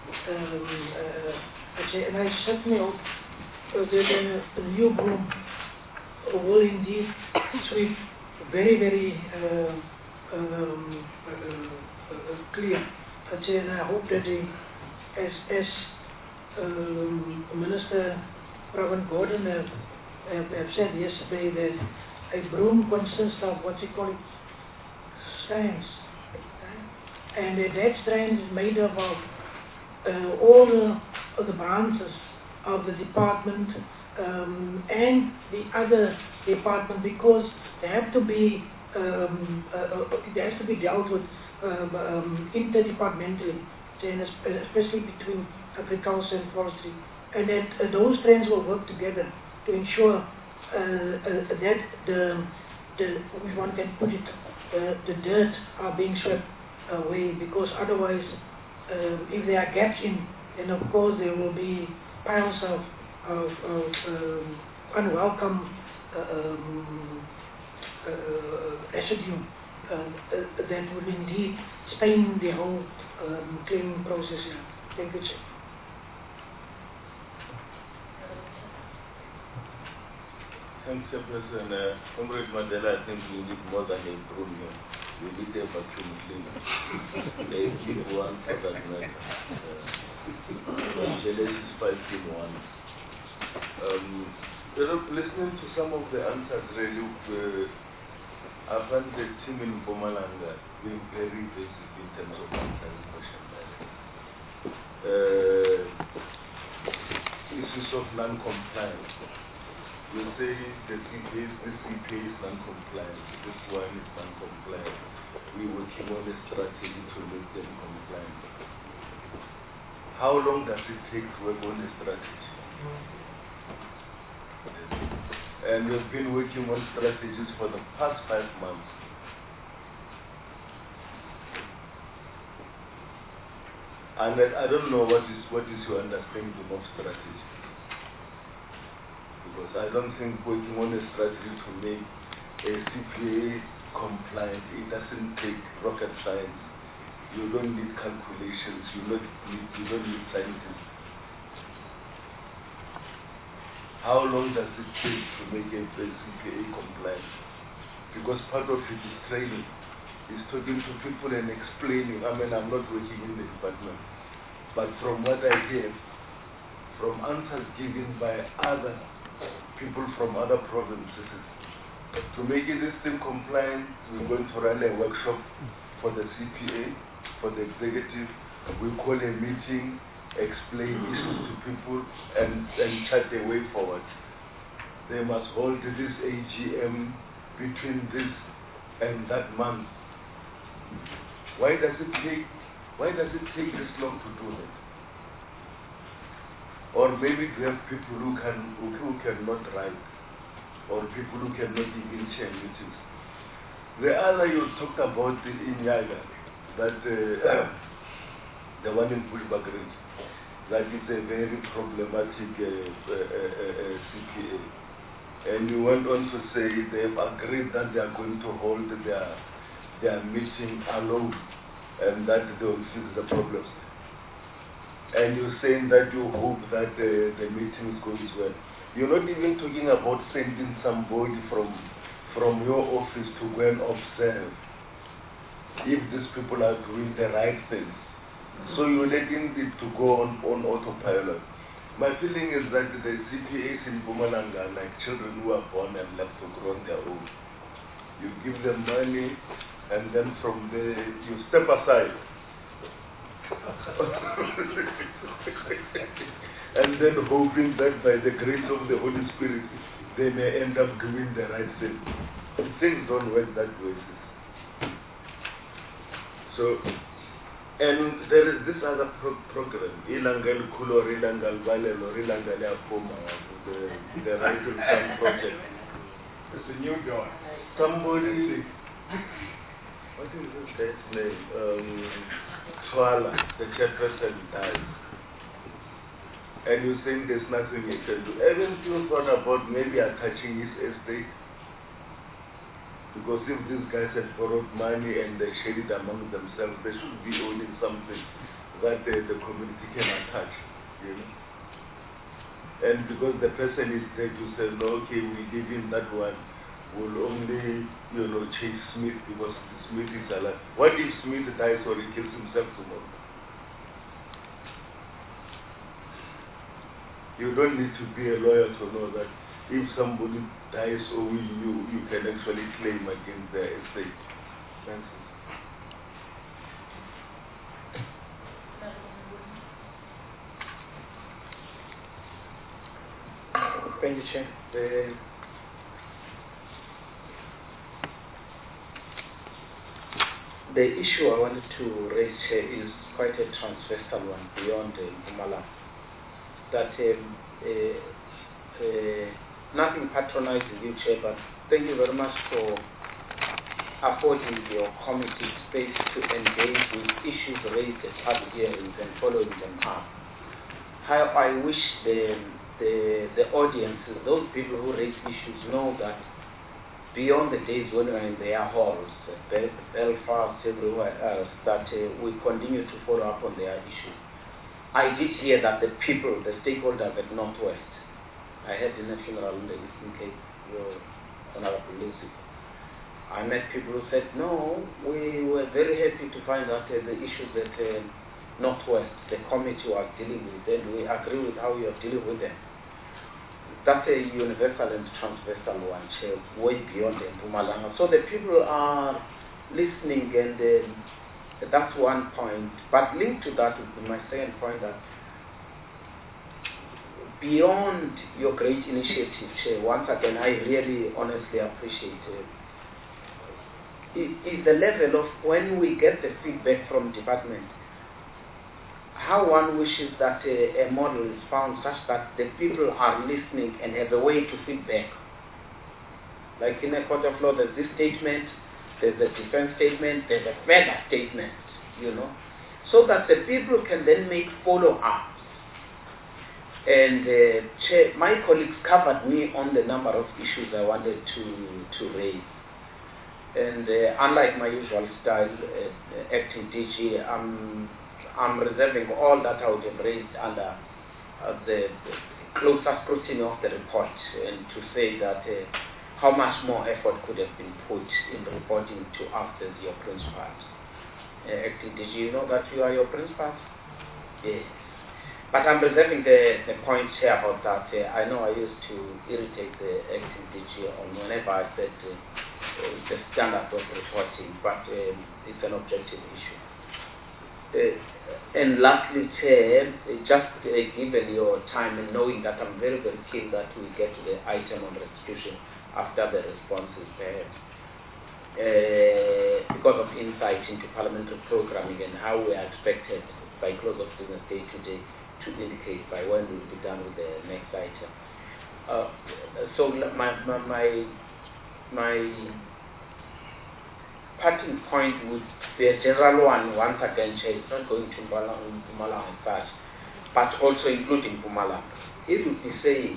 And I certainly hope that the new broom will indeed sweep very, very clear. And I hope that as Minister Pravin Gordhan have said yesterday, that a broom consists of what you call strands, and that strand is made up of all the branches of the department and the other department, because they have to be it has to be dealt with interdepartmentally, especially between agriculture and forestry, and that those strands will work together to ensure that if one can put it, the dirt are being swept away, because otherwise, if there are gaps in, then of course there will be piles of unwelcome residue that would indeed stain the whole cleaning process. Thank you, Chair. Thanks, President. Comrade Mandela, I think we need more than a broom here. We need a vacuum cleaner. A big one for that matter. Genesis 5 in 1. Listening to some of the answers, really, I find the team in Mpumalanga being very basic in terms of answering questions. Issues of non-compliance. You say the CPA is non-compliant, this one is non-compliant. We're working on a strategy to make them compliant. How long does it take to work on a strategy? And we've been working on strategies for the past 5 months. And I don't know what is your understanding of strategy. Because I don't think working on a strategy to make a CPA compliant, it doesn't take rocket science. You don't need calculations, you don't need scientists. How long does it take to make a CPA compliant? Because part of it is training, is talking to people and explaining. I mean, I'm not working in the department, but from what I hear, from answers given by other people from other provinces, to make it system compliant, we're going to run a workshop for the CPA, for the executive. We call a meeting, explain issues to people, and chart a way forward. They must hold this AGM between this and that month. Why does it take this long to do that? Or maybe we have people who cannot write, or people who cannot even chair meetings. The other you talked about in Yaga, that the one in Bushbuckridge, that is a very problematic CPA. And you went on to say they've agreed that they are going to hold their meeting alone, and that they will fix the problems. And you're saying that you hope that the meeting goes well. You're not even talking about sending somebody from your office to go and observe if these people are doing the right things. So you're letting it to go on autopilot. My feeling is that the CPAs in Mpumalanga are like children who are born and left to grow on their own. You give them money, and then from there you step aside. And then hoping that by the grace of the Holy Spirit, they may end up doing the right thing. Things don't work that way. So, and there is this other program, Ilangal Kulo, Ilangal Valley, or Ilangal Apoma, the Right to Some project. It's a new dawn. Somebody, what is this guy's name? Swala, the chairperson died. And you think there's nothing you can do. Haven't you thought about maybe attaching his estate? Because if these guys have borrowed money and they share it among themselves, they should be owning something that the community can attach, you know. And because the person is dead, you say, no, okay, we give him that one. We'll only, you know, chase Smith because Smith is alive. What if Smith dies or he kills himself tomorrow? You don't need to be a lawyer to know that if somebody dies owing you, you can actually claim against their estate. That's it. Thank you, Chair. The issue I wanted to raise here is quite a transversal one beyond Mpumalanga. That nothing patronizing you, Chair, but thank you very much for affording your committee space to engage with issues raised at public hearings and following them up. How I wish the audience, those people who raise issues, know that beyond the days when we are in their halls, Belfast, everywhere else, that we continue to follow up on their issues. I did hear that the people, the stakeholders at Northwest, I had in a funeral in the Eastern Cape, Honorable Lucy. I met people who said, no, we were very happy to find that the issues that Northwest, the committee was dealing with, and we agree with how you are dealing with them. That's a universal and transversal one, Chair, way beyond the Mpumalanga. So the people are listening, and that's one point. But linked to that would be my second point, that beyond your great initiative, Chair, once again, I really honestly appreciate it. Is the level of when we get the feedback from department, how one wishes that a model is found such that the people are listening and have a way to feedback. Like in a court of law, there's this statement, there's a defense statement, there's a further statement, you know, so that the people can then make follow-ups. And Chair, my colleagues covered me on the number of issues I wanted to raise. And unlike my usual style, acting DG, I'm reserving all that I would have raised under the closer scrutiny of the report, and to say that how much more effort could have been put in reporting to us as your principals. Acting DG, you know that you are your principals? Yes. But I'm reserving the point here about that. I know I used to irritate the acting DG on whenever I said the standard of reporting, but it's an objective issue. And lastly, Chair, just given your time and knowing that I'm very, very keen that we get to the item on restitution after the responses perhaps, because of insight into parliamentary programming and how we are expected by close of business day to day to indicate by when we'll be done with the next item. So my parting point would be a general one, once again, Chair, it's not going to Mpumalanga and such, but also including Mpumalanga. It would be saying,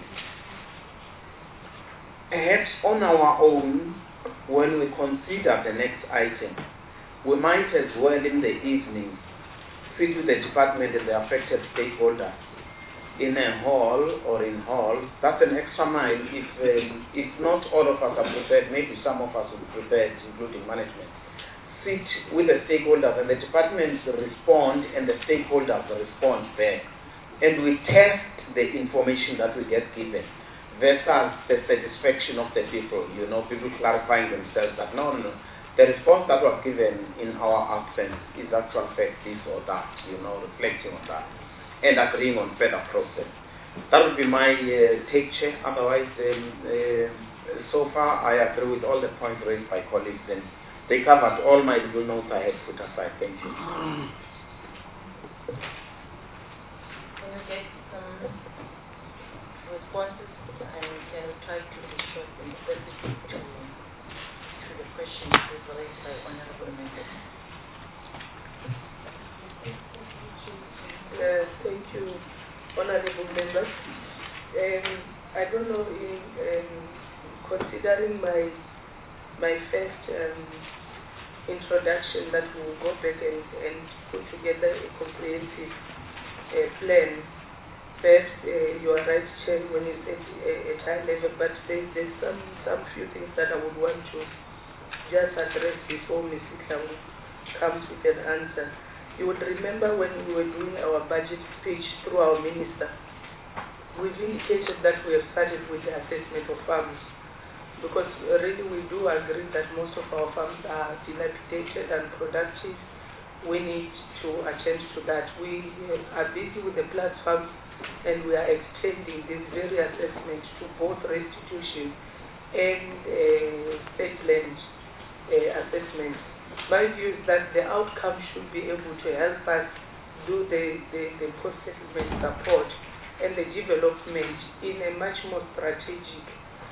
perhaps on our own, when we consider the next item, we might as well in the evening sit with the department and the affected stakeholders in a hall or in halls. That's an extra mile. If not all of us are prepared, maybe some of us will be prepared, including management. sit with the stakeholders, and the departments respond and the stakeholders respond back. And we test the information that we get given versus the satisfaction of the people, people clarifying themselves that no, the response that was given in our absence is actual fact this or that, reflecting on that and agreeing on further process. That would be my take, Chair. Otherwise, so far I agree with all the points raised by colleagues, and they covered all my little notes I had put aside. Thank you. Can we get some responses, and can we try to be short and specific to the questions raised by honorable members? Thank you, honorable members. I don't know, in considering my first introduction, that we will go back and put together a comprehensive plan. First, you are right, Chair, when you said at high level, but there's some few things that I would want to just address before Ms. Itlawu comes with an answer. You would remember when we were doing our budget speech through our minister, we've indicated that we have started with the assessment of farms, because really we do agree that most of our farms are dilapidated and productive. We need to attend to that. We are busy with the plus farms, and we are extending this very assessment to both restitution and state land assessment. My view is that the outcome should be able to help us do the post-settlement support and the development in a much more strategic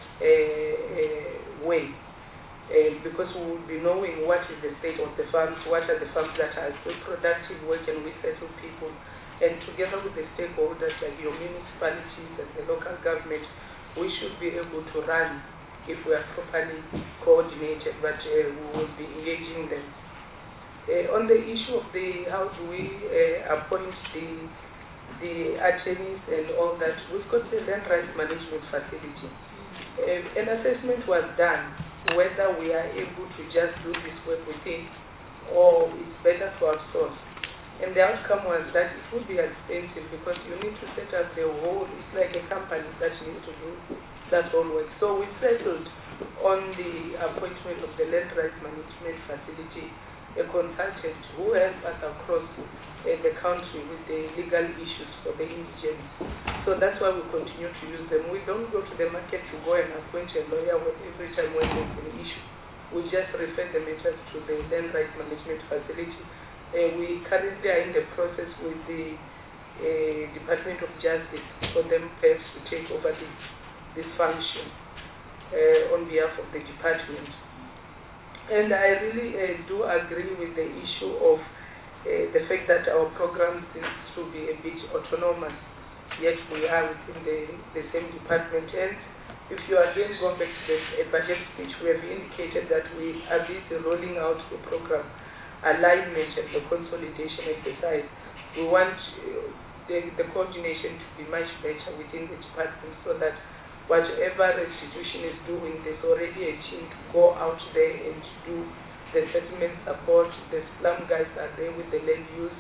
way, because we will be knowing what is the state of the farms, what are the farms that are still productive, where can we settle people, and together with the stakeholders like your municipalities and the local government, we should be able to run if we are properly coordinated, but we will be engaging them. On the issue of how do we appoint the attorneys and all that, we've got the land rights management facility. An assessment was done whether we are able to just do this work within, or it's better to outsource. And the outcome was that it would be expensive, because you need to set up the whole, it's like a company that needs to do that whole work. So we settled on the appointment of the land rights management facility, a consultant who helps us across the country with the legal issues for the indigents. So that's why we continue to use them. We don't go to the market to go and appoint a lawyer every time when there's an issue. We just refer the matters to the land rights management facility. We currently are in the process with the Department of Justice for them perhaps to take over this function on behalf of the department. And I really do agree with the issue of the fact that our program seems to be a bit autonomous, yet we are within the same department. And if you again go back to the budget speech, we have indicated that we are busy rolling out the program alignment and the consolidation exercise. We want the coordination to be much better within the department, so that whatever restitution is doing, there's already a team to go out there and do the settlement support. The slum guys are there with the land use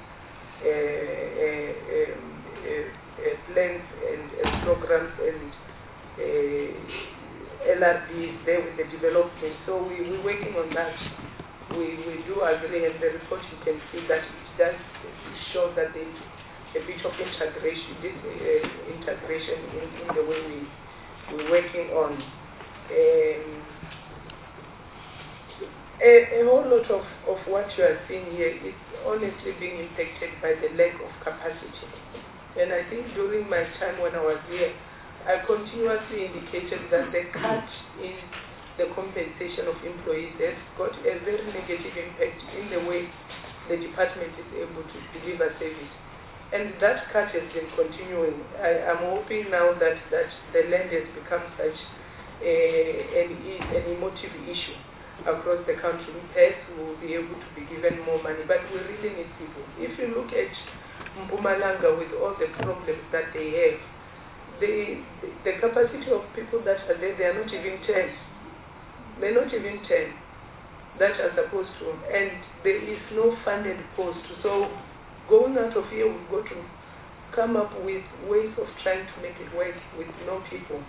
plans and programs, and LRD is there with the development. So we're working on that. We do agree, and the report you can see that it does show that there's a bit of integration in the way we're working on. A whole lot of what you are seeing here is honestly being impacted by the lack of capacity. And I think during my time when I was here, I continuously indicated that the cut in the compensation of employees has got a very negative impact in the way the department is able to deliver service. And that cut has been continuing. I am hoping now that the land has become such an emotive issue across the country. Perhaps we will be able to be given more money, but we really need people. If you look at Mpumalanga with all the problems that they have, the capacity of people that are there, they are not even 10. They're not even 10. that are supposed to, and there is no funded post. So going out of here, we've got to come up with ways of trying to make it work with no people.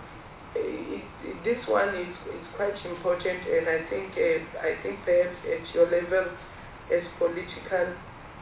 This one is quite important, and I think perhaps at your level as political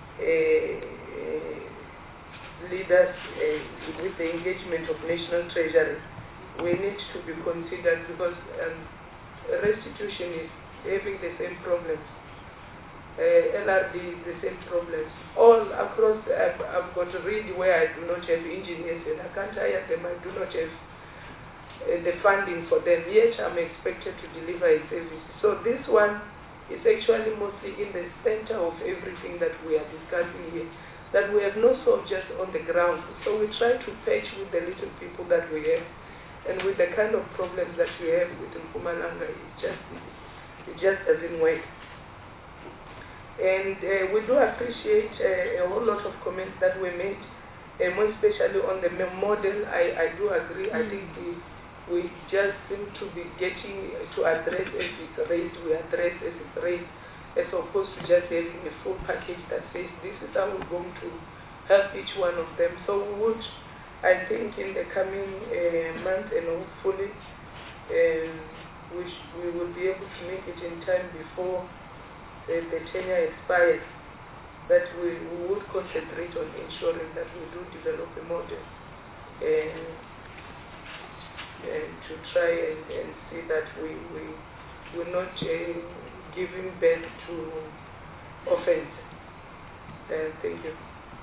leaders with the engagement of National Treasury, we need to be considered, because restitution is having the same problems. LRD is the same problems. All across, I've got to read where I do not have engineers and I can't hire them, I do not have the funding for them, yet I'm expected to deliver a service. So this one is actually mostly in the center of everything that we are discussing here, that we have no soldiers on the ground. So we try to patch with the little people that we have, and with the kind of problems that we have with Mpumalanga, it just doesn't work. And we do appreciate a whole lot of comments that were made, more especially on the model. I do agree. I think we just seem to be getting to address as it's raised. We address as it's raised, as opposed to just having a full package that says this is how we're going to help each one of them. So we would, I think, in the coming month, and hopefully we will be able to make it in time before the tenure expires, that we would concentrate on ensuring that we do develop a model to try and see that we're not giving birth to offense. Thank you.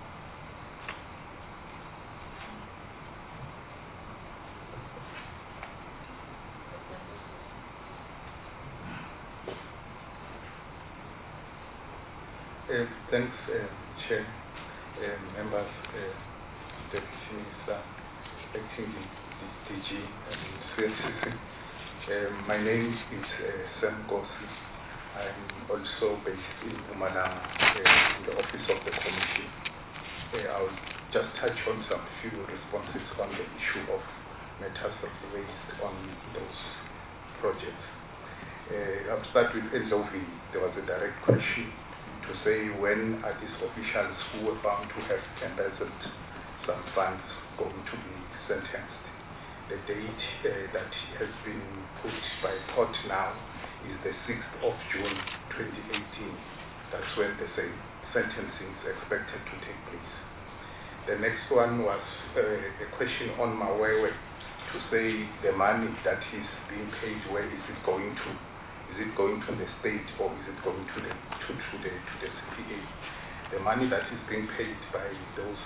Thanks, Chair, members, Deputy Minister, acting DG, and CSCC. My name is Sam Gosi. I'm also based in Mpumalanga, in the office of the Commission. I'll just touch on some few responses on the issue of matters raised on those projects. I'll start with Enzovi. There was a direct question to say, when are these officials who were found to have embezzled some funds going to be sentenced? The date that has been put by court now is the 6th of June 2018. That's when the sentencing is expected to take place. The next one was a question on Mawewe, to say the money that is being paid, where is it going to? Is it going to the state, or is it going to the CPA? The money that is being paid by those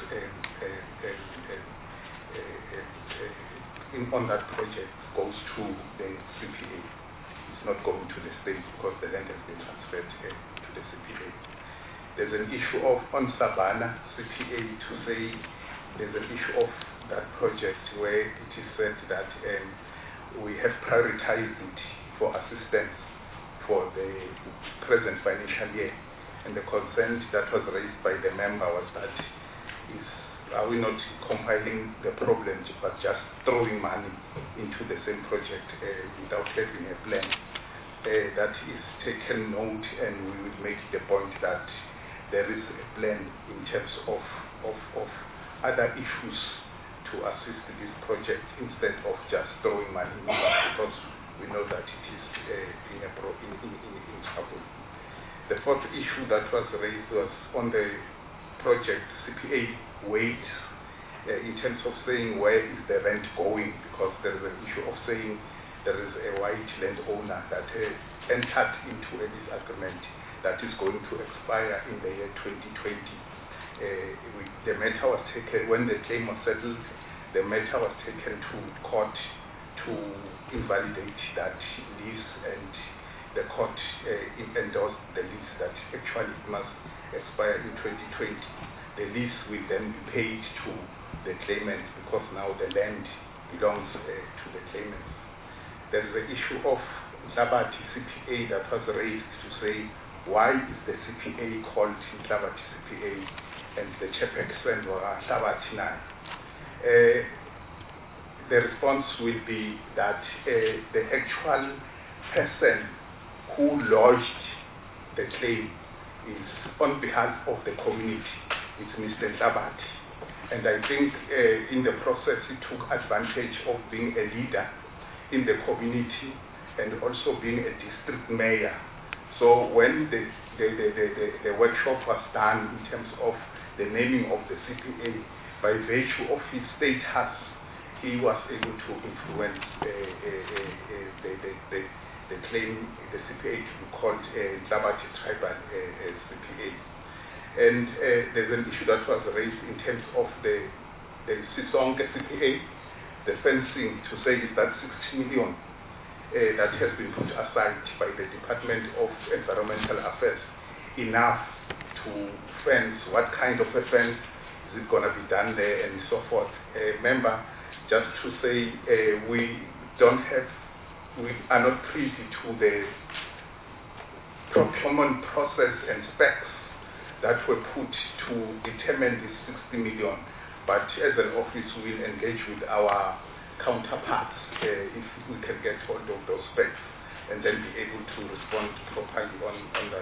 on that project goes to the CPA. It's not going to the state, because the land has been transferred to the CPA. There's an issue of on Sabana CPA, to say there's an issue of that project where it is said that we have prioritized it for assistance for the present financial year, and the concern that was raised by the member was that are we not compiling the problems but just throwing money into the same project without having a plan? That is taken note, and we will make the point that there is a plan in terms of other issues to assist this project, instead of just throwing money in, because we know that it is in trouble. The fourth issue that was raised was on the project CPA weight, in terms of saying where is the rent going, because there is an issue of saying there is a white landowner that entered into a lease agreement that is going to expire in the year 2020. The matter was taken, when the claim was settled, the matter was taken to court to invalidate that lease, and the court endorsed the lease that actually it must expire in 2020. The lease will then be paid to the claimant, because now the land belongs to the claimant. There is the issue of Nhlabati CPA that was raised, to say, why is the CPA called Nhlabati CPA and the chairperson was Nhlabati Nai? The response will be that the actual person who lodged the claim is on behalf of the community. It's Mr. Tabati. And I think in the process he took advantage of being a leader in the community and also being a district mayor. So when the workshop was done in terms of the naming of the CPA, by virtue of his status, he was able to influence the claim, the CPA to be called Tabati Tribal CPA. And there's an issue that was raised in terms of the Sisonke CPA, the fencing, to say is that 60 million that has been put aside by the Department of Environmental Affairs enough to fence, what kind of a fence is it going to be done there and so forth. Remember, just to say we are not privy to the procurement process and specs that were put to determine this 60 million. But as an office, we'll engage with our counterparts if we can get hold of those specs and then be able to respond properly on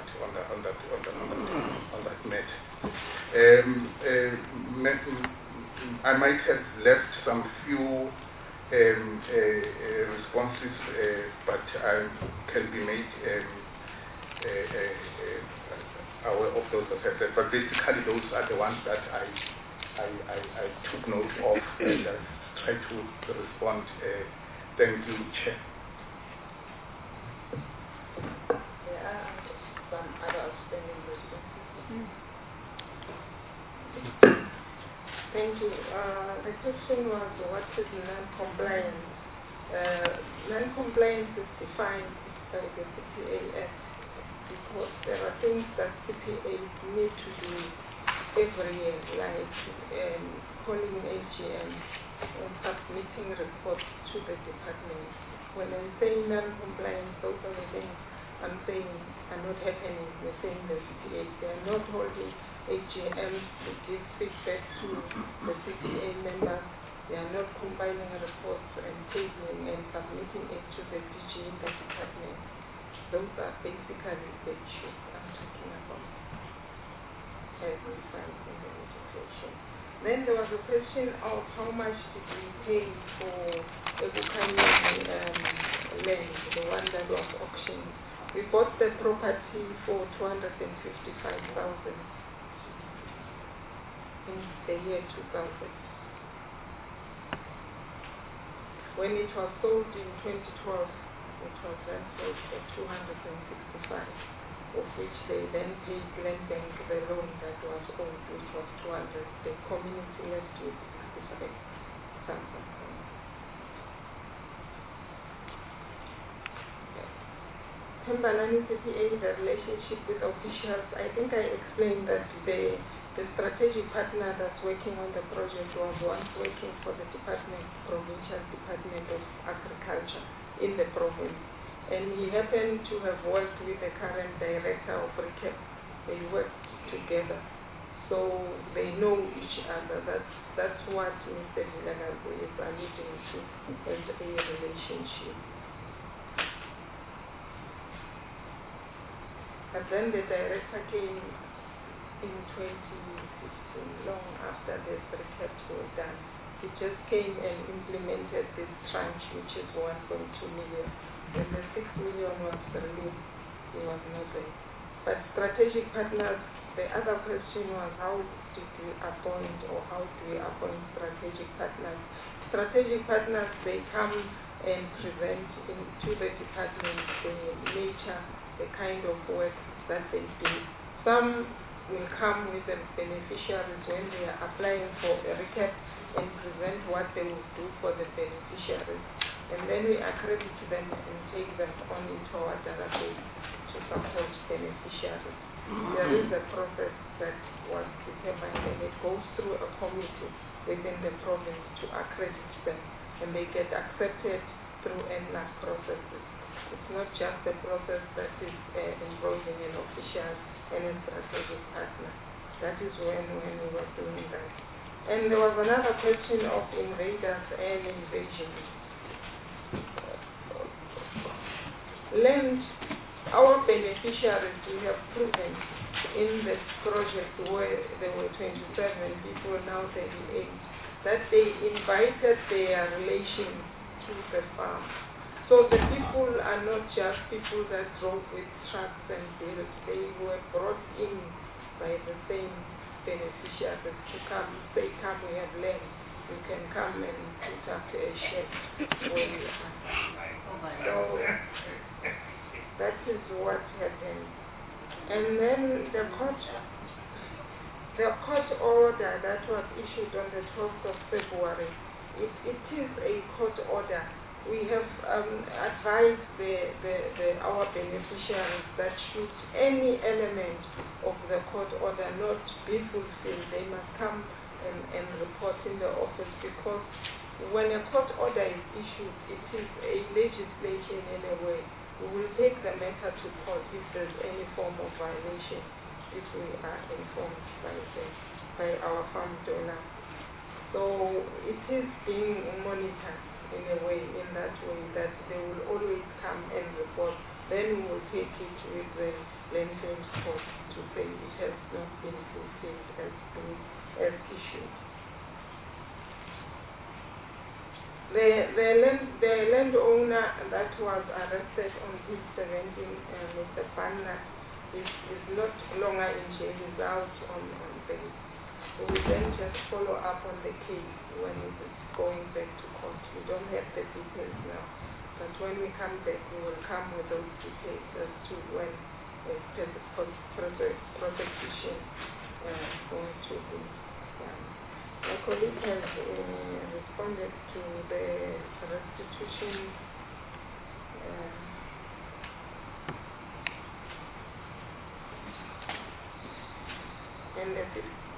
that matter. I might have left some few responses, but I can be made aware of those affected. But basically, those are the ones that I took note of and I tried to respond. Thank you, Chair. There are some other outstanding responses. Thank you. The question was, what is non-compliance? Non-compliance is defined by the CPA Act because there are things that CPAs need to do every year, like calling AGM and submitting reports to the department. When I'm saying non-compliance, those are the things I'm saying are not happening within the CPA. They are not holding AGMs to give feedback to the CPA members. They are not compiling reports and tabling and submitting it to the DG in the department. Those are basically the issues I'm talking about as we find in the legislation. Then there was a question of how much did we pay for Ebukani land, the one that was auctioned. We bought the property for 255,000 in the year 2000. When it was sold in 2012, it was then sold for 265, of which they then paid Land Bank the loan that was owed, which was 200. The community left with 65,000. Timberland CPA, the relationship with officials, I think I explained that the strategic partner that's working on the project was once working for the Provincial Department of Agriculture in the province. And he happened to have worked with the current director of RECAP. They worked together. So they know each other. That's what Mr. Vilakazi is alluding to as a relationship. But then the director came in 2015, long after the recaps were done. He just came and implemented this tranche, which is 1.2 million. When the 6 million was released, he was not there. But strategic partners, the other question was, how did we appoint or how do we appoint strategic partners? Strategic partners, they come and present to the department the nature, the kind of work that they do. Some will come with the beneficiaries when they are applying for a recap and present what they will do for the beneficiaries. And then we accredit them and take them on into our database to support beneficiaries. There is a process that was determined and it goes through a committee within the province to accredit them, and they get accepted through NLAC processes. It's not just a process that is involving an official and a strategic partner. That is when we were doing that. And there was another question of invaders and invasion. Land our beneficiaries, we have proven in this project where there were 27 people, now 38, that they invited their relations to the farm. So the people are not just people that drove with trucks and bills. They were brought in by the same beneficiaries to come, say, come, we have land. You can come and put up a shed where you are. So that is what happened. And then the court order that was issued on the 12th of February, it is a court order. We have advised our beneficiaries that should any element of the court order not be fulfilled, they must come and report in the office, because when a court order is issued, it is a legislation in a way. We will take the matter to court if there's any form of violation, if we are informed by our farm donor. So it is being monitored in a way, in that way, that they will always come and report. Then we will take it with the land claims court to say it has not been fulfilled as issued. The landowner that was arrested on June 17, Mr. Banna, is not longer in jail, is out on bail. We will then just follow up on the case when it is going back to court. We don't have the details now, but when we come back, we will come with those details as to when prosecution is going to be done. My colleague has responded to the restitution and the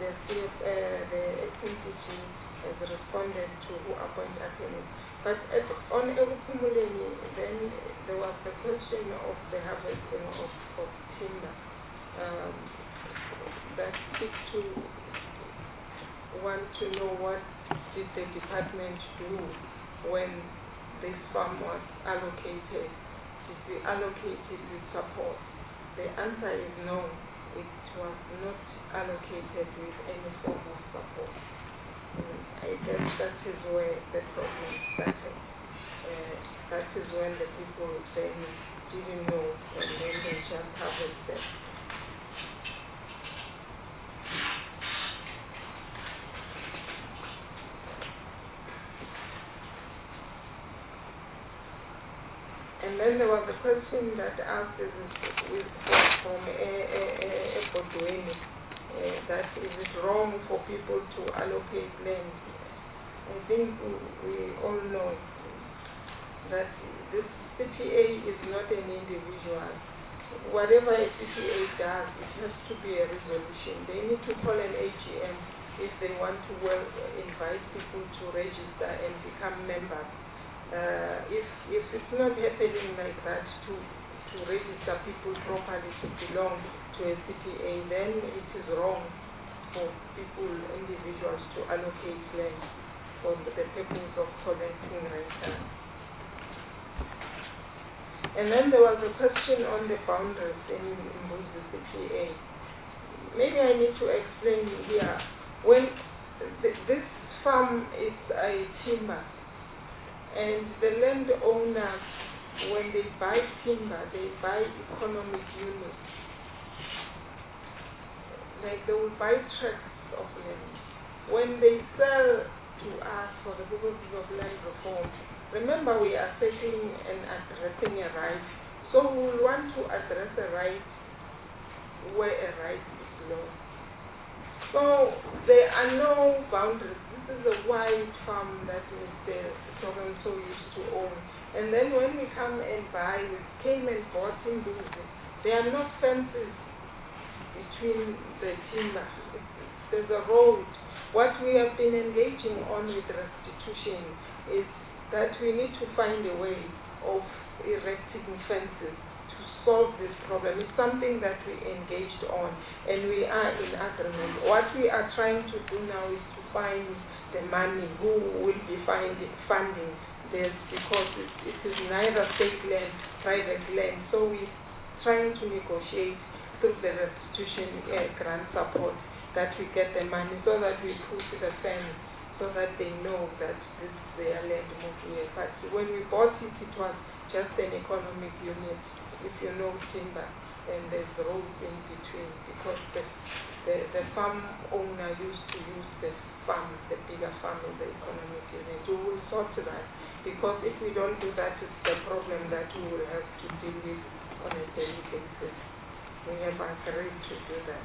SMPG has responded to who appoint attorneys. But on Ebukumuleni, then there was the question of the harvesting of timber that seeks to want to know what did the department do when this farm was allocated. Did we allocate it with support? The answer is no. It was not allocated with any form of support. I guess that is where the problem started. That is when the people then didn't know, and then they just harvested. And then there was a question that asked from Bodweni, that is it wrong for people to allocate land? I think we all know that this CPA is not an individual. Whatever a CPA does, it has to be a resolution. They need to call an AGM if they want to invite people to register and become members. If it's not happening like that to register people properly to belong to a CPA, then it is wrong for people, individuals, to allocate land for the purpose of collecting rental. And then there was a question on the boundaries in the CPA. Maybe I need to explain here. When this farm is a timber, and the landowners, when they buy timber, they buy economic units. Like they will buy tracts of land. When they sell to us for the purposes of land reform, remember we are setting and addressing a right. So we will want to address a right where a right is lost. So there are no boundaries. This is a wide farm that Mr. So used to own. And then when we come and buy, we came and bought in Buzi. There are no fences between the timber. There's a road. What we have been engaging on with restitution is that we need to find a way of erecting fences to solve this problem. It's something that we engaged on, and we are in agreement. What we are trying to do now is to find the money, who will be funding this, because it is neither state land, private land. So we trying to negotiate through the restitution grant support that we get the money so that we put the fence so that they know that this is their land moving here. But when we bought it, it was just an economic unit, if you know timber, and there's roads in between because the farm owner used to use the farm, the bigger farm in the economic unit. We will sort that because if we don't do that, it's the problem that we will have to deal with on a daily basis. We have agreed to do that.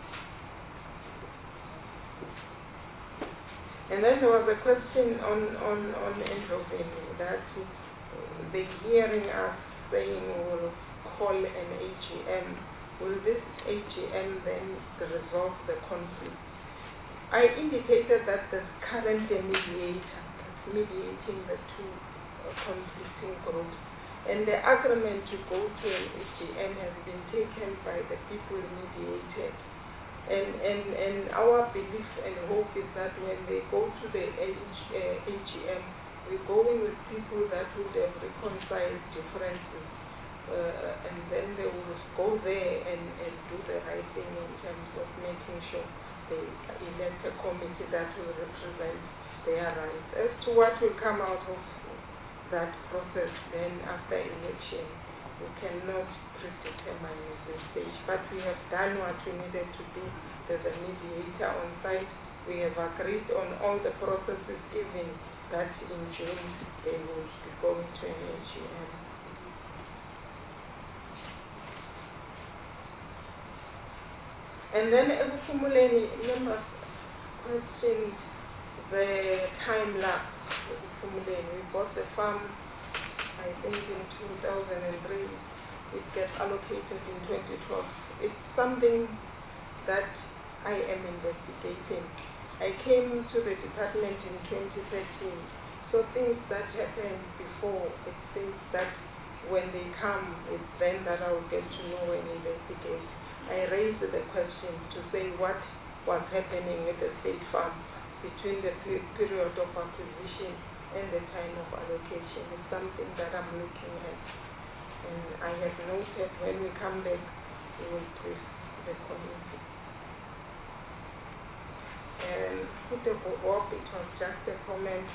And then there was a question on Endroveni that they're hearing us saying we'll call an AGM. Will this AGM then resolve the conflict? I indicated that the current mediator is mediating the two conflicting groups. And the agreement to go to an AGM has been taken by the people mediated. And our belief and hope is that when they go to the AGM, we're going with people that would have reconciled differences. And then they will go there and do the right thing in terms of making sure they elect a committee that will represent their rights. As to what will come out of that process then after election, we cannot predetermine at this stage. But we have done what we needed to do. There's a mediator on site. We have agreed on all the processes, even that in June they will be going to an AGM. And then Ebufumuleni, members questioned the time lapse. We bought the farm, I think, in 2003. It gets allocated in 2012. It's something that I am investigating. I came to the department in 2013. So things that happened before, it seems that when they come, it's then that I will get to know and investigate. I raised the question to say what was happening with the state farm between the period of acquisition and the time of allocation. It's something that I'm looking at. And I have noted when we come back, we will brief the community. And put a Bob, it was just a comment.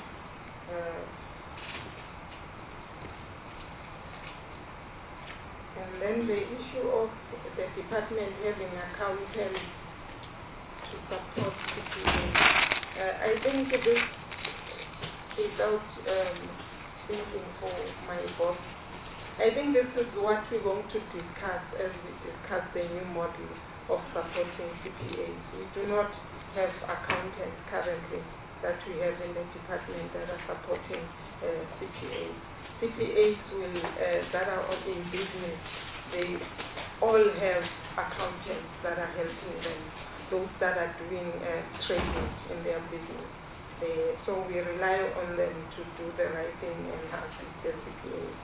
And then the issue of the department having accountants to support CPA. I think this, without thinking for my boss, I think this is what we're going to discuss as we discuss the new model of supporting CPAs. We do not have accountants currently that we have in the department that are supporting CPAs. CPAs will, that are all in business, they all have accountants that are helping them, those that are doing trading in their business. So we rely on them to do the right thing and assist the CPAs.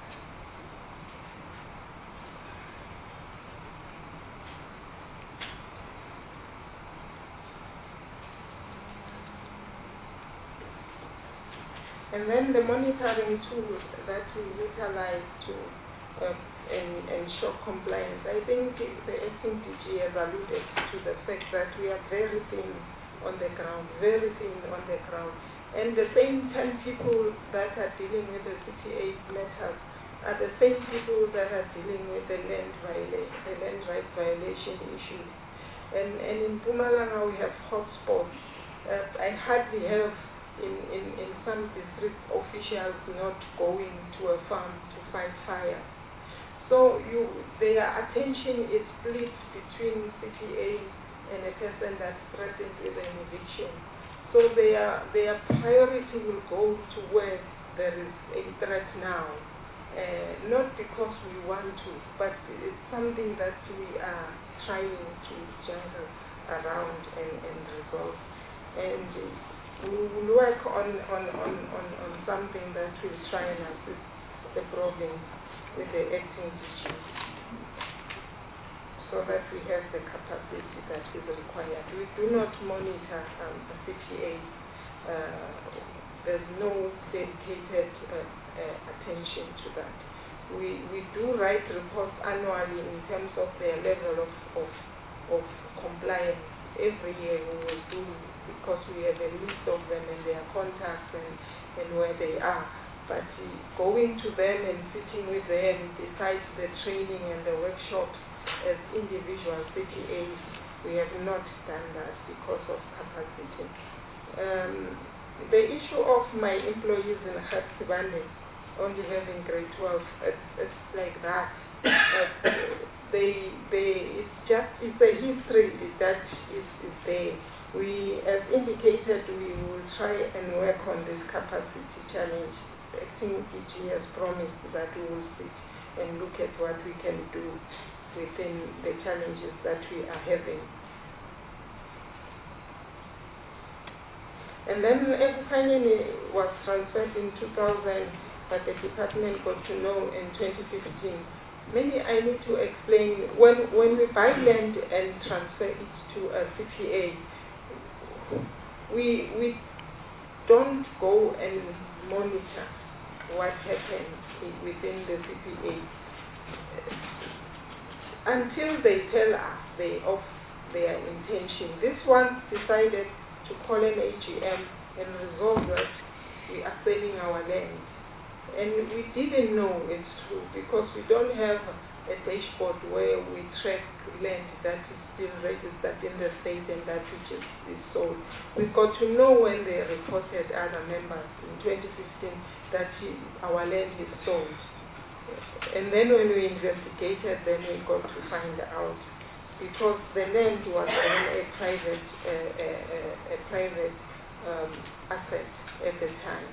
And then the monitoring tools that we utilize to ensure compliance. I think the SMDG has alluded to the fact that we are very thin on the ground, very thin on the ground. And the same 10 people that are dealing with the CPA matters are the same people that are dealing with the land rights violation issues. And in Mpumalanga we have hotspots. I hardly have in some district officials not going to a farm to fight fire. So their attention is split between CPA and a person that's threatened with an eviction. So their priority will go to where there is a threat now. Not because we want to, but it's something that we are trying to juggle around and resolve. And we will work on something that will try and assist the problem with the acting DG so that we have the capacity that is required. We do not monitor the CPA. There's no dedicated attention to that. we do write reports annually in terms of their level of compliance. Every year we will do, because we have a list of them and their contacts and where they are. But going to them and sitting with them besides the training and the workshops as individual CPAs, we have not done that because of capacity. The issue of my employees in Hartsibande only having grade 12, it's like that. It's a history that is there. We, as indicated, we will try and work on this capacity challenge. I think DG has promised that we will sit and look at what we can do within the challenges that we are having. And then Ebukhanyeni was transferred in 2000, but the department got to know in 2015. Maybe I need to explain, when we buy land and transfer it to a CPA, we don't go and monitor what happens within the CPA until they tell us of their intention. This one decided to call an AGM and resolve that we are selling our land. And we didn't know it's true because we don't have a dashboard where we track land that is still registered in the state and that which is sold. We got to know when they reported other members in 2015 that our land is sold. And then when we investigated, then we got to find out because the land was a private asset at the time.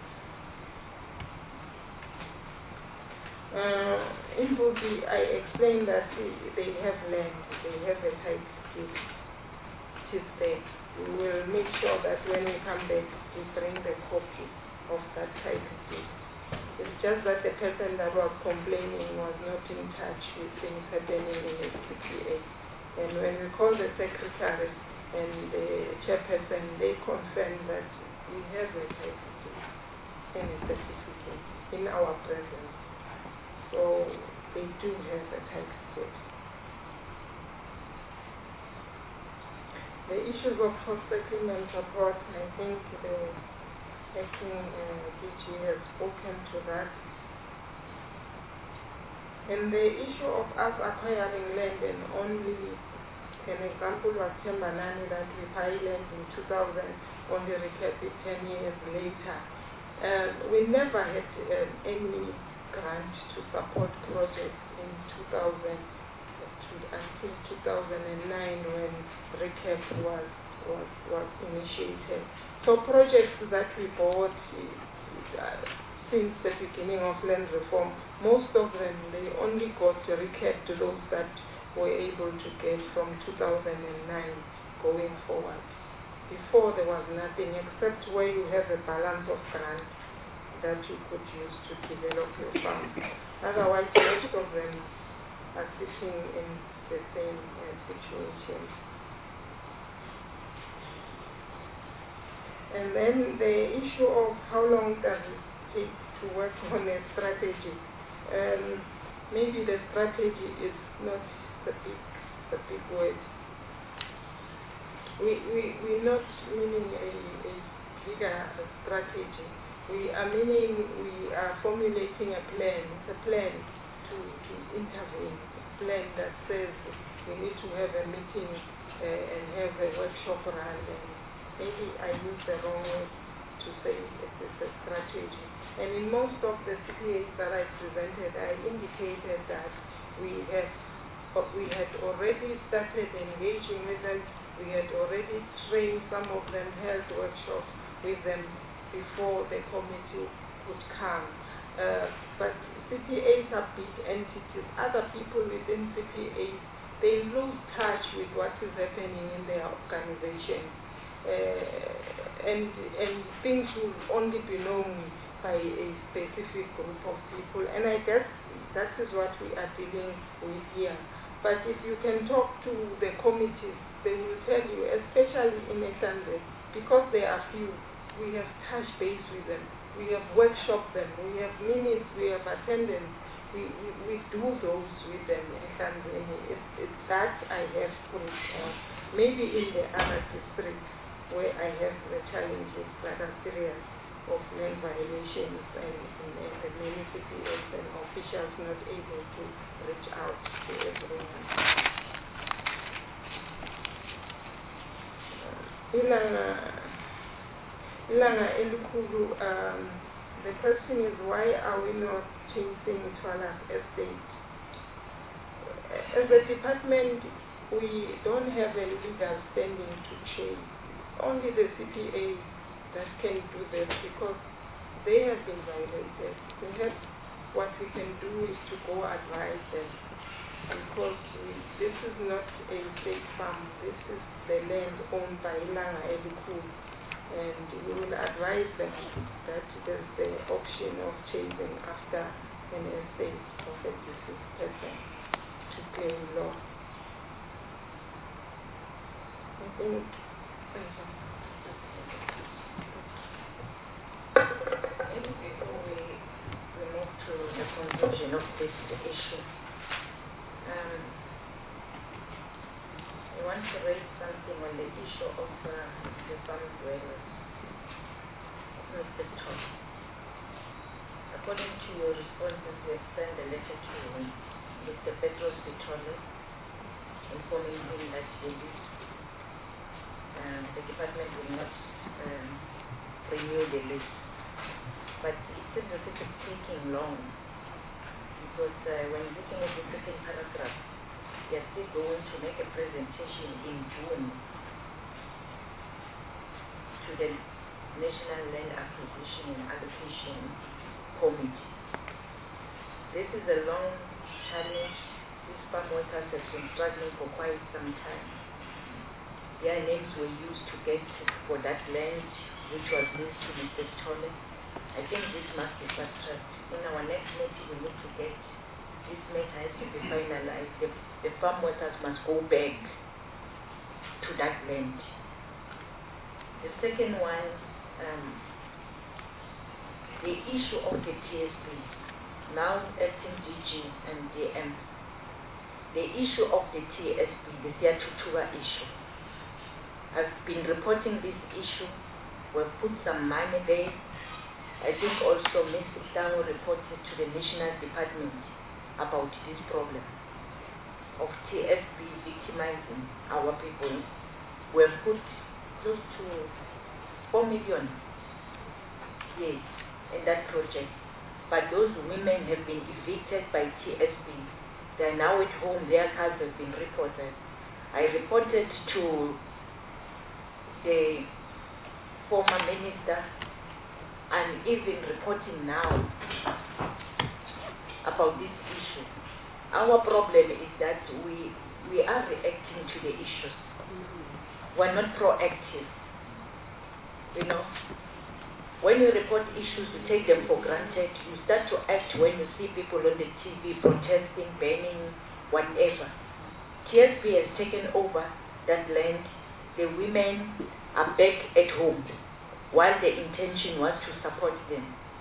In Bubi, I explained that they have land, they have a title deed. It is there. We will make sure that when we come back, we bring the copy of that title deed. It's just that the person that was complaining was not in touch with things happening in the CPA. And when we called the secretary and the chairperson, they confirmed that we have a title deed and a certificate in our presence. So they do have a tax deed. The issues of post-settlement support, I think the acting DG has spoken to that. And the issue of us acquiring land and only, an example was Tembanani that we buy land in 2000, only recap it 10 years later. We never had any grant to support projects in 2000 until 2009 when RECAP was initiated. So projects that we bought since the beginning of land reform, most of them, they only got RECAP to those that were able to get from 2009 going forward. Before there was nothing except where you have a balance of grants that you could use to develop your farm. Otherwise, most of them are sitting in the same situation. And then the issue of how long does it take to work on a strategy. Maybe the strategy is not the big word. We're not meaning a bigger strategy. We are formulating a plan. It's a plan to intervene. A plan that says we need to have a meeting and have a workshop run. And maybe I used the wrong word to say it is a strategy. And in most of the CPAs that I presented, I indicated that we had already started engaging with them. We had already trained some of them, held workshops with them before the committee would come. But CPAs are big entities. Other people within CPAs, they lose touch with what is happening in their organization. And things will only be known by a specific group of people. And I guess that is what we are dealing with here. But if you can talk to the committees, they will tell you, especially in Etanze, because there are few, we have touched base with them, we have workshopped them, we have minutes, we have attendance, we do those with them. It's that I have put maybe in the other districts where I have the challenges that are serious of land violations and the many CPS and officials not able to reach out to everyone. Ilanga Elukhulu, the question is, why are we not chasing Twala's estate? As a department, we don't have a legal standing to chase. Only the CPA that can do this because they have been violated. Perhaps what we can do is to go advise them, because this is not a state farm. This is the land owned by Ilanga Elukhulu, and we will advise them that there's the option of chasing after an estate of a deceased person to claim law. I think before we move to the conclusion of this issue, I want to raise something on the issue of the farm dwellers. Mr. Tom, according to your responses, you have sent a letter to Mr. Petros Vitolo informing him that the department will not renew the list. But it seems as if it's taking long, because when looking at the second paragraph, they are still going to make a presentation in June to the National Land Acquisition and Allocation Committee. This is a long challenge. These farm workers have been struggling for quite some time. Their names were used to get for that land which was leased to Mr. Tole. I think this must be fast-tracked. In our next meeting, we need to get this matter has to be finalized. The farm workers must go back to that land. The second one, the issue of the TSB, now acting DG and DM. The issue of the TSB, the Siatutua issue. I've been reporting this issue. We've put some money there. I think also Mr. Tano reported to the National Department about this problem of TSB victimizing our people. We've put close to 4 million in that project. But those women have been evicted by TSB. They are now at home. Their cars have been reported. I reported to the former minister, and even reporting now about this issue. Our problem is that we are reacting to the issues. We're not proactive. You know, when you report issues, you take them for granted. You start to act when you see people on the TV protesting, banning, whatever. TSB has taken over that land. The women are back at home, while the intention was to support them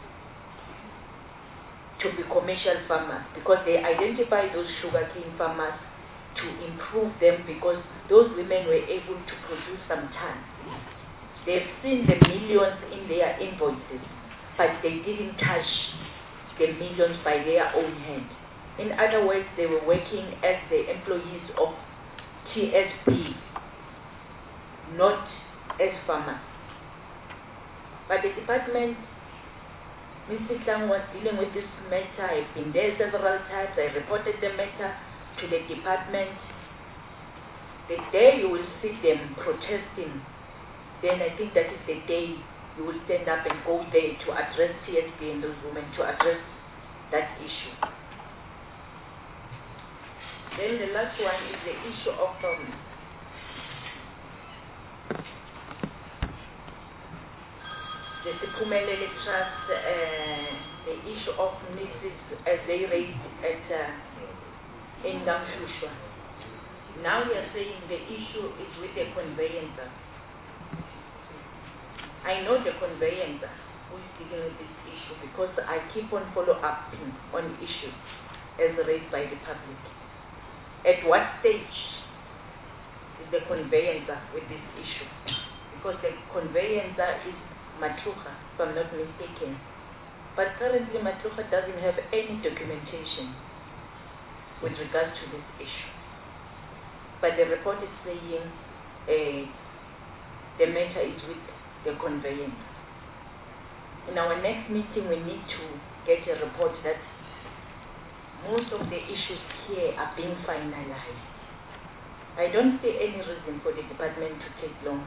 to be commercial farmers, because they identify those sugarcane farmers to improve them, because those women were able to produce some tons. They've seen the millions in their invoices, but they didn't touch the millions by their own hand. In other words, they were working as the employees of TSB, not as farmers. But the department, Mr. Tang was dealing with this matter. I've been there several times. I reported the matter to the department. The day you will see them protesting, then I think that is the day you will stand up and go there to address TSB and those women, to address that issue. Then the last one is the issue of the Siphumelele Trust, the issue of Mrs. as they raised in Namhlushwa. Now we are saying the issue is with the conveyancer. I know the conveyancer who is dealing with this issue, because I keep on follow-up on issues as raised by the public. At what stage is the conveyancer with this issue? Because the conveyancer is Matluga, if I'm not mistaken. But currently Matluga doesn't have any documentation with regards to this issue. But the report is saying the matter is with the conveyancer. In our next meeting, we need to get a report that most of the issues here are being finalized. I don't see any reason for the department to take long.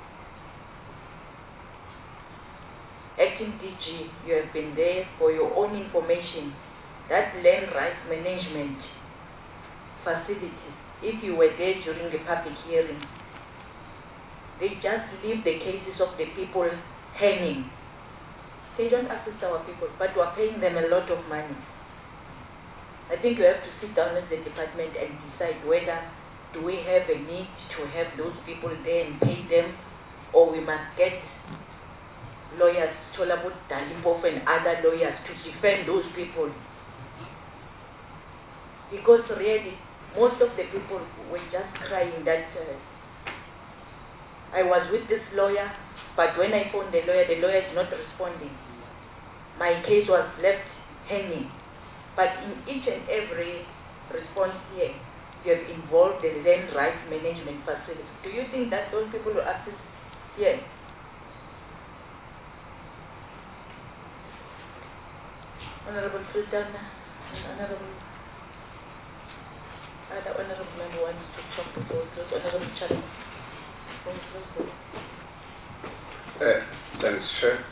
Acting DG, you have been there for your own information. That land rights management facilities, if you were there during the public hearing, they just leave the cases of the people hanging. They don't assist our people, but we are paying them a lot of money. I think you have to sit down as the department and decide whether do we have a need to have those people there and pay them, or we must get lawyers, Tolabut, Dalipov and other lawyers to defend those people. Because really, most of the people were just crying that I was with this lawyer, but when I phoned the lawyer is not responding. My case was left hanging. But in each and every response here, you have involved the land rights management facility. Do you think that those people will assist here? Honorable Sultana, Honorable, other Honorable member wants to talk before Honorable Charlie. Thanks, Chair.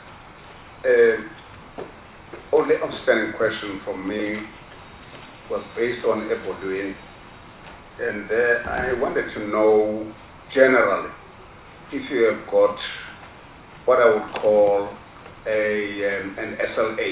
Only outstanding question from me was based on Ebodwin, and I wanted to know generally if you have got what I would call an SLA.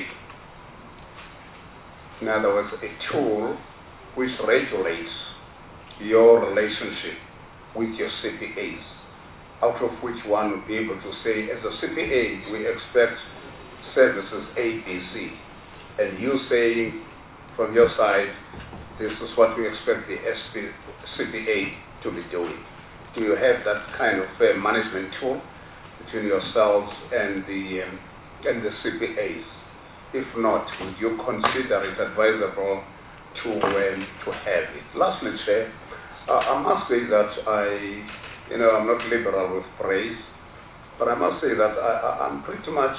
In other words, a tool which regulates your relationship with your CPAs, out of which one would be able to say, as a CPA, we expect services A, B, C, and you saying from your side, this is what we expect the CPA to be doing. Do you have that kind of management tool between yourselves and the CPAs? If not, would you consider it advisable to have it? Lastly, Chair, I must say that I'm not liberal with praise, but I must say that I'm pretty much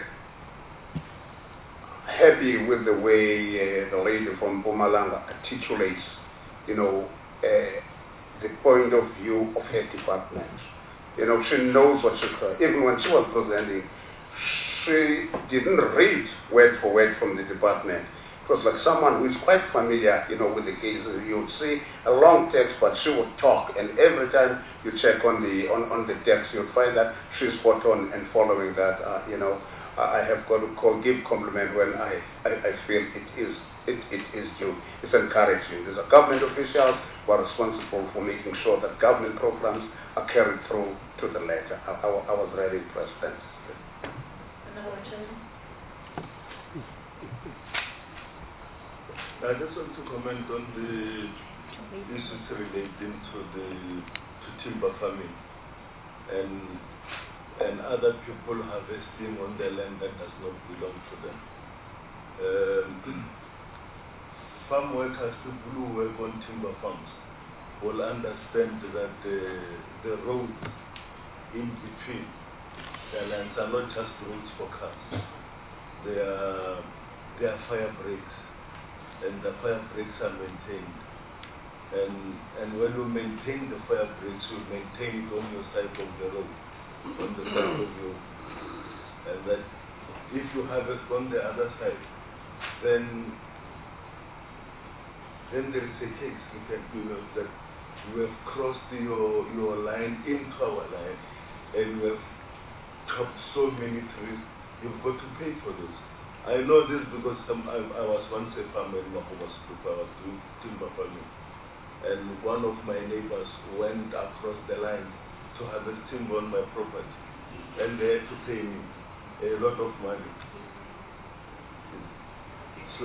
happy with the way the lady from Mpumalanga articulates, the point of view of her department. She knows what she's doing. Even when she was presenting, she didn't read word for word from the department. It was like someone who is quite familiar, with the cases. You would see a long text, but she would talk, and every time you check on the text, you'd find that she's spot on and following that. I have got to give compliment when I feel it is due. It's encouraging. There's a government officials who are responsible for making sure that government programs are carried through to the letter. I was really impressed. Thanks. I just want to comment on the issues relating to timber farming and other people harvesting on the land that does not belong to them. Farm workers, people who work on timber farms, will understand that the roads in between the lands are not just roads for cars. They are fire breaks, and the fire breaks are maintained. And when you maintain the fire breaks, you maintain it on your side of the road, on the side of your, and that if you harvest on the other side, then there is a case that you have crossed your line into our line, and you have chopped so many trees. You've got to pay for those. I know this because I was once a farmer in Mahomas Group. I was doing timber farming, and one of my neighbors went across the line to harvest timber on my property, and they had to pay me a lot of money. So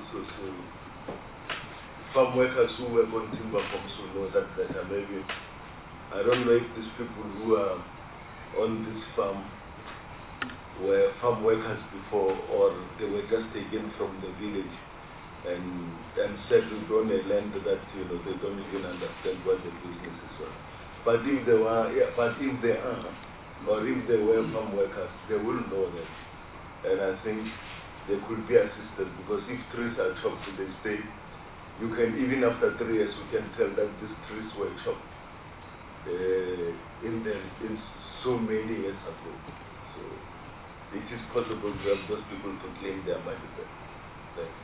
farm workers who work on timber farms will know that better. Maybe, I don't know if these people who are on this farm were farm workers before, or they were just taken from the village and settled on a land that they don't even understand what the business is on. But if they were, or if they were farm workers, they will know that. And I think they could be assisted, because if trees are chopped to this day, you can, even after 3 years, you can tell that these trees were chopped in so many years ago. So it is possible to have those people to claim their money back. Thanks.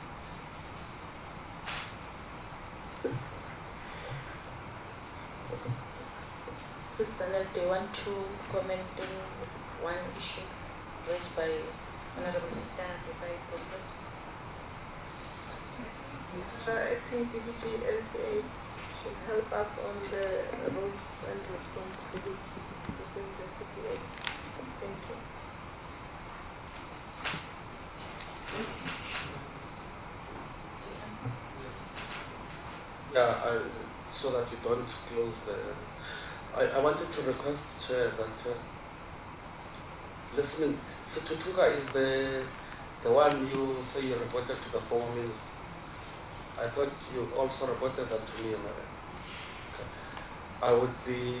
Sister, do you want to comment on one issue raised by Honorable Sister Zifai Prophet? I think the DGLCA should help us on the roles and responsibilities within the CPA. Thank you. Yeah, so that you don't close the... I wanted to request, Chair, that listening, so Tutuka is the one you say you reported to the former minister. I thought you also reported that to me. Okay. I'll be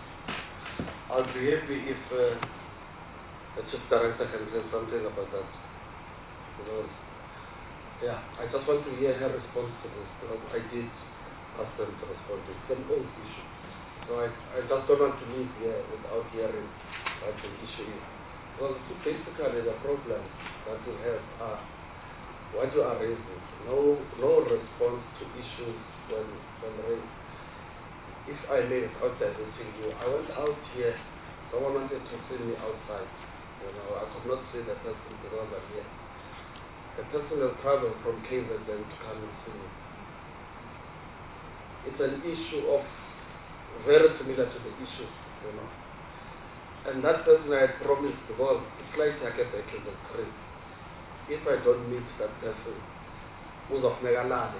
happy if the Chief Director can say something about that. Because, yeah, I just want to hear her response to this, because I did ask them to respond to it. It's an old issue. So I just don't want to leave here without hearing what the issue is. Well, basically the problem that we have are what you are raising. No response to issues when raised. If I may, without diluting you, I went out here, someone wanted to see me outside. I could not see the person because I'm here. The person has traveled from KZN to come and see me. It's an issue of very similar to the issues, And that person I had promised, because it's like I get back in the trip. If I don't meet that person, who's of Negalade,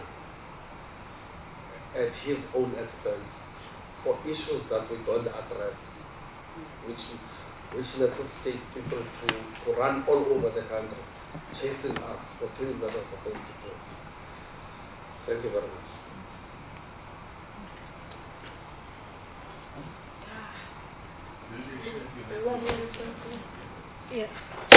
at his own expense, for issues that we don't address, which necessitate people to run all over the country, chasing us for things that are supposed to do. Thank you very much. Yeah.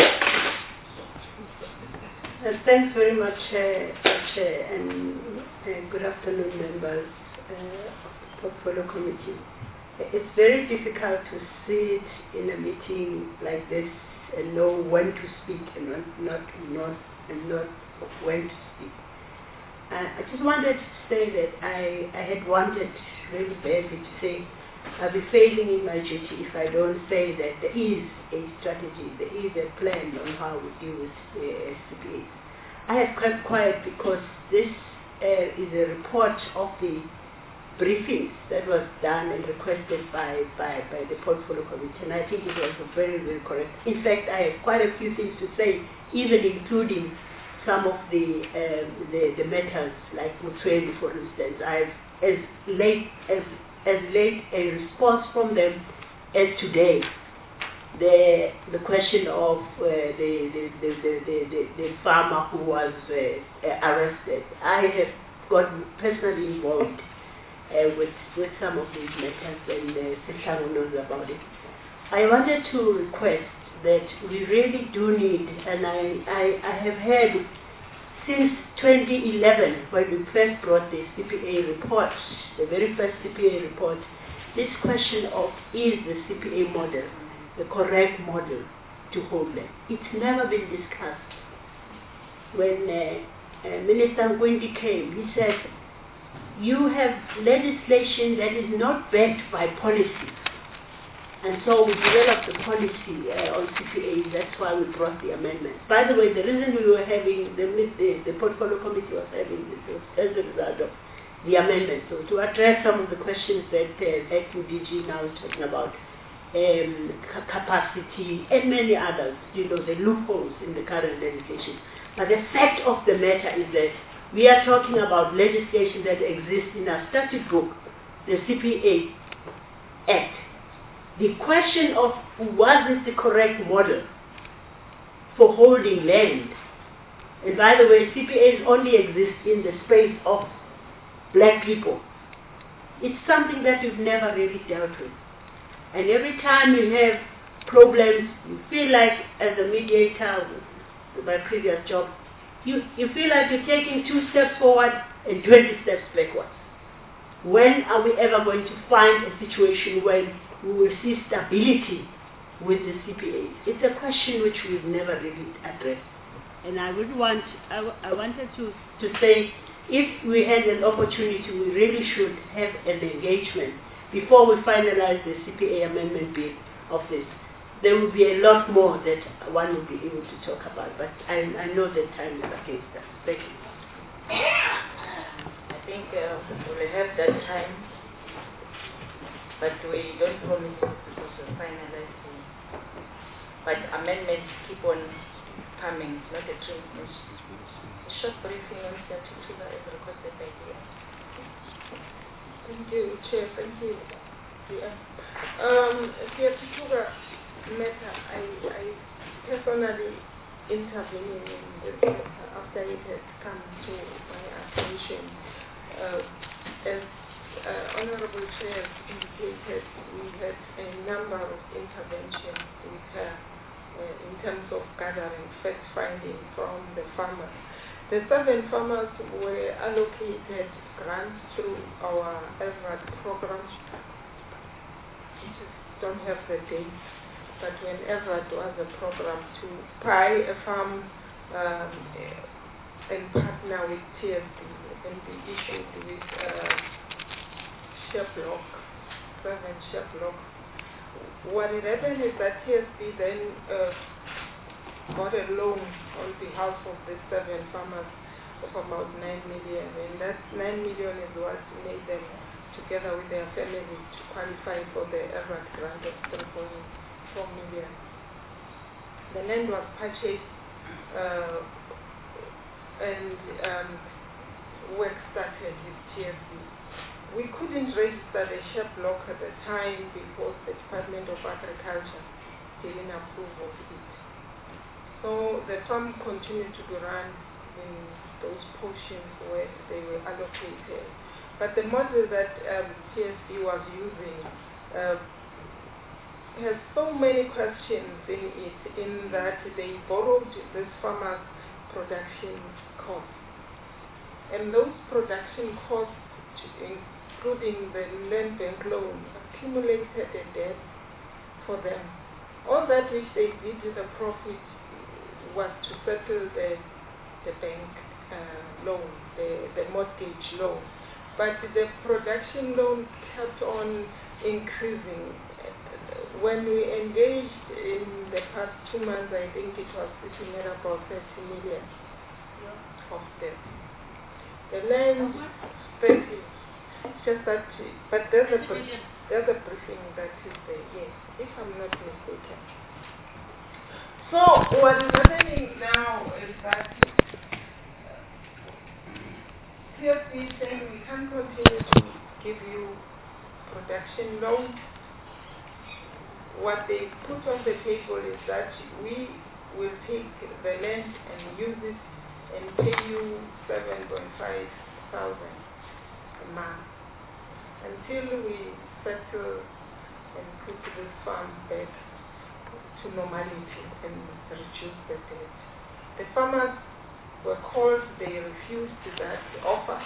Thanks very much, Chair, and good afternoon, members of the Portfolio Committee. It's very difficult to sit in a meeting like this and know when to speak and not when to speak. I just wanted to say that I had wanted really badly to say I'll be failing in my duty if I don't say that there is a strategy, there is a plan on how we deal with CPAs. I have kept quiet because this is a report of the briefings that was done and requested by the Portfolio Committee, and I think it was very, very correct. In fact, I have quite a few things to say, even including some of the matters like Mutsweni, for instance. I've as late a response from them as today. The question of the farmer who was arrested. I have gotten personally involved with some of these matters, and Sihlangu knows about it. I wanted to request that we really do need, and I have heard since 2011, when we first brought the CPA report, the very first CPA report, this question of is the CPA model the correct model to hold them? It's never been discussed. When Minister Ngwindi came, he said, you have legislation that is not backed by policy. And so we developed the policy on CPA. That's why we brought the amendment. By the way, the reason we were having, the Portfolio Committee was having this was as a result of the amendment. So to address some of the questions that Acting DG now is talking about, capacity, and many others, the loopholes in the current legislation. But the fact of the matter is that we are talking about legislation that exists in our statute book, the CPA Act. The question of was this the correct model for holding land? And by the way, CPAs only exist in the space of black people. It's something that we've never really dealt with. And every time you have problems, you feel like, as a mediator, my previous job, you feel like you're taking 2 steps forward and 20 steps backwards. When are we ever going to find a situation when we will see stability with the CPAs? It's a question which we've never really addressed. And I wanted to say, if we had an opportunity, we really should have an engagement before we finalize the CPA amendment bill of this. There will be a lot more that one will be able to talk about, but I know that time is against us. Thank you. I think we'll have that time, but we don't promise to finalize it. But amendments keep on coming, not a train station. A short briefing on statute is requested by the Thank you, Chair. Thank you. Tutuga matter, I personally intervened in this matter after it had come to my attention. As Honorable Chair indicated, we had a number of interventions with her in terms of gathering fact-finding from the farmers. The 7 farmers were allocated grants through our EVRAD program. I just don't have the date, but when EVRAD was a program to buy a farm and partner with TSB and be issued with share block, 7 share block. What had happened is that TSB then got a loan on behalf of the 7 farmers of about 9 million, and that 9 million is what made them, together with their families, to qualify for the EVRAD grant of 3.4 million. The land was purchased and work started with TSB. We couldn't register the share block at the time because the Department of Agriculture didn't approve of it. So the farm continued to be run in those portions where they were allocated. But the model that TSB was using has so many questions in it, in that they borrowed this farmer's production costs. And those production costs, including the land bank loan, accumulated a debt for them. All that which they did with the profit was to settle the bank loan, the mortgage loan. But the production loan kept on increasing. When we engaged in the past 2 months, I think it was sitting at about 30 million of debt. The land, 30. Just that, but there's a briefing that is there, yes, if I'm not mistaken. So what is happening now is that TSB is saying we can't continue to give you production loans. What they put on the table is that we will take the land and use it and pay you 7.5 thousand a month until we settle and put this farm back to normality and reduce the debt. The farmers were called, they refused that offer.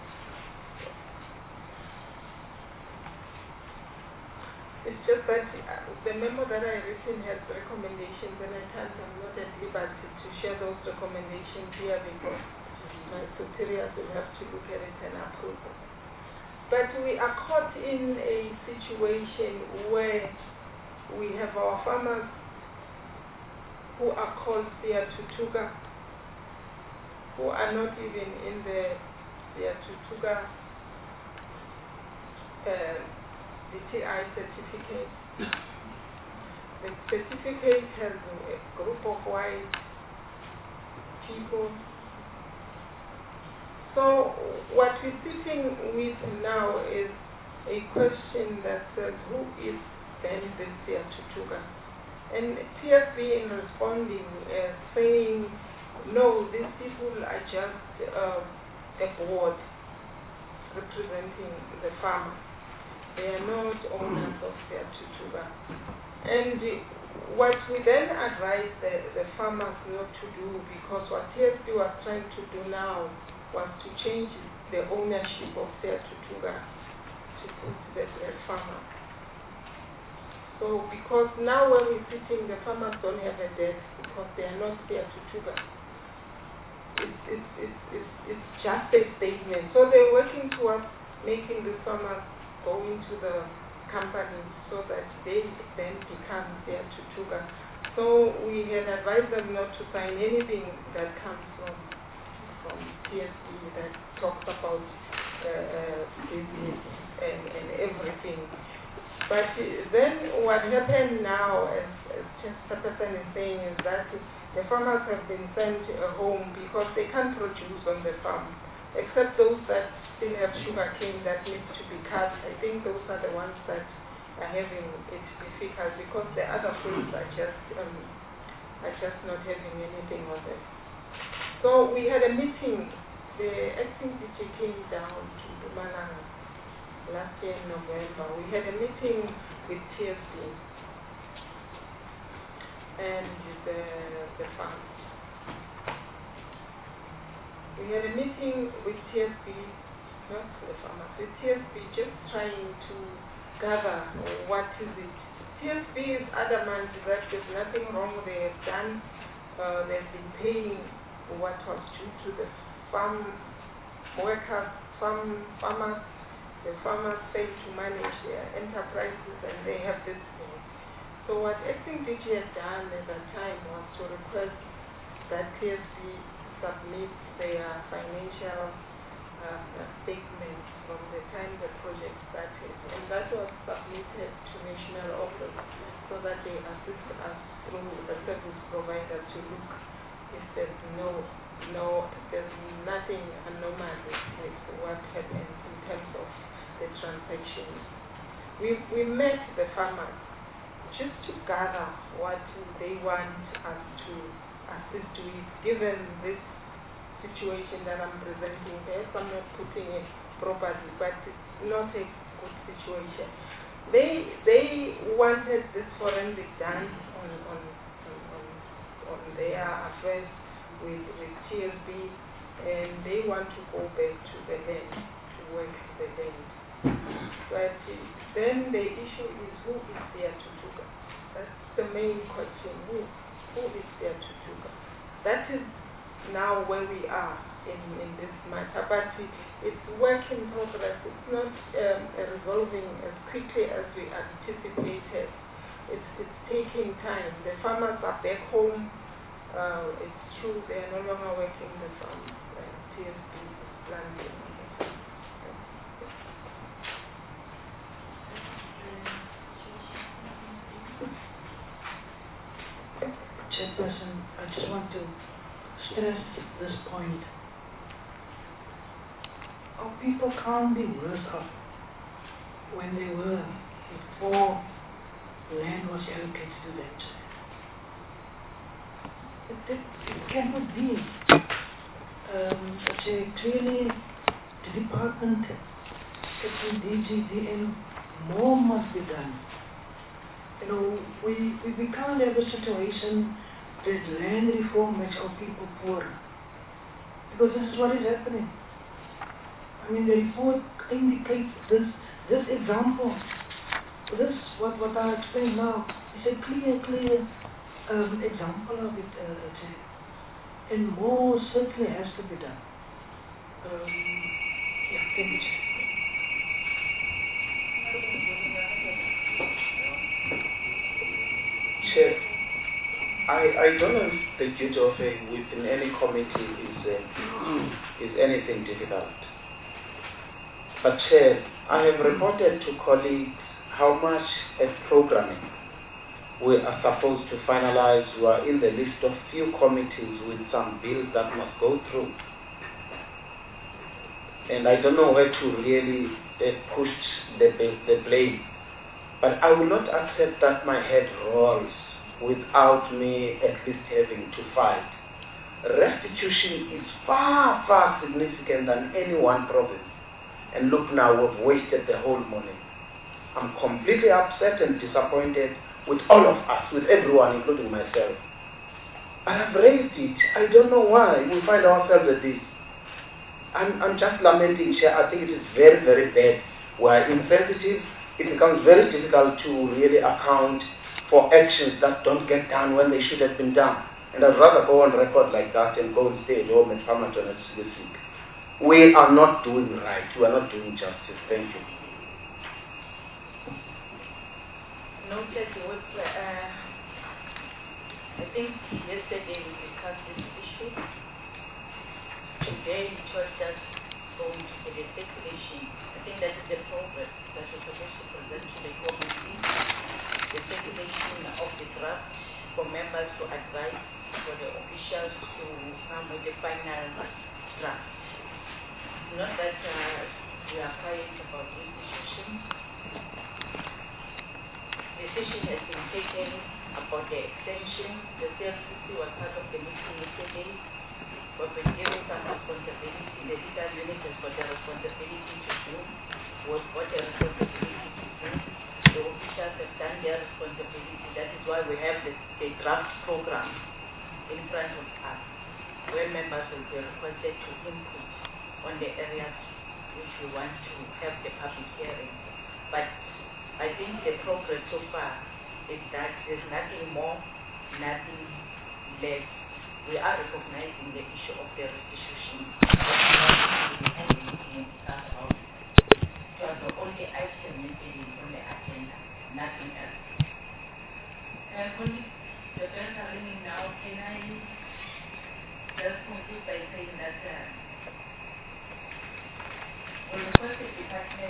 It's just that the memo that I written has recommendations, and at times I'm not at liberty to share those recommendations here because my superiors will have to look at it and approve it. But we are caught in a situation where we have our farmers who are called Sia Tutuga, who are not even in the Sia Tutuga DTI certificate. the certificate has a group of white people. So what we're sitting with now is a question that says, who is then this Sia Tutuka? And TFB in responding saying, no, these people are just a board representing the farmers. They are not owners of Sia Tutuka. And what we then advise the farmers not to do, because what TFB was trying to do now was to change the ownership of Sia Tutuka to the farmers. So because now when we're sitting, the farmers don't have a debt because they are not Sia Tutuka. It's just a statement. So they're working towards making the farmers go into the companies so that they then become Sia Tutuka. So we had advised them not to sign anything that comes from TSB that talks about business and everything. But then what happened now, as Chairperson is saying, is that the farmers have been sent home because they can't produce on the farm, except those that still have sugar cane that needs to be cut. I think those are the ones that are having it difficult because the other fruits are just not having anything on them. So we had a meeting. The acting DG came down to Mpumalanga last year in November. We had a meeting with TSB and the farm. We had a meeting with TSB, not the farmers, with TSB, just trying to gather what is it. TSB is adamant that there's nothing wrong. They have done, they've been paying what was due to the farm workers, farmers. The farmers fail to manage their enterprises and they have this thing. So what Acting DG had done at that time was to request that TSB submit their financial statements from the time the project started. And that was submitted to National Office so that they assist us through the service provider to look if there's there's nothing anomalous with what happened in terms of the transactions. We met the farmers just to gather what they want us to assist with, given this situation that I'm presenting there. I'm not putting it properly, but it's not a good situation. They wanted this forensic done on their affairs with TSB, and they want to go back to the land, to work the land. But then the issue is, who is Sia Tutuka? That's the main question. Who is Sia Tutuka? That is now where we are in this matter, but it's work in progress. It's not resolving as quickly as we anticipated. It's taking time. The farmers are back home. It's true, they are no longer working the farms. TSB is planting. Chairperson, I just want to stress this point. Our people can't be worse off when they were before land was allocated to them. It cannot be. Clearly, the department, DGDN, more must be done. You know, we can't have a situation that land reform makes our people poor. Because this is what is happening. I mean, the report indicates this example. This, what I explain now, is a clear example of it. And more certainly has to be done. Thank you, Chair, I don't know if the duty of within any committee is anything difficult. But Chair, I have reported to colleagues how much programming we are supposed to finalize. We are in the list of few committees with some bills that must go through. And I don't know where to really push the blame. But I will not accept that my head rolls without me at least having to fight. Restitution is far, far significant than any one province. And look now, we've wasted the whole money. I'm completely upset and disappointed with all of us, with everyone, including myself. I have raised it. I don't know why we find ourselves at this. I'm just lamenting, Chair. I think it is very, very bad. We're insensitive. It becomes very difficult to really account for actions that don't get done when they should have been done. And I'd rather go on record like that and go and stay at home and Farmerton and this week. We are not doing right. We are not doing justice. Thank you. Noted. I think yesterday we discussed this issue. Today it was just going to be the circulation. I think that is the progress that we're supposed to present to the committee. The circulation of the draft for members to advise, for the officials to come with the final draft. Not that we are quiet about restitution. Decision has been taken about the extension. The CLCC was part of the meeting yesterday. We've been given some responsibility. The legal unit has got the responsibility to do what the responsibility to do. The officials have done their responsibility. That is why we have the draft program in front of us, where members will be requested to input on the areas which we want to have the public hearing. But I think the progress so far is that there's nothing more, nothing less. We are recognizing the issue of the restitution. That was the only item missing on the agenda, nothing else. Colleagues, the bells are ringing now. Can I just conclude by saying that we request the department